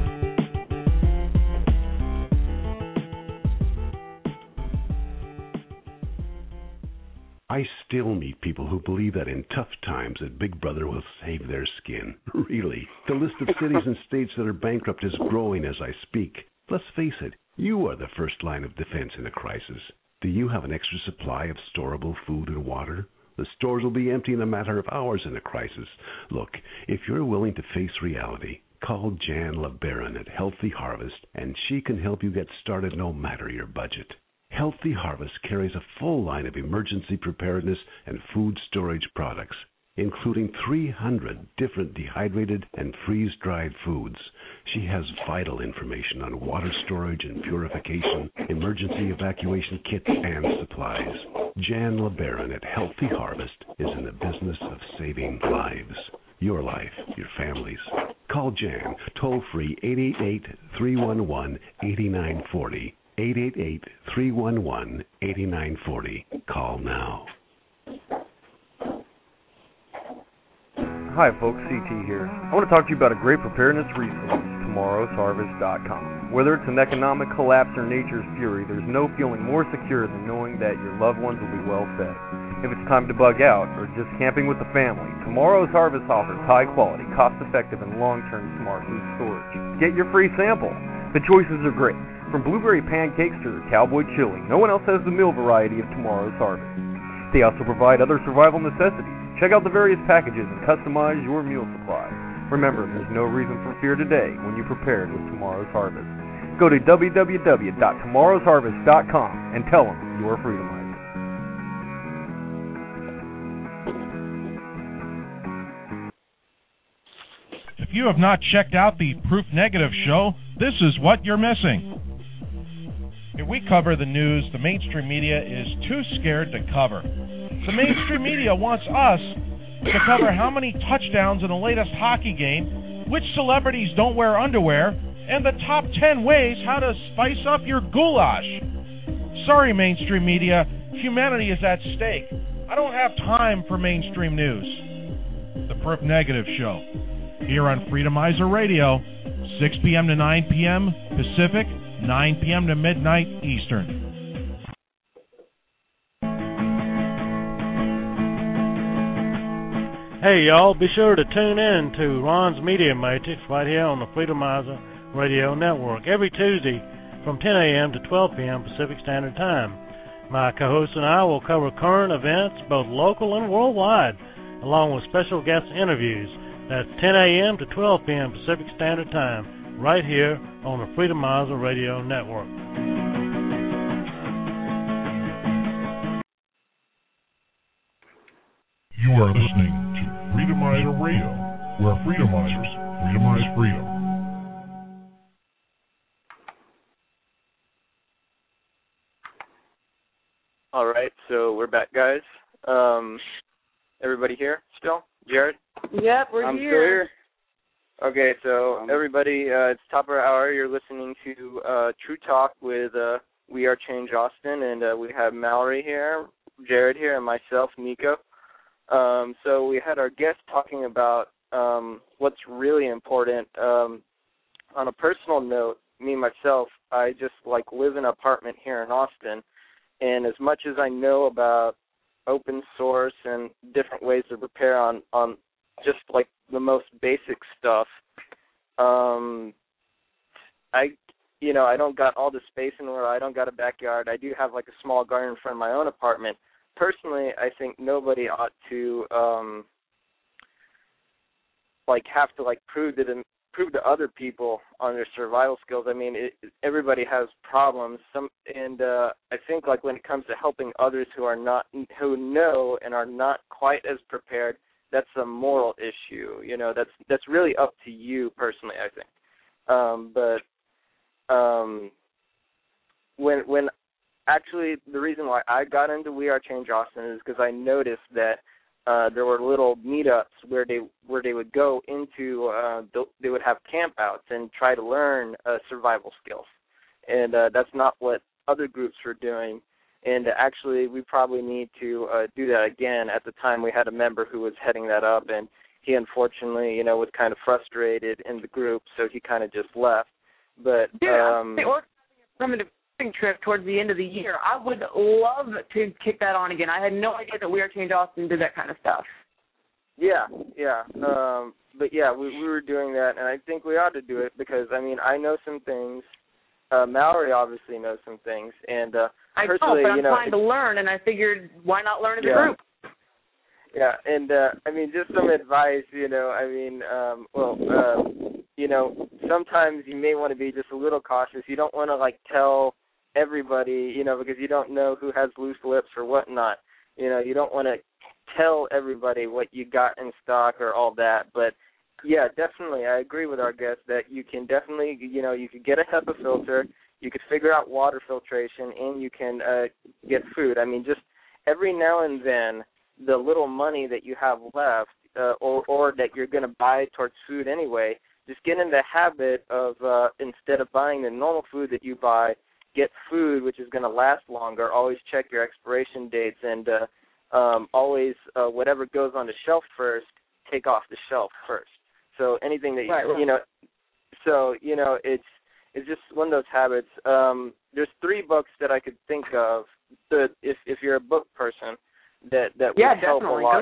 I still meet people who believe that in tough times that Big Brother will save their skin. Really. The list of cities and states that are bankrupt is growing as I speak. Let's face it, you are the first line of defense in a crisis. Do you have an extra supply of storable food and water? The stores will be empty in a matter of hours in a crisis. Look, if you're willing to face reality, call Jan LeBaron at Healthy Harvest, and she can help you get started no matter your budget. Healthy Harvest carries a full line of emergency preparedness and food storage products, including 300 different dehydrated and freeze-dried foods. She has vital information on water storage and purification, emergency evacuation kits, and supplies. Jan LeBaron at Healthy Harvest is in the business of saving lives. Your life, your family's. Call Jan, toll-free 888-311-8940. 888-311-8940. Call now. Hi folks, CT here. I want to talk to you about a great preparedness resource, tomorrowsharvest.com. Whether it's an economic collapse or nature's fury, there's no feeling more secure than knowing that your loved ones will be well fed. If it's time to bug out or just camping with the family, Tomorrow's Harvest offers high quality, cost-effective, and long-term smart food storage. Get your free sample. The choices are great. From blueberry pancakes to cowboy chili, no one else has the meal variety of Tomorrow's Harvest. They also provide other survival necessities. Check out the various packages and customize your meal supply. Remember, there's no reason for fear today when you're prepared with Tomorrow's Harvest. Go to www.tomorrowsharvest.com and tell them you are Freedomizer. If you have not checked out the Proof Negative show, this is what you're missing. Here we cover the news the mainstream media is too scared to cover. The mainstream media wants us to cover how many touchdowns in the latest hockey game, which celebrities don't wear underwear, and the top 10 ways how to spice up your goulash. Sorry, mainstream media, humanity is at stake. I don't have time for mainstream news. The Proof Negative show, here on Freedomizer Radio, 6 p.m. to 9 p.m. Pacific, 9 p.m. to midnight Eastern. Hey, y'all, be sure to tune in to Ron's Media Matrix right here on the Freedomizer Radio Network every Tuesday from 10 a.m. to 12 p.m. Pacific Standard Time. My co-host and I will cover current events, both local and worldwide, along with special guest interviews. That's 10 a.m. to 12 p.m. Pacific Standard Time, right here on the Freedomizer Radio Network. You are listening to Freedomizer Radio, where Freedomizers freedomize freedom. All right, so we're back, guys. Everybody here still? Jared? Yep, we're I'm here. still here. Okay, so everybody, it's top of our hour. You're listening to True Talk with We Are Change Austin, and we have Mallory here, Jared here, and myself, Nico. So we had our guest talking about what's really important. On a personal note, me, myself, I just live in an apartment here in Austin, and as much as I know about open source and different ways to prepare on just the most basic stuff, I don't got all the space in the world. I don't got a backyard. I do have a small garden in front of my own apartment. Personally, I think nobody ought to have to prove to other people on their survival skills. I mean, everybody has problems. I think when it comes to helping others who know and are not quite as prepared, that's a moral issue. That's really up to you personally, I think. when actually the reason why I got into We Are Change Austin is because I noticed that there were little meetups where they would go into they would have campouts and try to learn survival skills, and that's not what other groups were doing. And actually, we probably need to do that again. At the time, we had a member who was heading that up, and he unfortunately, was kind of frustrated in the group, so he kind of just left. But or from a trip towards the end of the year, I would love to kick that on again. I had no idea that We Are Change Austin did that kind of stuff. Yeah. But yeah, we were doing that, and I think we ought to do it because I know some things. Mallory obviously knows some things, and I personally, know, but I'm trying to learn, and I figured why not learn as a group? Yeah, and just some advice, sometimes you may want to be just a little cautious. You don't want to tell everybody, because you don't know who has loose lips or whatnot. You don't want to tell everybody what you got in stock or all that. But yeah, definitely, I agree with our guest that you can definitely, you could get a HEPA filter, you could figure out water filtration, and you can get food. Just every now and then, the little money that you have left or that you're going to buy towards food anyway, just get in the habit of instead of buying the normal food that you buy, get food which is going to last longer. Always check your expiration dates, and always whatever goes on the shelf first, take off the shelf first. So anything that it's just one of those habits. There's 3 books that I could think of that if you're a book person that would help a lot.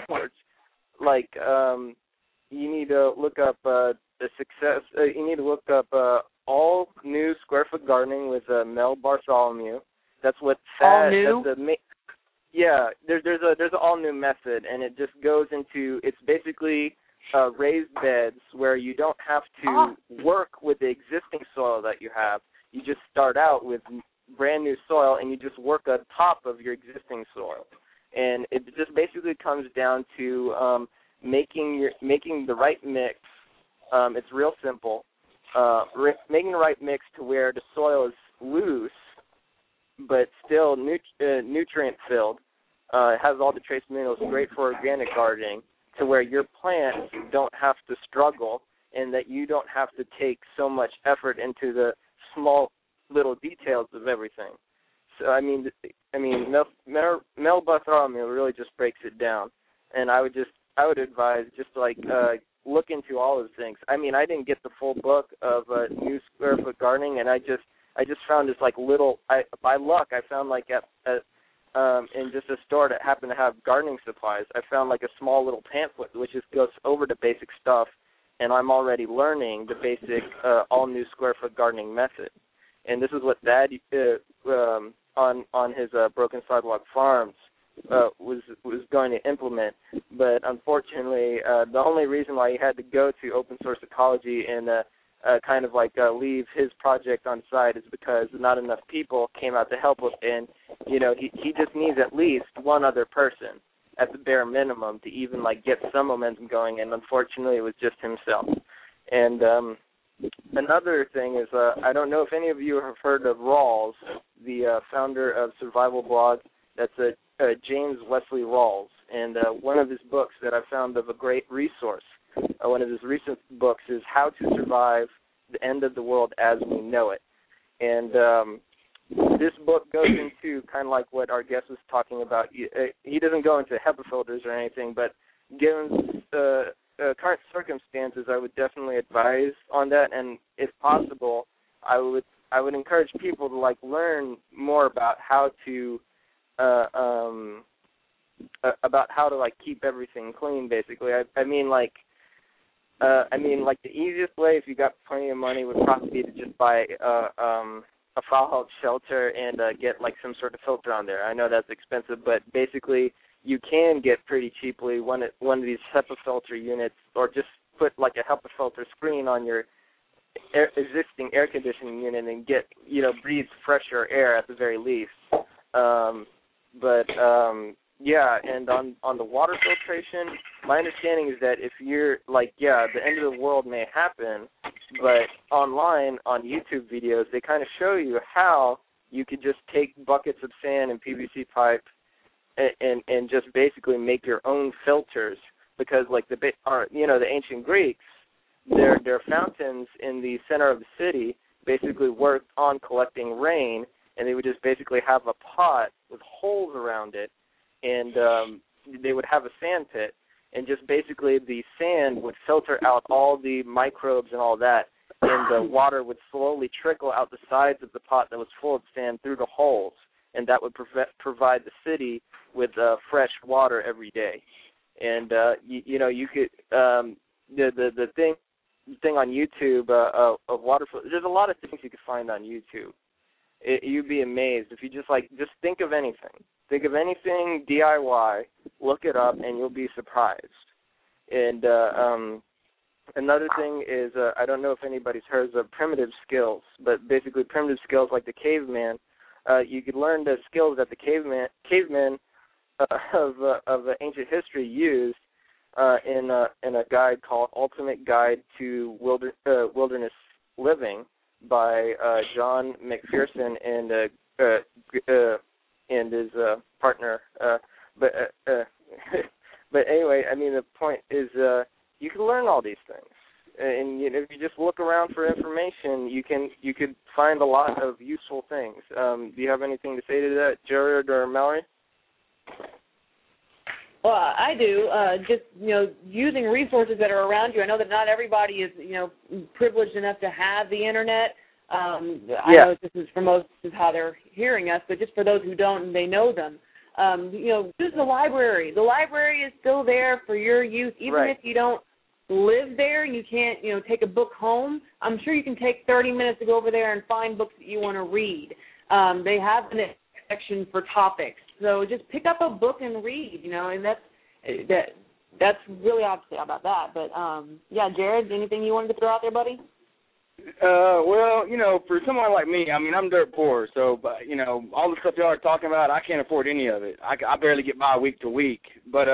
You need to look up the success. You need to look up All New Square Foot Gardening with Mel Bartholomew. That's what All New. There's an all new method, and it just goes into it's basically raised beds where you don't have to work with the existing soil that you have. You just start out with brand new soil, and you just work on top of your existing soil. And it just basically comes down to making the right mix. It's real simple. Making the right mix to where the soil is loose, but still nutrient filled. It has all the trace minerals, great for organic gardening, to where your plants don't have to struggle, and that you don't have to take so much effort into the small little details of everything. So Mel Bartholomew really just breaks it down, and I would advise just look into all those things. I didn't get the full book of New Square Foot Gardening, and I just found this little. By luck, I found in just a store that happened to have gardening supplies. I found a small little pamphlet which just goes over the basic stuff, and I'm already learning the basic all new square foot gardening method. And this is what Dad on his Broken Sidewalk Farms was going to implement. But unfortunately, the only reason why he had to go to open source ecology and leave his project on site is because not enough people came out to help him. And he just needs at least one other person at the bare minimum to even get some momentum going. And unfortunately, it was just himself. And another thing is, I don't know if any of you have heard of Rawls, the founder of Survival Blog. That's James Wesley Rawls. And one of his books that I found of a great resource, one of his recent books, is How to Survive the End of the World as We Know It. And this book goes into kind of like what our guest was talking about. He doesn't go into HEPA filters or anything, but given current circumstances, I would definitely advise on that. And if possible, I would encourage people to learn more about how to keep everything clean. Basically, the easiest way, if you got plenty of money, would probably be to just buy a foul shelter and get some sort of filter on there. I know that's expensive, but basically you can get pretty cheaply one of these HEPA filter units, or just put a HEPA filter screen on your existing air conditioning unit and get breathe fresher air at the very least. And on the water filtration, my understanding is that if you're the end of the world may happen, but online on YouTube videos, they kind of show you how you could just take buckets of sand and PVC pipe and just basically make your own filters, because like the ancient Greeks, their fountains in the center of the city basically worked on collecting rain, and they would just basically have a pot with holes around it, and they would have a sand pit, and just basically the sand would filter out all the microbes and all that, and the water would slowly trickle out the sides of the pot that was full of sand through the holes, and that would provide the city with fresh water every day. And you could the thing on YouTube of water flow. There's a lot of things you could find on YouTube. You'd be amazed if you just think of anything. Think of anything DIY, look it up, and you'll be surprised. And another thing is, I don't know if anybody's heard of primitive skills, but basically primitive skills like the caveman. You could learn the skills that the cavemen of ancient history used in a guide called Ultimate Guide to Wilderness Living by John McPherson and his partner. But anyway, I mean, the point is you can learn all these things. And if you just look around for information, you could find a lot of useful things. Do you have anything to say to that, Jared or Mallory? Well, I do. Just using resources that are around you. I know that not everybody is privileged enough to have the internet. I know this is for most is how they're hearing us, but just for those who don't and they know them, use the library. The library is still there for your use, even if you don't live there and you can't, take a book home. I'm sure you can take 30 minutes to go over there and find books that you want to read. They have a section for topics, so just pick up a book and read. And that's really obviously about that. But Jared, anything you wanted to throw out there, buddy? Well, for someone like me, I mean, I'm dirt poor, so, but, all the stuff y'all are talking about, I can't afford any of it. I barely get by week to week. But,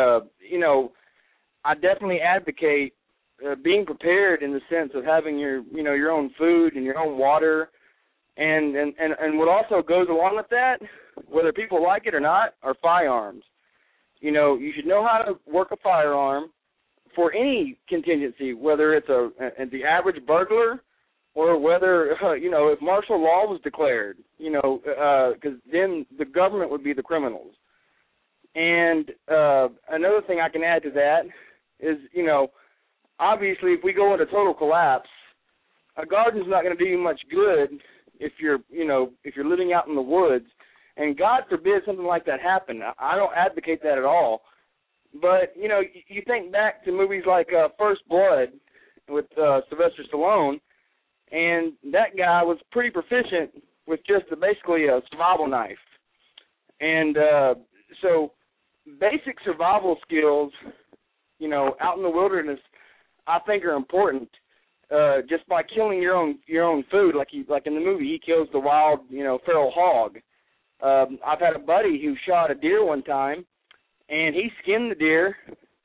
I definitely advocate being prepared in the sense of having your own food and your own water. And what also goes along with that, whether people like it or not, are firearms. You should know how to work a firearm for any contingency, whether it's the average burglar or whether, if martial law was declared, because then the government would be the criminals. And another thing I can add to that is, obviously if we go into total collapse, a garden's not going to do you much good if you're living out in the woods. And God forbid something like that happen. I don't advocate that at all. But, you think back to movies like First Blood with Sylvester Stallone, and that guy was pretty proficient with just basically a survival knife. And so basic survival skills, out in the wilderness, I think are important. Just by killing your own food, like in the movie, he kills the wild, feral hog. I've had a buddy who shot a deer one time, and he skinned the deer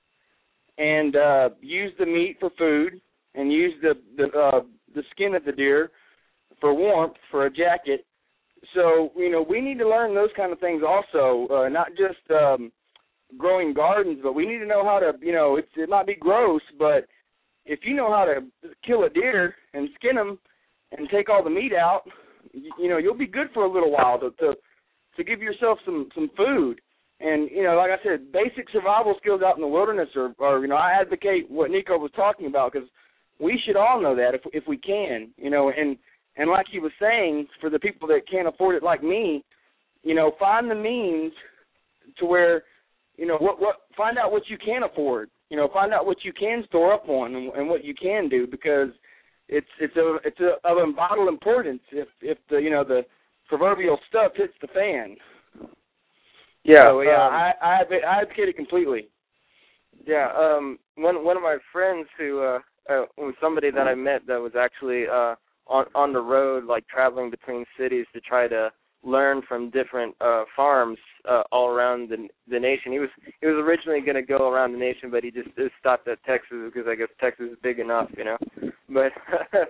and used the meat for food and used the skin of the deer for warmth, for a jacket. So, we need to learn those kind of things also, not just growing gardens, but we need to know how to, it might be gross, but if you know how to kill a deer and skin him and take all the meat out, you'll be good for a little while to give yourself some food. And, like I said, basic survival skills out in the wilderness are I advocate what Nico was talking about, because we should all know that if we can, and like he was saying, for the people that can't afford it like me, find the means to where, find out what you can afford, find out what you can store up on and what you can do, because it's of vital importance if the proverbial stuff hits the fan. Yeah, so, I advocate it completely. Yeah, one of my friends who was somebody that I met that was actually on the road, like traveling between cities to try to learn from different farms all around the nation. He was originally going to go around the nation, but he just stopped at Texas because I guess Texas is big enough, But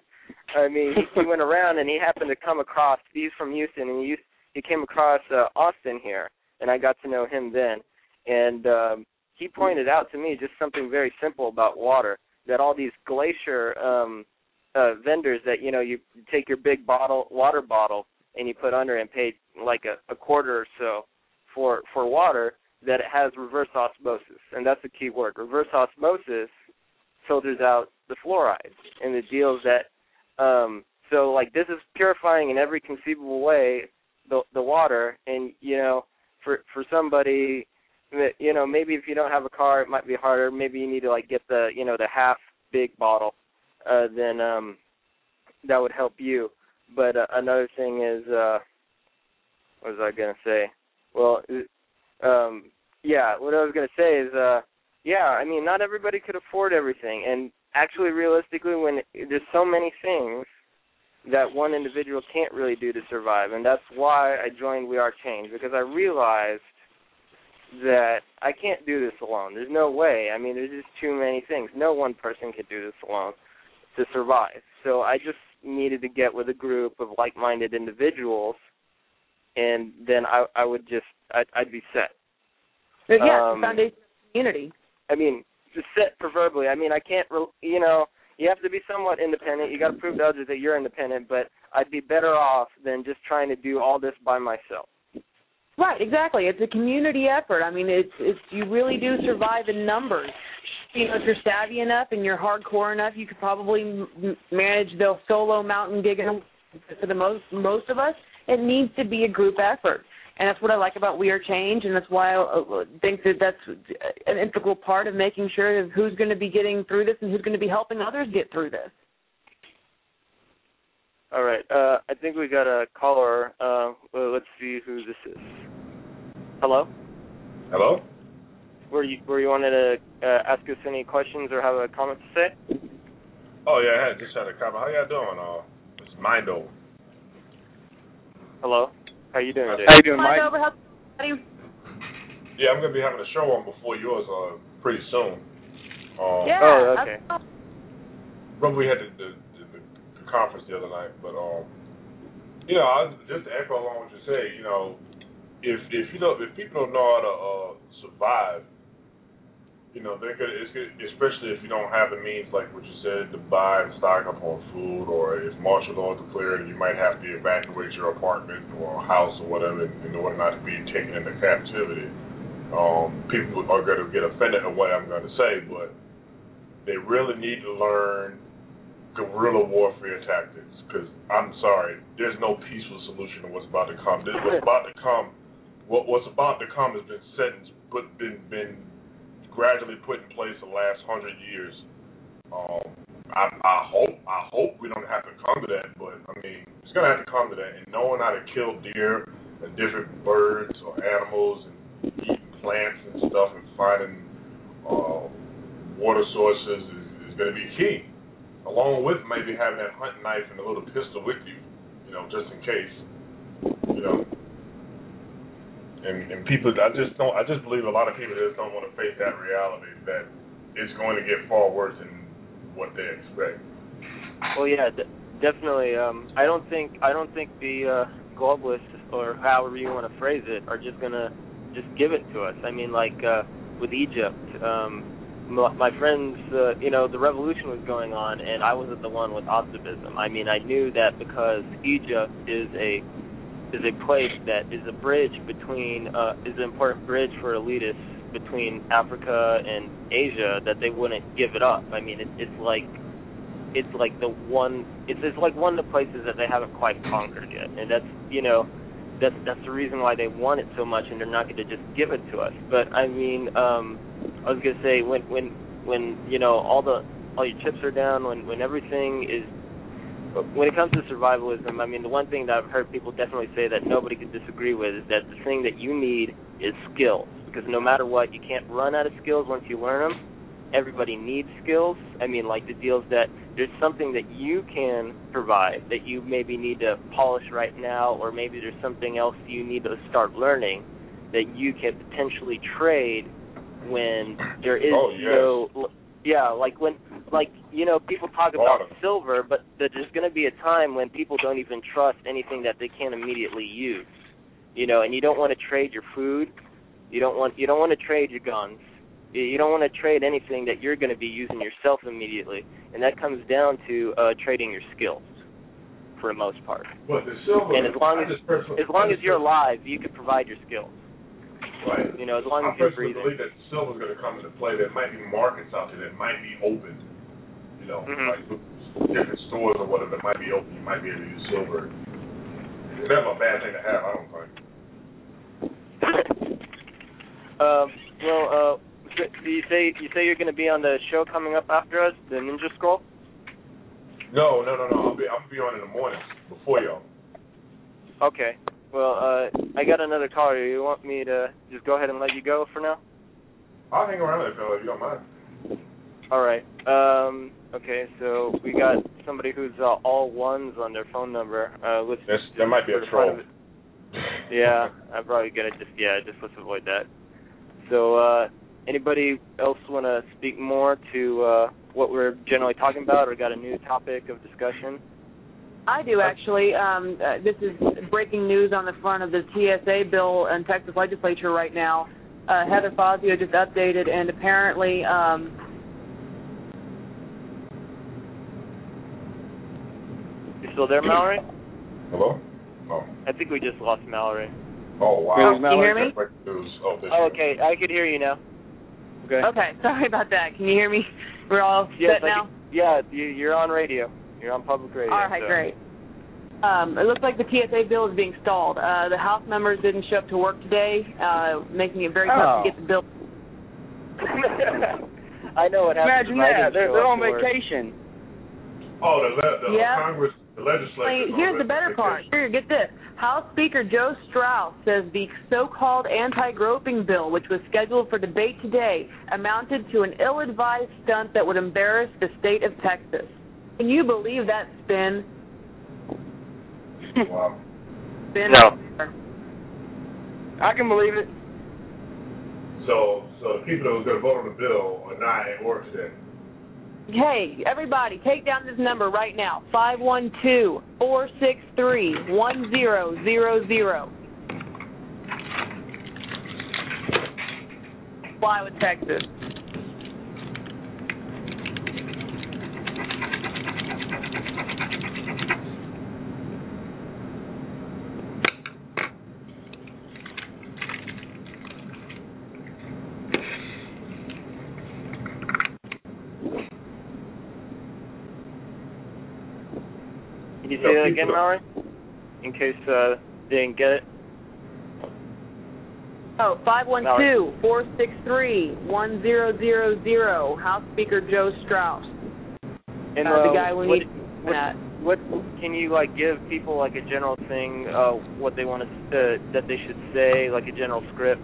I mean, he went around and he happened to come across. He's from Houston, and he came across Austin here, and I got to know him then. And he pointed out to me just something very simple about water, that all these glacier vendors that, you take your big water bottle and you put under and pay like a quarter or so for water, that it has reverse osmosis. And that's the key word. Reverse osmosis filters out the fluoride and the deals that, so like this is purifying in every conceivable way the water. And, for somebody, maybe if you don't have a car, it might be harder. Maybe you need to like get the, the half big bottle, then that would help you. But another thing is, what was I going to say? Well, what I was going to say is, I mean, not everybody could afford everything. And actually, realistically, when there's so many things that one individual can't really do to survive. And that's why I joined We Are Change, because I realized that I can't do this alone. There's no way. I mean, there's just too many things. No one person could do this alone to survive. So I just needed to get with a group of like-minded individuals, and then I would just, I'd be set. Yeah, foundation of community. I mean, just set proverbially. I mean, I can't, you have to be somewhat independent. You got to prove to others that you're independent, but I'd be better off than just trying to do all this by myself. Right, exactly. It's a community effort. I mean, it's you really do survive in numbers. If you're savvy enough and you're hardcore enough, you could probably manage the solo mountain gig. For the most of us, it needs to be a group effort. And that's what I like about We Are Change, and that's why I think that that's an integral part of making sure of who's going to be getting through this and who's going to be helping others get through this. All right. I think we got a caller. Let's see who this is. Hello? Hello? Were you wanted to ask us any questions or have a comment to say? Oh, yeah, I just had a comment. How y'all doing? It's Mindo. Hello? How you doing today? How you doing, Mike? Yeah, I'm going to be having a show on before yours pretty soon. Okay. Remember we had the conference the other night, but just to echo along what you say, if people don't know how to survive, they're good. It's good, especially if you don't have the means, like what you said, to buy and stock up on food, or if martial law is declared and you might have to evacuate your apartment or house or whatever in order not to be taken into captivity. People are going to get offended at what I'm going to say, but they really need to learn guerrilla warfare tactics, because I'm sorry, there's no peaceful solution to what's about to come. What's about to come has been set and been gradually put in place the last 100 years. I hope we don't have to come to that, but I mean, it's going to have to come to that. And knowing how to kill deer and different birds or animals and eating plants and stuff and finding water sources is going to be key. Along with maybe having that hunting knife and a little pistol with you, just in case, And people, I just believe a lot of people just don't want to face that reality that it's going to get far worse than what they expect. Well, yeah, definitely. I don't think the globalists, or however you want to phrase it, are just gonna just give it to us. I mean, like with Egypt. My friends, the revolution was going on, and I wasn't the one with optimism. I mean, I knew that because Egypt is a place that is a bridge between, is an important bridge for elitists between Africa and Asia, that they wouldn't give it up. I mean, it's like one of the places that they haven't quite conquered yet, and that's the reason why they want it so much, and they're not going to just give it to us. But I mean, I was gonna say when all your chips are down, when everything is, when it comes to survivalism, I mean, the one thing that I've heard people definitely say that nobody could disagree with is that the thing that you need is skills, because no matter what, you can't run out of skills once you learn them. Everybody needs skills. I mean, like the deals that there's something that you can provide that you maybe need to polish right now, or maybe there's something else you need to start learning that you can potentially trade when there is like when like, you know, people talk about silver, but there's going to be a time when people don't even trust anything that they can't immediately use. You know, and you don't want to trade your food. You don't want to trade your guns. You don't want to trade anything that you're going to be using yourself immediately, and that comes down to trading your skills, for the most part. But the silver, and as long as you're alive, you can provide your skills. Right. You know, as long as you're breathing. I personally believe that silver's going to come into play. There might be markets out there that might be open. You know, like different stores or whatever that might be open. You might be able to use silver. It's never a bad thing to have, I don't think. So you say you're going to be on the show coming up after us, the Ninja Scroll? No. I'll be on in the morning before y'all. Okay. Well, I got another caller. You want me to just go ahead and let you go for now? I'll hang around if you don't mind. All right. Okay, so we got somebody who's all ones on their phone number. That might be a troll. Yeah, I'm probably going to just let's avoid that. So, anybody else want to speak more to what we're generally talking about, or got a new topic of discussion? I do, actually. This is breaking news on the front of the TSA bill in Texas legislature right now. Heather Fazio just updated, and apparently... You still there, Mallory? Hello? Oh. I think we just lost Mallory. Oh, wow. Can you hear me? Oh, okay. I could hear you now. Okay. Sorry about that. Can you hear me? We're all set now? You're on radio. You're on public radio. All right, great. It looks like the TSA bill is being stalled. The House members didn't show up to work today, making it very tough to get the bill. I know what happens. Imagine that. They're on vacation. Oh, the Congress, the legislature. Here's the better part. Here, get this. House Speaker Joe Strauss says the so-called anti-groping bill, which was scheduled for debate today, amounted to an ill-advised stunt that would embarrass the state of Texas. Can you believe that spin? Wow. Spin? No. I can believe it. So the people that was going to vote on the bill are not at work today. Hey, everybody, take down this number right now, 512-463-1000. Fly with Texas. Can you say that again, Mallory? In case they didn't get it. Oh, 512-463-1000. House Speaker Joe Strauss. And the guy we need. What can you give people a general thing? What they want to that they should say, like a general script.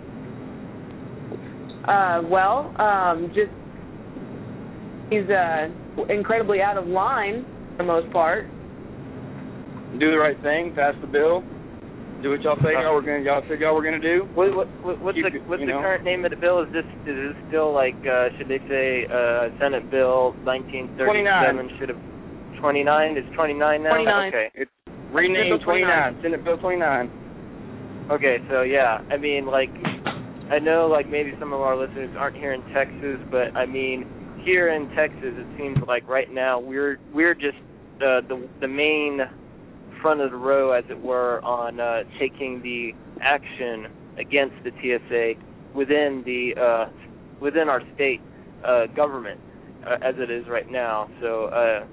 Just he's incredibly out of line for the most part. Do the right thing, pass the bill, do what y'all say y'all said y'all were gonna do. What's the current name of the bill? Is this still should they say Senate Bill 1937 should have 29? Is 29 now? 29. Okay. It's renamed 29. Senate Bill 29. Okay, so yeah, I mean I know maybe some of our listeners aren't here in Texas, but I mean here in Texas it seems like right now we're just the main front of the row, as it were, on taking the action against the TSA within our state government as it is right now. So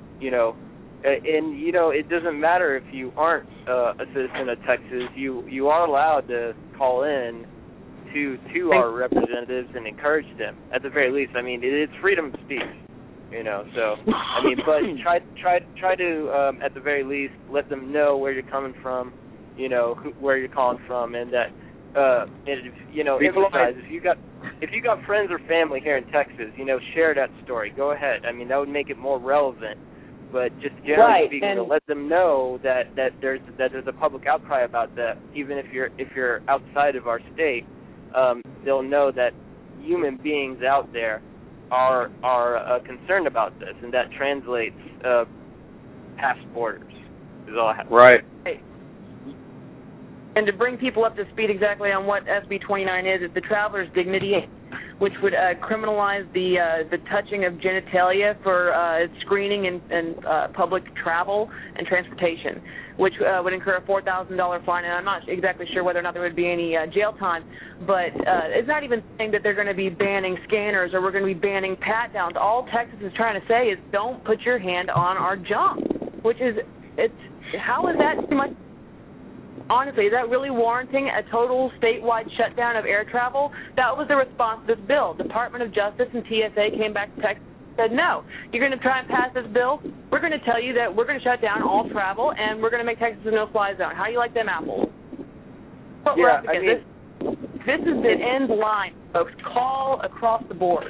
it doesn't matter if you aren't a citizen of Texas. You are allowed to call in to our representatives and encourage them. At the very least, I mean, it's freedom of speech. So I mean, but try to at the very least let them know where you're coming from, where you're calling from, and that emphasize if you got friends or family here in Texas, share that story. Go ahead. I mean, that would make it more relevant. But just generally speaking, to let them know that there's a public outcry about that, even if you're outside of our state, they'll know that human beings out there are concerned about this, and that translates past borders. Is all I have. Right. And to bring people up to speed exactly on what SB 29 is, it's the Traveler's Dignity, which would criminalize the touching of genitalia for screening and public travel and transportation, which would incur a $4,000 fine. And I'm not exactly sure whether or not there would be any jail time, but it's not even saying that they're going to be banning scanners or we're going to be banning pat-downs. All Texas is trying to say is don't put your hand on our junk, which is, how is that too much? Honestly, is that really warranting a total statewide shutdown of air travel? That was the response to this bill. Department of Justice and TSA came back to Texas and said, no, you're going to try and pass this bill? We're going to tell you that we're going to shut down all travel and we're going to make Texas a no-fly zone. How do you like them apples? But this is the end line, folks. Call across the board.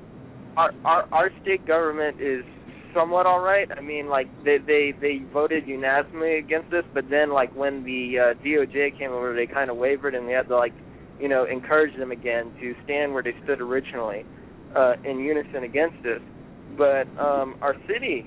Our state government is somewhat all right. I mean, like, they voted unanimously against this, but then, like, when the DOJ came over, they kind of wavered, and we had to, like, you know, encourage them again to stand where they stood originally in unison against this. But our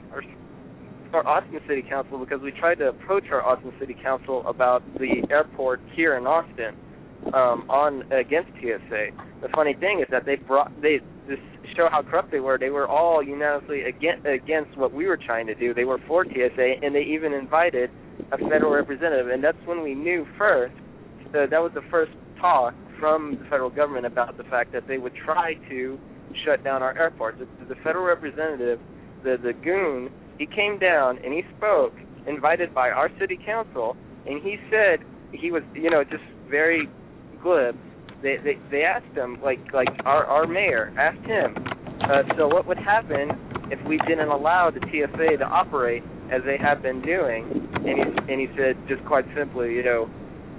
Austin City Council, because we tried to approach our Austin City Council about the airport here in Austin against TSA. The funny thing is that they just show how corrupt they were. They were all unanimously against what we were trying to do. They were for TSA, and they even invited a federal representative. And that's when we knew first. That was the first talk from the federal government about the fact that they would try to shut down our airports. The federal representative, the goon, he came down and he spoke, invited by our city council, and he said, he was, you know, just very glib. They asked him, like our mayor asked him, so what would happen if we didn't allow the TSA to operate as they have been doing? And he said, just quite simply, you know,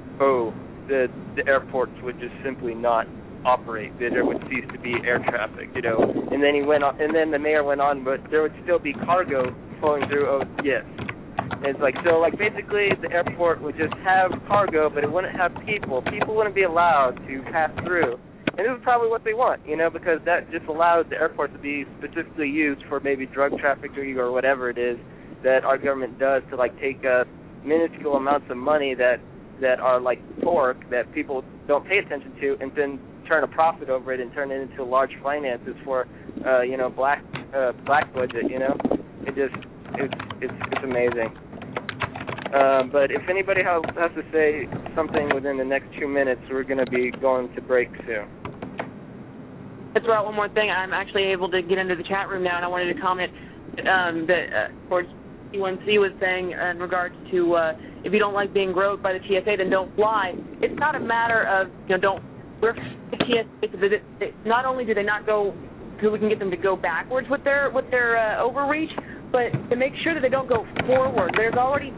the airports would just simply not operate. There would cease to be air traffic, you know. And then he went on, and then the mayor went on, but there would still be cargo flowing through. Oh, yes. And it's like, so, like, basically the airport would just have cargo, but it wouldn't have people. People wouldn't be allowed to pass through. And this is probably what they want, you know, because that just allows the airport to be specifically used for maybe drug trafficking or whatever it is that our government does to, like, take minuscule amounts of money that are like pork that people don't pay attention to, and then turn a profit over it and turn it into large finances for, you know, black budget, you know. It's amazing. But if anybody has to say something within the next 2 minutes, we're going to be going to break soon. Let's throw out one more thing. I'm actually able to get into the chat room now, and I wanted to comment that towards C1C was saying in regards to if you don't like being groped by the TSA, then don't fly. It's not a matter of, you know, we're the TSA. Not only do they not go, so we can get them to go backwards with their overreach, but to make sure that they don't go forward. There's already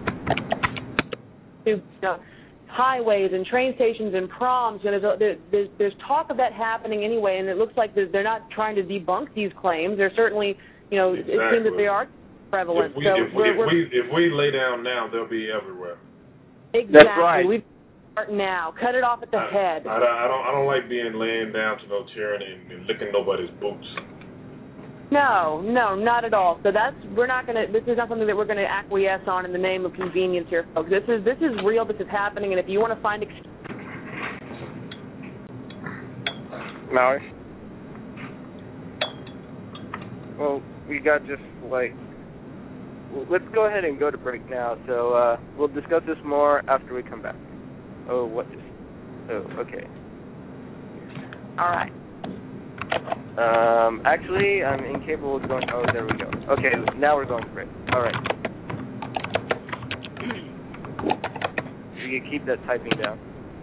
highways and train stations and proms. You know, there's talk of that happening anyway, and it looks like they're not trying to debunk these claims. They're certainly, you know, exactly. It seems that they are prevalent. If we lay down now, they'll be everywhere. Exactly. That's right. We start now. Cut it off at the head. I don't like being laying down to no tyranny and licking nobody's boots. No, not at all. So we're not going to. This is not something that we're going to acquiesce on in the name of convenience here, folks. This is real. This is happening, and if you want to find Mallory? Well, we got just like. Let's go ahead and go to break now. So we'll discuss this more after we come back. Okay. All right. Actually, I'm incapable of going. Oh, there we go. Okay, now we're going to break. All right. You can keep that typing down.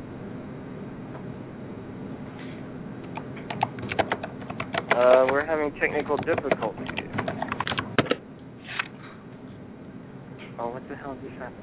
We're having technical difficulties. Oh, what the hell is this happening?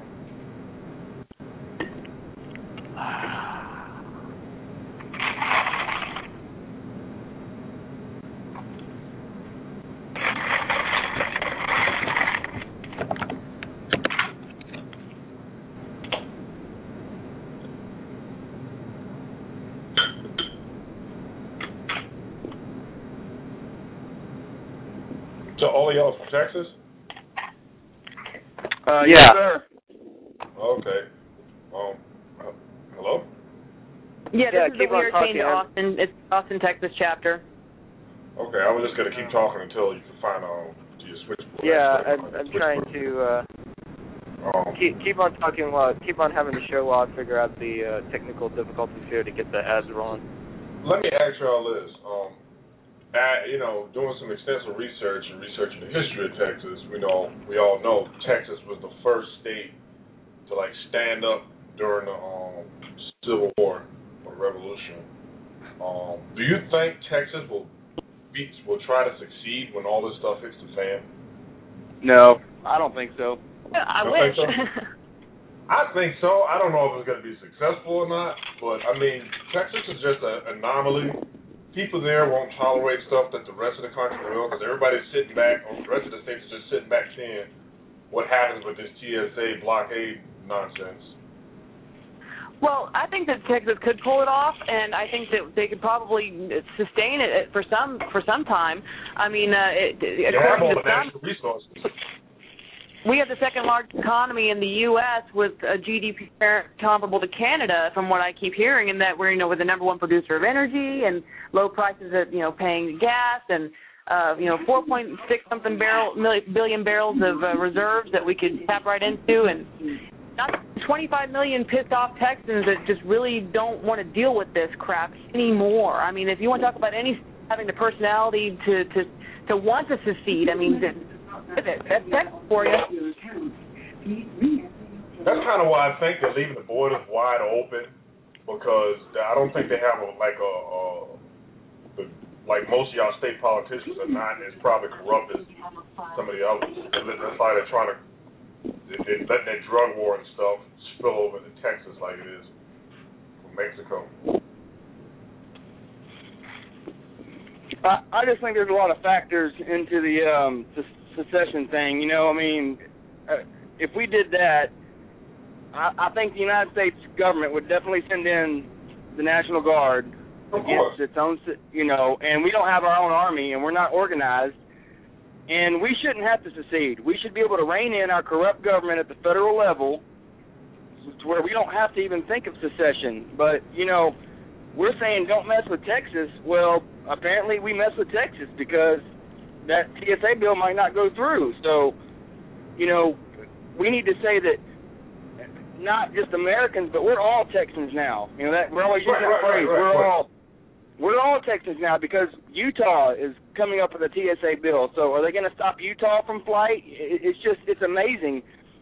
So all of y'all from Texas? Yeah. Yes, sir. Okay. Hello? Yeah, this is the keep on Weird talking, Chain to Austin. It's Austin, Texas chapter. Okay, I was just going to keep talking until you can find to your switchboard. Yeah, I'm trying to keep on talking keep on having the show while I figure out the technical difficulties here to get the ads rolling. Let me ask y'all this. Doing some extensive research and researching the history of Texas, we all know Texas was the first state to stand up during the Civil War or Revolution. Do you think Texas will try to succeed when all this stuff hits the fan? No, I don't think so. I wish. Think so? I think so. I don't know if it's going to be successful or not, but I mean, Texas is just an anomaly. People there won't tolerate stuff that the rest of the country will, because everybody's sitting back, or the rest of the states are just sitting back seeing what happens with this TSA blockade nonsense. Well, I think that Texas could pull it off, and I think that they could probably sustain it for some time. I mean, according to some, resources. We have the second largest economy in the U.S. with a GDP comparable to Canada, from what I keep hearing, and that we're the number one producer of energy and low prices at paying gas and 4.6 something billion barrels of reserves that we could tap right into, and not 25 million pissed off Texans that just really don't want to deal with this crap anymore. I mean, if you want to talk about having the personality to want to secede, I mean. That's Texas for you. That's kind of why I think they're leaving the borders wide open, because I don't think they have like most of y'all state politicians are not as probably corrupt as some of the others. That's why they're trying to let that drug war and stuff spill over to Texas like it is from Mexico. I just think there's a lot of factors into the secession thing. If we did that, I think the United States government would definitely send in the National Guard against its own, and we don't have our own army, and we're not organized, and we shouldn't have to secede. We should be able to rein in our corrupt government at the federal level to where we don't have to even think of secession. But, we're saying don't mess with Texas. Well, apparently we mess with Texas because that TSA bill might not go through. So, we need to say that not just Americans, but we're all Texans now. That we're always using that phrase. We're all Texans now because Utah is coming up with a TSA bill. So, are they going to stop Utah from flight? It's amazing.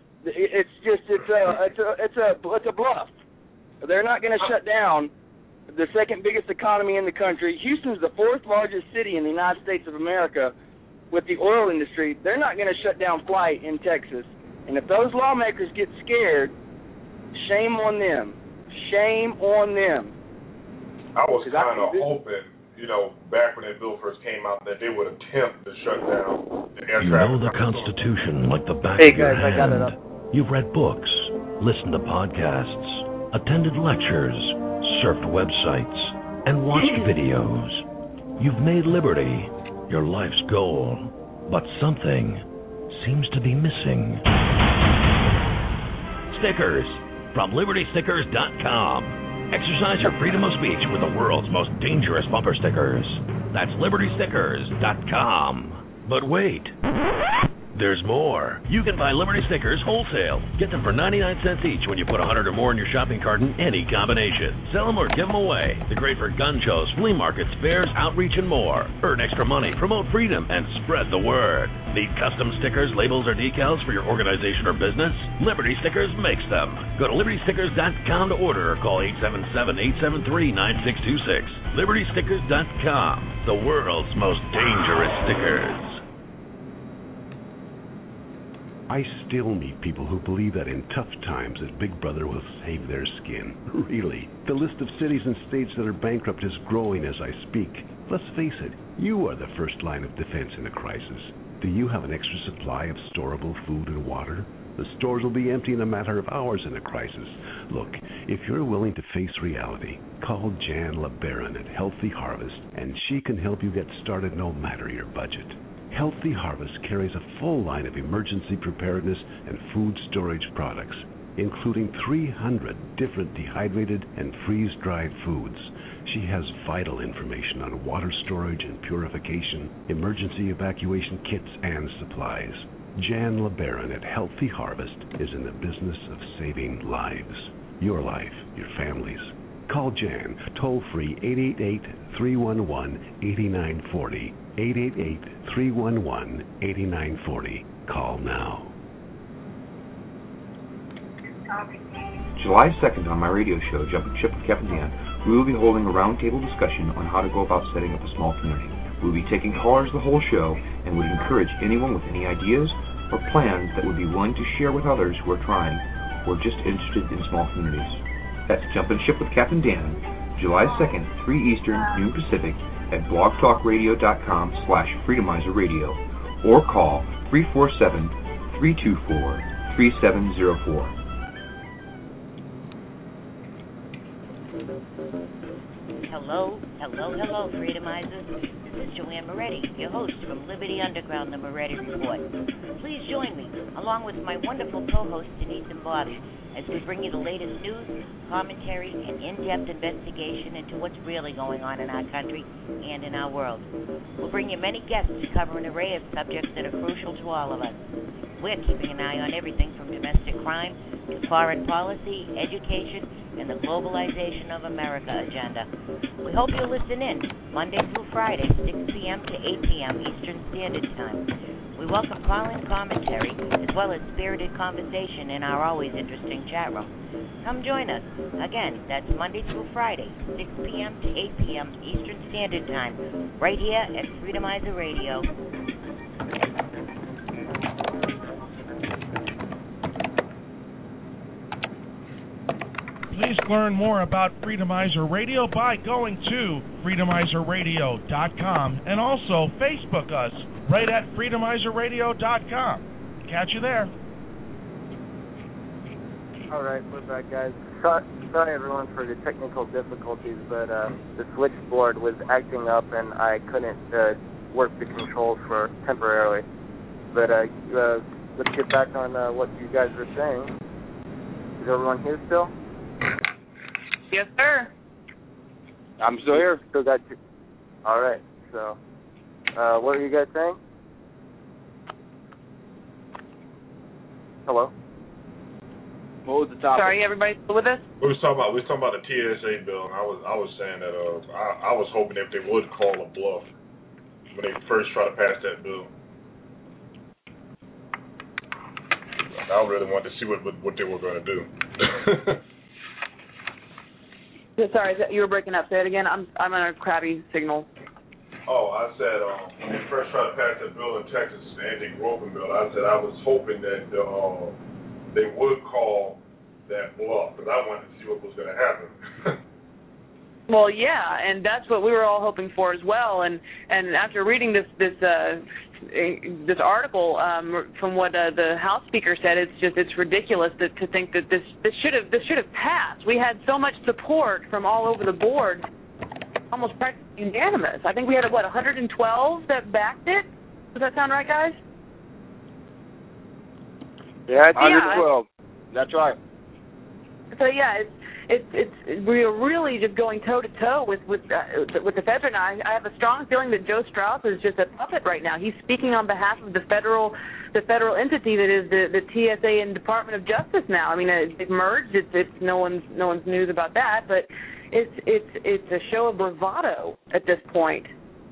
It's a bluff. They're not going to shut down the second biggest economy in the country. Houston's the fourth largest city in the United States of America. With the oil industry, they're not going to shut down flight in Texas. And if those lawmakers get scared, shame on them. Shame on them. I was kind of hoping, back when that bill first came out, that they would attempt to shut down the air traffic. You know the Constitution like the back of your hand. I got it up. You've read books, listened to podcasts, attended lectures, surfed websites, and watched videos. You've made liberty your life's goal, but something seems to be missing. Stickers from LibertyStickers.com. Exercise your freedom of speech with the world's most dangerous bumper stickers. That's LibertyStickers.com. But wait, there's more. You can buy Liberty Stickers wholesale. Get them for 99 cents each when you put 100 or more in your shopping cart in any combination. Sell them or give them away. They're great for gun shows, flea markets, fairs, outreach, and more. Earn extra money, promote freedom, and spread the word. Need custom stickers, labels, or decals for your organization or business? Liberty Stickers makes them. Go to LibertyStickers.com to order or call 877-873-9626. LibertyStickers.com, the world's most dangerous stickers. I still meet people who believe that in tough times that Big Brother will save their skin. Really. The list of cities and states that are bankrupt is growing as I speak. Let's face it, you are the first line of defense in a crisis. Do you have an extra supply of storable food and water? The stores will be empty in a matter of hours in a crisis. Look, if you're willing to face reality, call Jan LeBaron at Healthy Harvest, and she can help you get started no matter your budget. Healthy Harvest carries a full line of emergency preparedness and food storage products, including 300 different dehydrated and freeze-dried foods. She has vital information on water storage and purification, emergency evacuation kits, and supplies. Jan LeBaron at Healthy Harvest is in the business of saving lives. Your life, your family's. Call Jan, toll-free 888-311-8940, 888-311-8940. Call now. July 2nd on my radio show, Jumping Ship with Captain Dan, we will be holding a roundtable discussion on how to go about setting up a small community. We will be taking callers the whole show and would encourage anyone with any ideas or plans that would be willing to share with others who are trying or just interested in small communities. That's Jumping Ship with Captain Dan, July 2nd, 3 Eastern, noon Pacific, at blogtalkradio.com/freedomizerradio, or call 347-324-3704. Hello, Freedomizers. This is Joanne Moretti, your host from Liberty Underground, the Moretti Report. Please join me, along with my wonderful co-hosts Denise and Bobby, as we bring you the latest news, commentary, and in-depth investigation into what's really going on in our country and in our world. We'll bring you many guests to cover an array of subjects that are crucial to all of us. We're keeping an eye on everything from domestic crime to foreign policy, education, and the globalization of America agenda. We hope you'll listen in Monday through Friday, 6 p.m. to 8 p.m. Eastern Standard Time. We welcome call-in commentary as well as spirited conversation in our always interesting chat room. Come join us. Again, that's Monday through Friday, 6 p.m. to 8 p.m. Eastern Standard Time, right here at Freedomizer Radio. Please learn more about Freedomizer Radio by going to freedomizerradio.com and also Facebook us right at freedomizerradio.com. Catch you there. All right, we're back, guys. Sorry, everyone, for the technical difficulties, but the switchboard was acting up and I couldn't work the controls for temporarily. But let's get back on what you guys were saying. Is everyone here still? Yes, sir. I'm still here. Still got you. All right. So, what are you guys saying? Hello. What was the topic? Sorry, everybody still with us? We was talking about the TSA bill, and I was saying that I was hoping if they would call a bluff when they first try to pass that bill. I really wanted to see what they were going to do. Sorry, you were breaking up. Say it again. I'm on a crappy signal. Oh, I said when they first tried to pass that bill in Texas, the anti-groping bill, I said I was hoping that they would call that bluff because I wanted to see what was going to happen. Well, yeah, and that's what we were all hoping for as well. And after reading this article from what the House Speaker said, it's ridiculous to think that this should have passed. We had so much support from all over the board, almost practically unanimous. I think we had 112 that backed it. Does that sound right, guys? Yeah, it's 112. That's right. So yeah, we're really just going toe to toe with the feds right now. I have a strong feeling that Joe Strauss is just a puppet right now. He's speaking on behalf of the federal entity that is the TSA and Department of Justice now. I mean, they've merged. It's no one's news about that, but it's a show of bravado at this point.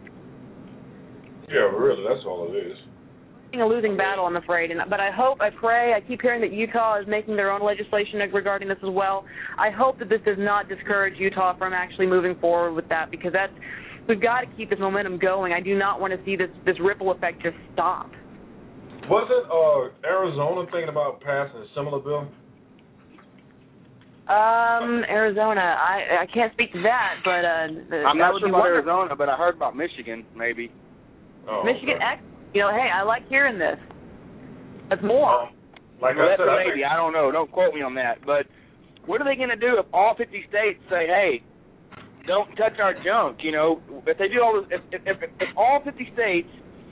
Yeah, really, that's all it is. A losing battle, I'm afraid. But I pray, I keep hearing that Utah is making their own legislation regarding this as well. I hope that this does not discourage Utah from actually moving forward with that, because we've got to keep this momentum going. I do not want to see this ripple effect just stop. Wasn't Arizona thinking about passing a similar bill? Arizona, I can't speak to that, but I'm not sure about Arizona, but I heard about Michigan, maybe. Oh, Michigan, okay. Hey, I like hearing this. That's more. Like I said, maybe. I don't know. Don't quote me on that. But what are they going to do if all 50 states say, "Hey, don't touch our junk"? If they do all, if all 50 states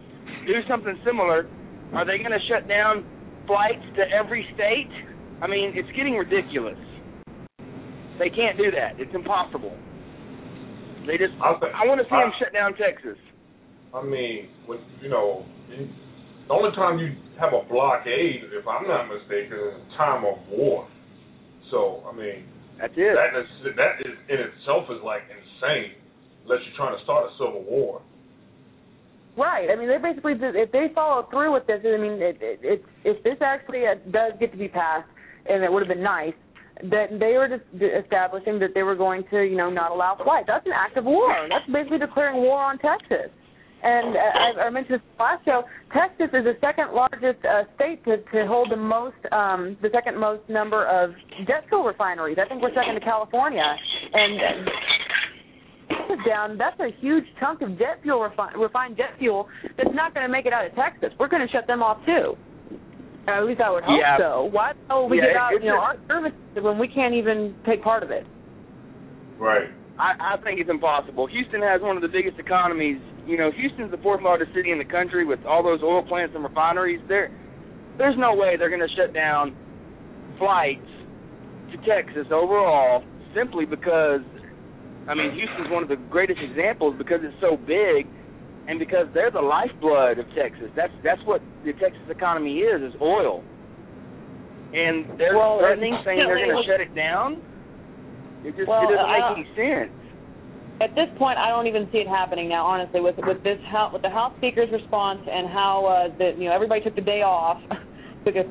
do something similar, are they going to shut down flights to every state? I mean, it's getting ridiculous. They can't do that. It's impossible. They just. I want to see them shut down Texas. I mean, when, the only time you have a blockade, if I'm not mistaken, is a time of war. So, I mean, that's it. That is in itself is like insane, unless you're trying to start a civil war. Right. I mean, they basically, if they follow through with this, I mean, if this actually does get to be passed, and it would have been nice, that they were just establishing that they were going to, not allow flights. That's an act of war. That's basically declaring war on Texas. And I mentioned this last show, Texas is the second largest state to hold the second most number of jet fuel refineries. I think we're second to California. And down, that's a huge chunk of jet fuel, refined jet fuel, that's not going to make it out of Texas. We're going to shut them off too. At least I would hope so. Why don't we get out, our services when we can't even take part of it? Right. I think it's impossible. Houston has one of the biggest economies. Houston's the fourth largest city in the country with all those oil plants and refineries. There's no way they're going to shut down flights to Texas overall simply because, Houston's one of the greatest examples because it's so big and because they're the lifeblood of Texas. That's what the Texas economy is oil. And they're threatening, saying they're going to shut it down. It doesn't make any sense. At this point, I don't even see it happening now. Honestly, with the House Speaker's response and how everybody took the day off because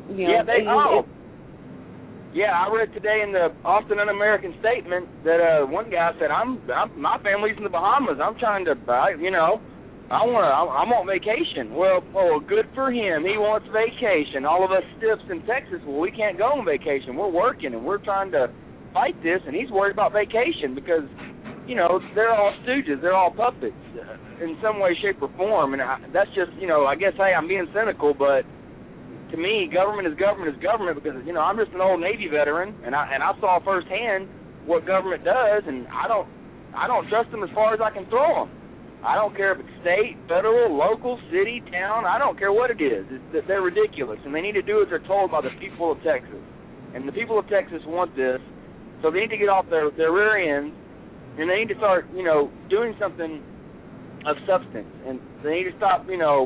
I read today in the Austin Un-American Statement that one guy said, my family's in the Bahamas. I'm trying to I want vacation. Well, good for him. He wants vacation. All of us stiffs in Texas, we can't go on vacation. We're working and we're trying to fight this, and he's worried about vacation because, they're all stooges. They're all puppets in some way, shape, or form. And that's just, I guess, hey, I'm being cynical, but to me, government is government because, I'm just an old Navy veteran, and I saw firsthand what government does, and I don't trust them as far as I can throw them. I don't care if it's state, federal, local, city, town. I don't care what it is. They're ridiculous, and they need to do as they're told by the people of Texas. And the people of Texas want this, so they need to get off their rear ends, and they need to start, doing something of substance. And they need to stop,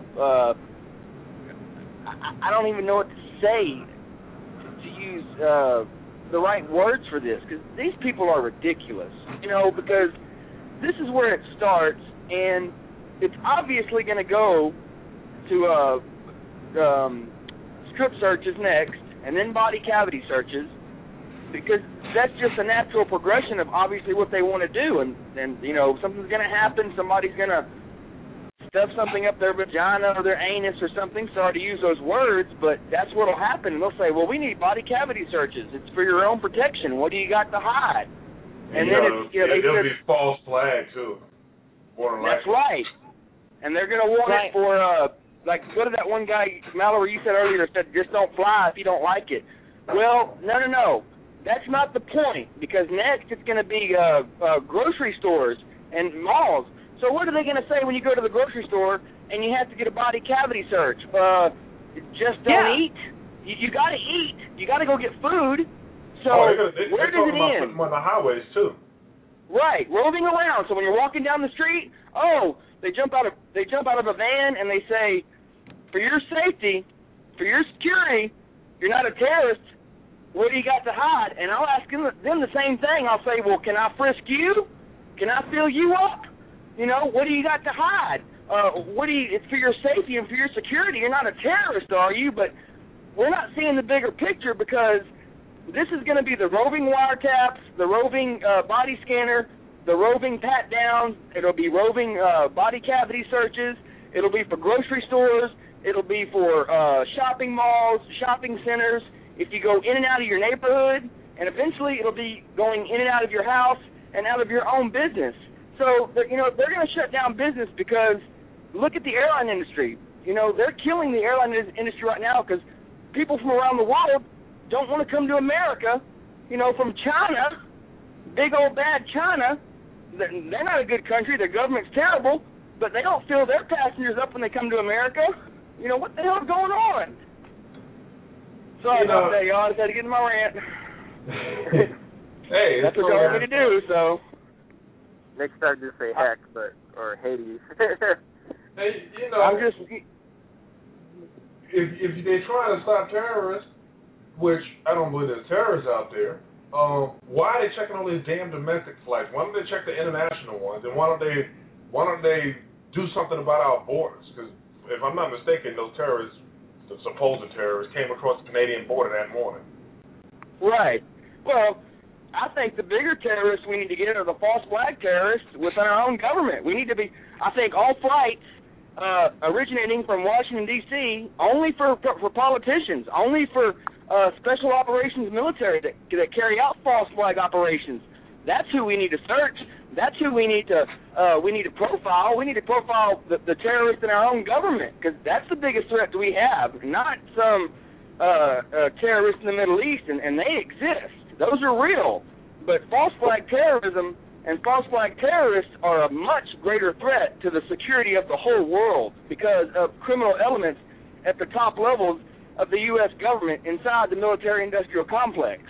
I don't even know what to say to use the right words for this, because these people are ridiculous, because this is where it starts. And it's obviously going to go to strip searches next, and then body cavity searches, because that's just a natural progression of obviously what they want to do. And something's going to happen. Somebody's going to stuff something up their vagina or their anus or something. Sorry to use those words, but that's what will happen. And they'll say, well, we need body cavity searches. It's for your own protection. What do you got to hide? And then there'll be false flag too. That's right. And they're going to want it for, what did that one guy, Mallory, you said earlier, said just don't fly if you don't like it. Well, no. That's not the point, because next it's going to be grocery stores and malls. So what are they going to say when you go to the grocery store and you have to get a body cavity search? Just don't eat? You got to eat. You got to go get food. So where does it end? Putting them on the highways, too. Right, roving around. So when you're walking down the street, they jump out of a van and they say, for your safety, for your security, you're not a terrorist. What do you got to hide? And I'll ask them the same thing. I'll say, well, can I frisk you? Can I fill you up? What do you got to hide? It's for your safety and for your security. You're not a terrorist, are you? But we're not seeing the bigger picture, because this is going to be the roving wiretaps, the roving body scanner, the roving pat-downs. It'll be roving body cavity searches. It'll be for grocery stores. It'll be for shopping malls, shopping centers. If you go in and out of your neighborhood, and eventually it'll be going in and out of your house and out of your own business. So, they're going to shut down business because look at the airline industry. They're killing the airline industry right now because people from around the world don't want to come to America, from China, big old bad China. They're not a good country. Their government's terrible. but they don't fill their passengers up when they come to America. You know, what the hell's going on? Sorry about that, y'all. I just had to get in my rant. Hey, that's what y'all want me to do, so. Next time, just say heck, or Hades. Hey, you know, I'm just... If they're trying to stop terrorists, which I don't believe there's terrorists out there, why are they checking all these damn domestic flights? Why don't they check the international ones? And why don't they do something about our borders? Because if I'm not mistaken, those terrorists, the supposed terrorists, came across the Canadian border that morning. Right. Well, I think the bigger terrorists we need to get are the false flag terrorists within our own government. We need to be, I think all flights originating from Washington, D.C., only for politicians, only for special operations military that carry out false flag operations. That's who we need to search. That's who we need to profile. We need to profile the terrorists in our own government, because that's the biggest threat that we have, not some terrorists in the Middle East, and they exist. Those are real. But false flag terrorism and false flag terrorists are a much greater threat to the security of the whole world because of criminal elements at the top levels of the U.S. government inside the military-industrial complex.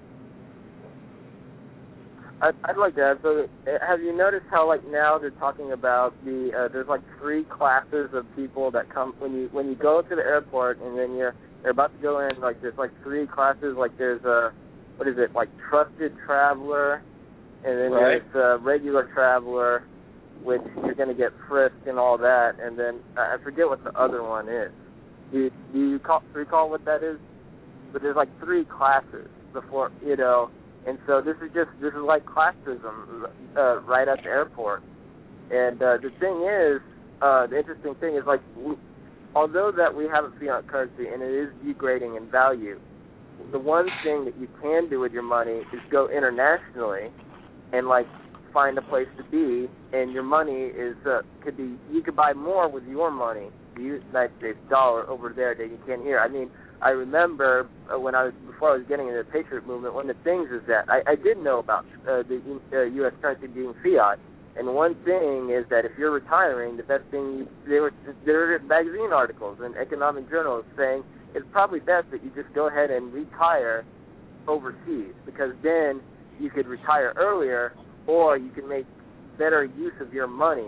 I'd like to add, so have you noticed how, like, now they're talking about there's like 3 classes of people that come when you go to the airport, and then you're about to go in, like, there's like 3 classes, like there's like trusted traveler, and then there's regular traveler, which you're going to get frisked and all that, and then I forget what the other one is. Do you recall what that is? But there's like 3 classes before, you know, and so this is like classism right at the airport. And the thing is, the interesting thing is, like, although that we have a fiat currency and it is degrading in value, the one thing that you can do with your money is go internationally and, like, find a place to be, and your money is you could buy more with your money, the United States dollar, over there that you can here. I mean, I remember before I was getting into the Patriot movement, one of the things is that I did know about the U.S. currency being fiat, and one thing is that if you're retiring, the best thing there were magazine articles and economic journals saying it's probably best that you just go ahead and retire overseas, because then you could retire earlier, or you can make better use of your money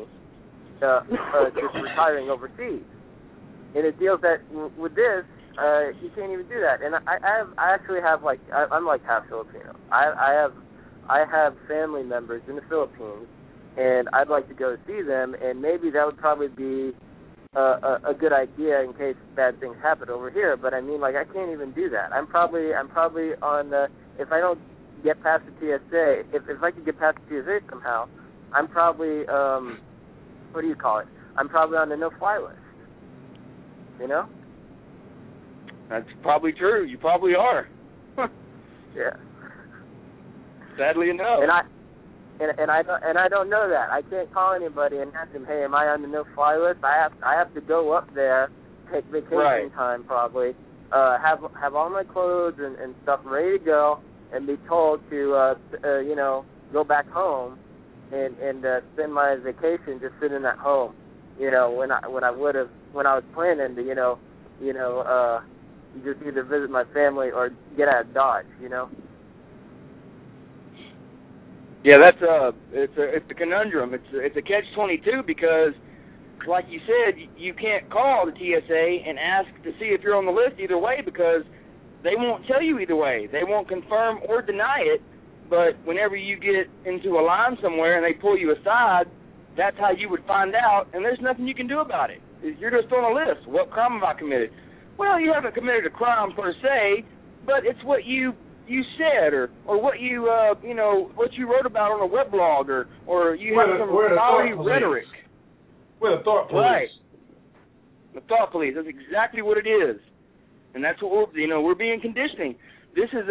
just retiring overseas. And it deals that with this, you can't even do that. And I actually have, like, I'm like half Filipino. I have family members in the Philippines, and I'd like to go see them, and maybe that would probably be a good idea in case bad things happen over here. But I mean, like, I can't even do that. I'm probably on the, if I don't get past the TSA, if I could get past the TSA somehow, I'm probably what do you call it? I'm probably on the no-fly list. You know? That's probably true. You probably are. Yeah. Sadly enough. And I don't know that. I can't call anybody and ask them, hey, am I on the no-fly list? I have to go up there, take vacation time probably, have all my clothes and stuff ready to go, and be told to go back home and spend my vacation just sitting at home. You know, when I was planning to just either visit my family or get out of Dodge, you know. Yeah, that's it's a conundrum. It's a catch-22 because, like you said, you can't call the TSA and ask to see if you're on the list either way, because they won't tell you either way. They won't confirm or deny it. But whenever you get into a line somewhere and they pull you aside, that's how you would find out, and there's nothing you can do about it. You're just on a list. What crime have I committed? Well, you haven't committed a crime per se, but it's what you said, or what you what you wrote about on a weblog, or you have some flowery rhetoric. We're the thought police. Right. The thought police. That's exactly what it is, and that's what we're being conditioning. This is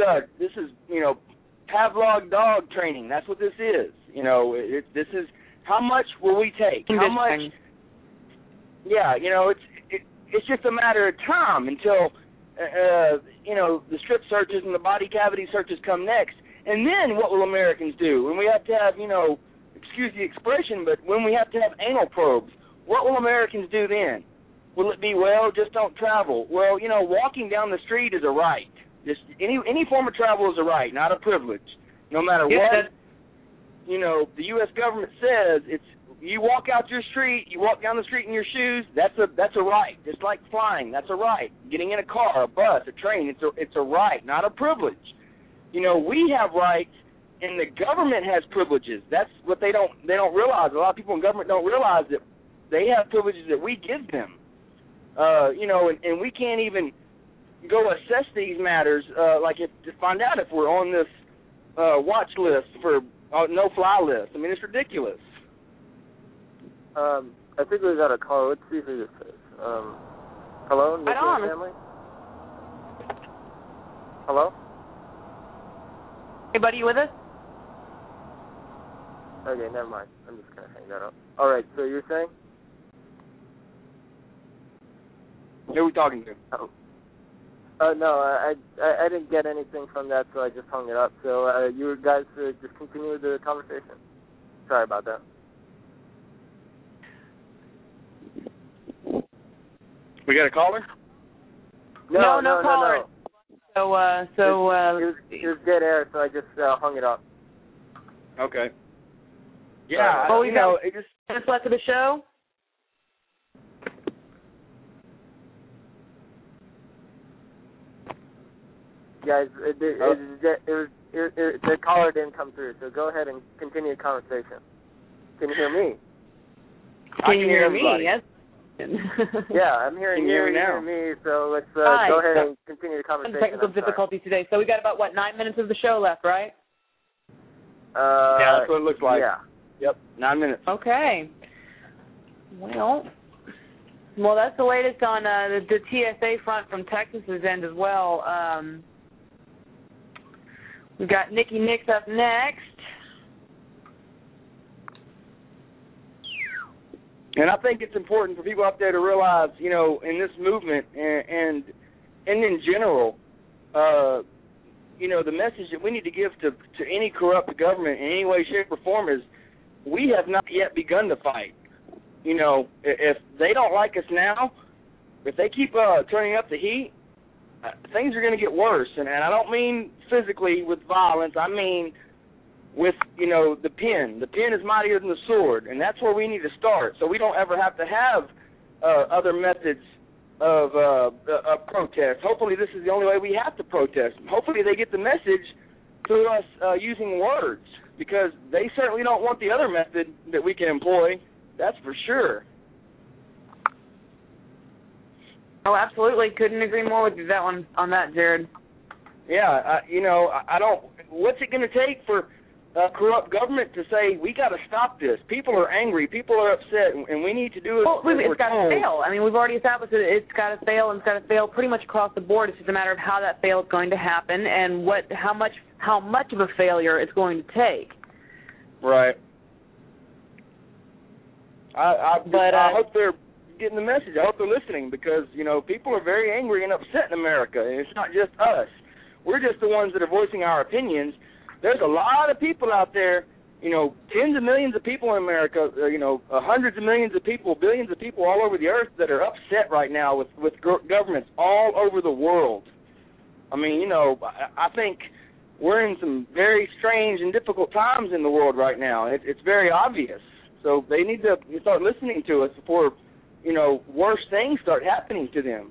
Pavlov dog training. That's what this is. This is how much will we take? How much? Yeah, it's just a matter of time until the strip searches and the body cavity searches come next, and then what will Americans do? And we have to have excuse the expression, but when we have to have anal probes, what will Americans do then? Will it be, well, just don't travel? Well, you know, walking down the street is a right. Just any form of travel is a right, not a privilege. No matter what, you know, the U.S. government says, it's you walk out your street, you walk down the street in your shoes, that's a right. Just like flying, that's a right. Getting in a car, a bus, a train, it's a right, not a privilege. You know, we have rights, and the government has privileges. That's what they don't realize. A lot of people in government don't realize that they have privileges that we give them. You know, and we can't even go assess these matters, to find out if we're on this watch list for no-fly list. I mean, it's ridiculous. I think we got a call. Let's see who this is. Hello, Nikki and family? Hello? Hey, buddy, you with us? Okay, never mind. I'm just going to hang that up. All right, so you're saying? Who are we talking to? No, I didn't get anything from that, so I just hung it up. So you guys just continue with the conversation. Sorry about that. We got a caller? No caller. No. It was dead air, so I just hung it up. Okay. Yeah, well, we got minutes left of the show. Guys, the caller didn't come through, so go ahead and continue the conversation. Can you hear me? Can you hear me? Yes. Yeah, I'm hearing you now. Me, so let's go ahead and continue the conversation. Technical difficulties today. So we got about 9 minutes of the show left, right? Yeah, that's what it looks like. Yeah. Yep, 9 minutes. Okay. Well, that's the latest on the TSA front from Texas's end as well. We've got Nikki Nix up next. And I think it's important for people out there to realize, you know, in this movement and in general, you know, the message that we need to give to any corrupt government in any way, shape, or form is we have not yet begun to fight. You know, if they don't like us now, if they keep turning up the heat, things are going to get worse. And I don't mean physically with violence. I mean with, you know, the pen. The pen is mightier than the sword, and that's where we need to start so we don't ever have to have other methods of protest. Hopefully this is the only way we have to protest. Hopefully they get the message through us using words, because they certainly don't want the other method that we can employ. That's for sure. Oh, absolutely. Couldn't agree more with you on that, Jared. Yeah, you know, I don't. What's it going to take for corrupt government to say we got to stop this? People are angry, people are upset, and we need to do it. Well, it's got to fail. I mean, we've already established that it's got to fail, and it's got to fail pretty much across the board. It's just a matter of how that fail is going to happen and how much of a failure it's going to take. Right. I hope they're getting the message. I hope they're listening, because, you know, people are very angry and upset in America, and it's not just us. We're just the ones that are voicing our opinions. There's a lot of people out there, you know, tens of millions of people in America, you know, hundreds of millions of people, billions of people all over the earth that are upset right now with governments all over the world. I mean, you know, I think we're in some very strange and difficult times in the world right now. It's very obvious. So they need to start listening to us before, you know, worse things start happening to them.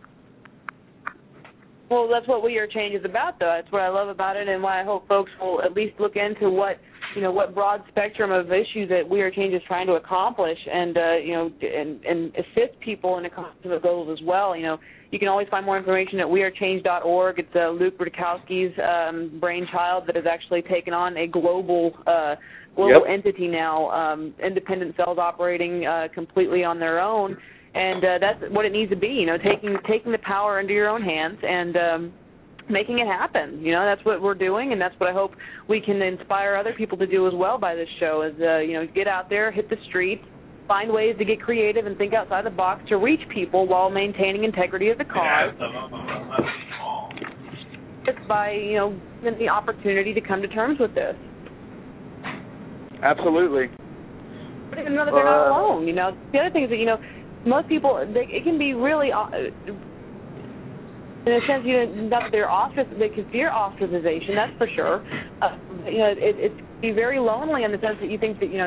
Well, that's what We Are Change is about, though. That's what I love about it, and why I hope folks will at least look into what broad spectrum of issues that We Are Change is trying to accomplish, and and assist people in accomplishing the goals as well. You know, you can always find more information at wearechange.org. It's Luke Rudkowski's brainchild that has actually taken on a global entity now, independent cells operating completely on their own. And that's what it needs to be, you know, taking the power into your own hands and making it happen. You know, that's what we're doing, and that's what I hope we can inspire other people to do as well by this show is, get out there, hit the streets, find ways to get creative and think outside the box to reach people while maintaining integrity of the cause. It's by, giving the opportunity to come to terms with this. Absolutely. But even though they're not alone, the other thing is that, most people, it can be really, in a sense, not that they can fear ostracization, that's for sure. It can be very lonely in the sense that you think that,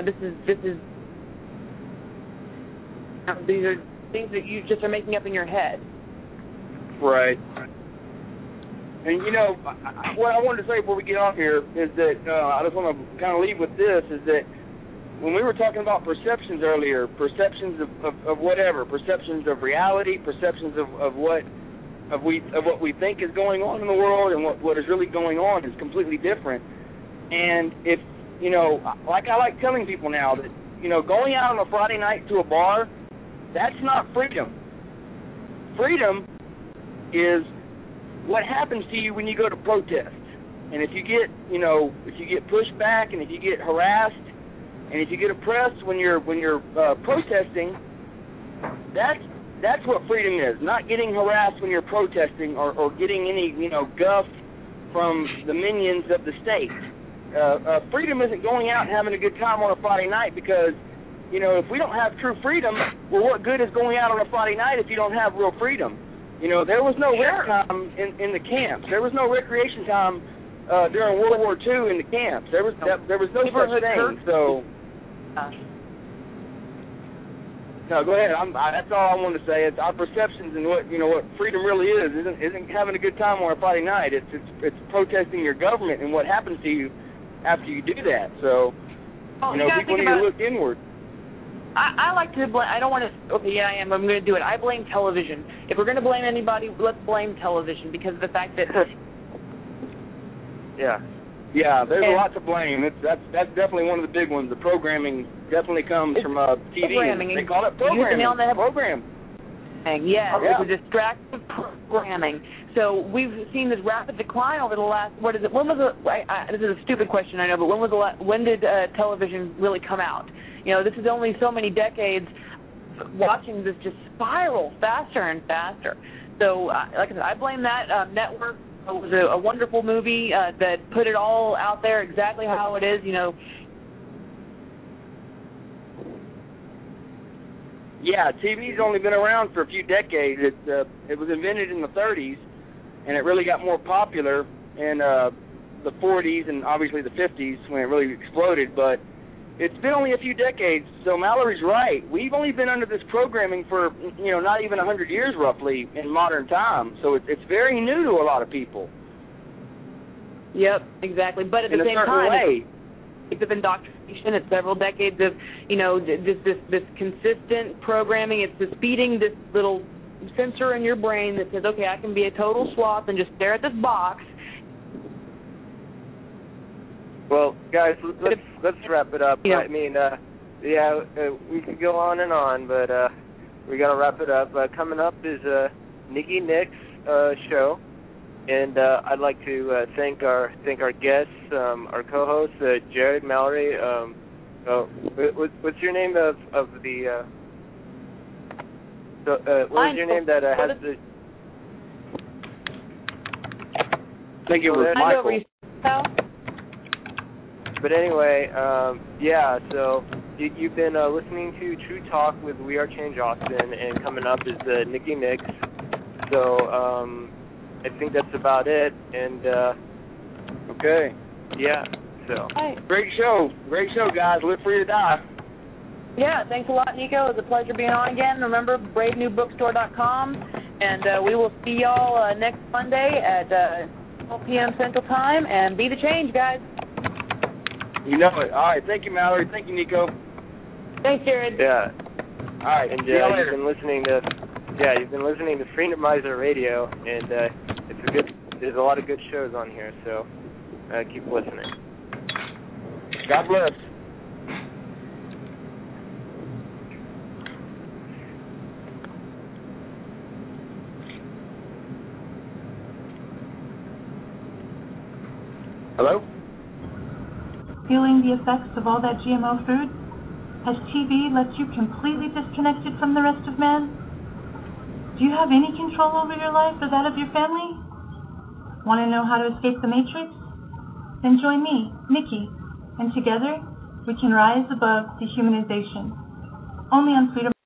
these are things that you just are making up in your head. Right. And, what I wanted to say before we get off here is that I just want to kind of leave with this, is that when we were talking about perceptions earlier, perceptions of whatever, perceptions of reality, perceptions of what we think is going on in the world and what is really going on is completely different. And if, like I like telling people now that, going out on a Friday night to a bar, that's not freedom. Freedom is what happens to you when you go to protest. And if you get, pushed back, and if you get harassed, and if you get oppressed when you're protesting, that's what freedom is. Not getting harassed when you're protesting or getting any, guff from the minions of the state. Freedom isn't going out and having a good time on a Friday night because, if we don't have true freedom, well, what good is going out on a Friday night if you don't have real freedom? There was no rec time in the camps. There was no recreation time during World War II in the camps. There was no such thing. So, no, go ahead. That's all I want to say. It's our perceptions and what freedom really isn't having a good time on a Friday night. It's protesting your government and what happens to you after you do that. So, people need to look inward. I like to blame. I don't want to. Okay, yeah, I am. I'm going to do it. I blame television. If we're going to blame anybody, let's blame television because of the fact that. Yeah. There's a lot to blame. That's definitely one of the big ones. The programming definitely comes from TV. Programming. They call it programming. Program. Yes, it's a distractive programming. So we've seen this rapid decline over the last. What is it? When was this is a stupid question, I know, but when did television really come out? This is only so many decades watching this just spiral faster and faster. So, like I said, I blame that network. It was a wonderful movie that put it all out there exactly how it is, Yeah, TV's only been around for a few decades. It was invented in the 30s, and it really got more popular in the 40s and obviously the 50s when it really exploded, but it's been only a few decades, so Mallory's right. We've only been under this programming for, not even 100 years roughly in modern time, so it's very new to a lot of people. Yep, exactly. But at the same time, it's indoctrination. It's several decades of, this consistent programming. It's just feeding this little sensor in your brain that says, okay, I can be a total sloth and just stare at this box. Well, guys, let's wrap it up. Yeah. I mean, we could go on and on, but we got to wrap it up. Coming up is Nikki Nick's show, and I'd like to thank our guests, our co-hosts, Jared, Mallory. What's your name of the? What is your name that has the? I think it was Michael. But anyway, so you've been listening to True Talk with We Are Change Austin, and coming up is Nikki Nix. So I think that's about it. And okay. Yeah, so. Great show, guys. Live free to die. Yeah, thanks a lot, Nico. It was a pleasure being on again. Remember, bravenewbookstore.com, and we will see y'all next Monday at 12 p.m. Central Time, and be the change, guys. You know it. All right. Thank you, Mallory. Thank you, Nico. Thanks, Jared. Yeah. All right. And you've been listening to Freedomizer Radio, and there's a lot of good shows on here, so keep listening. God bless. Hello? Feeling the effects of all that GMO food? Has TV left you completely disconnected from the rest of man? Do you have any control over your life or that of your family? Want to know how to escape the Matrix? Then join me, Nikki, and together we can rise above dehumanization. Only on Freedom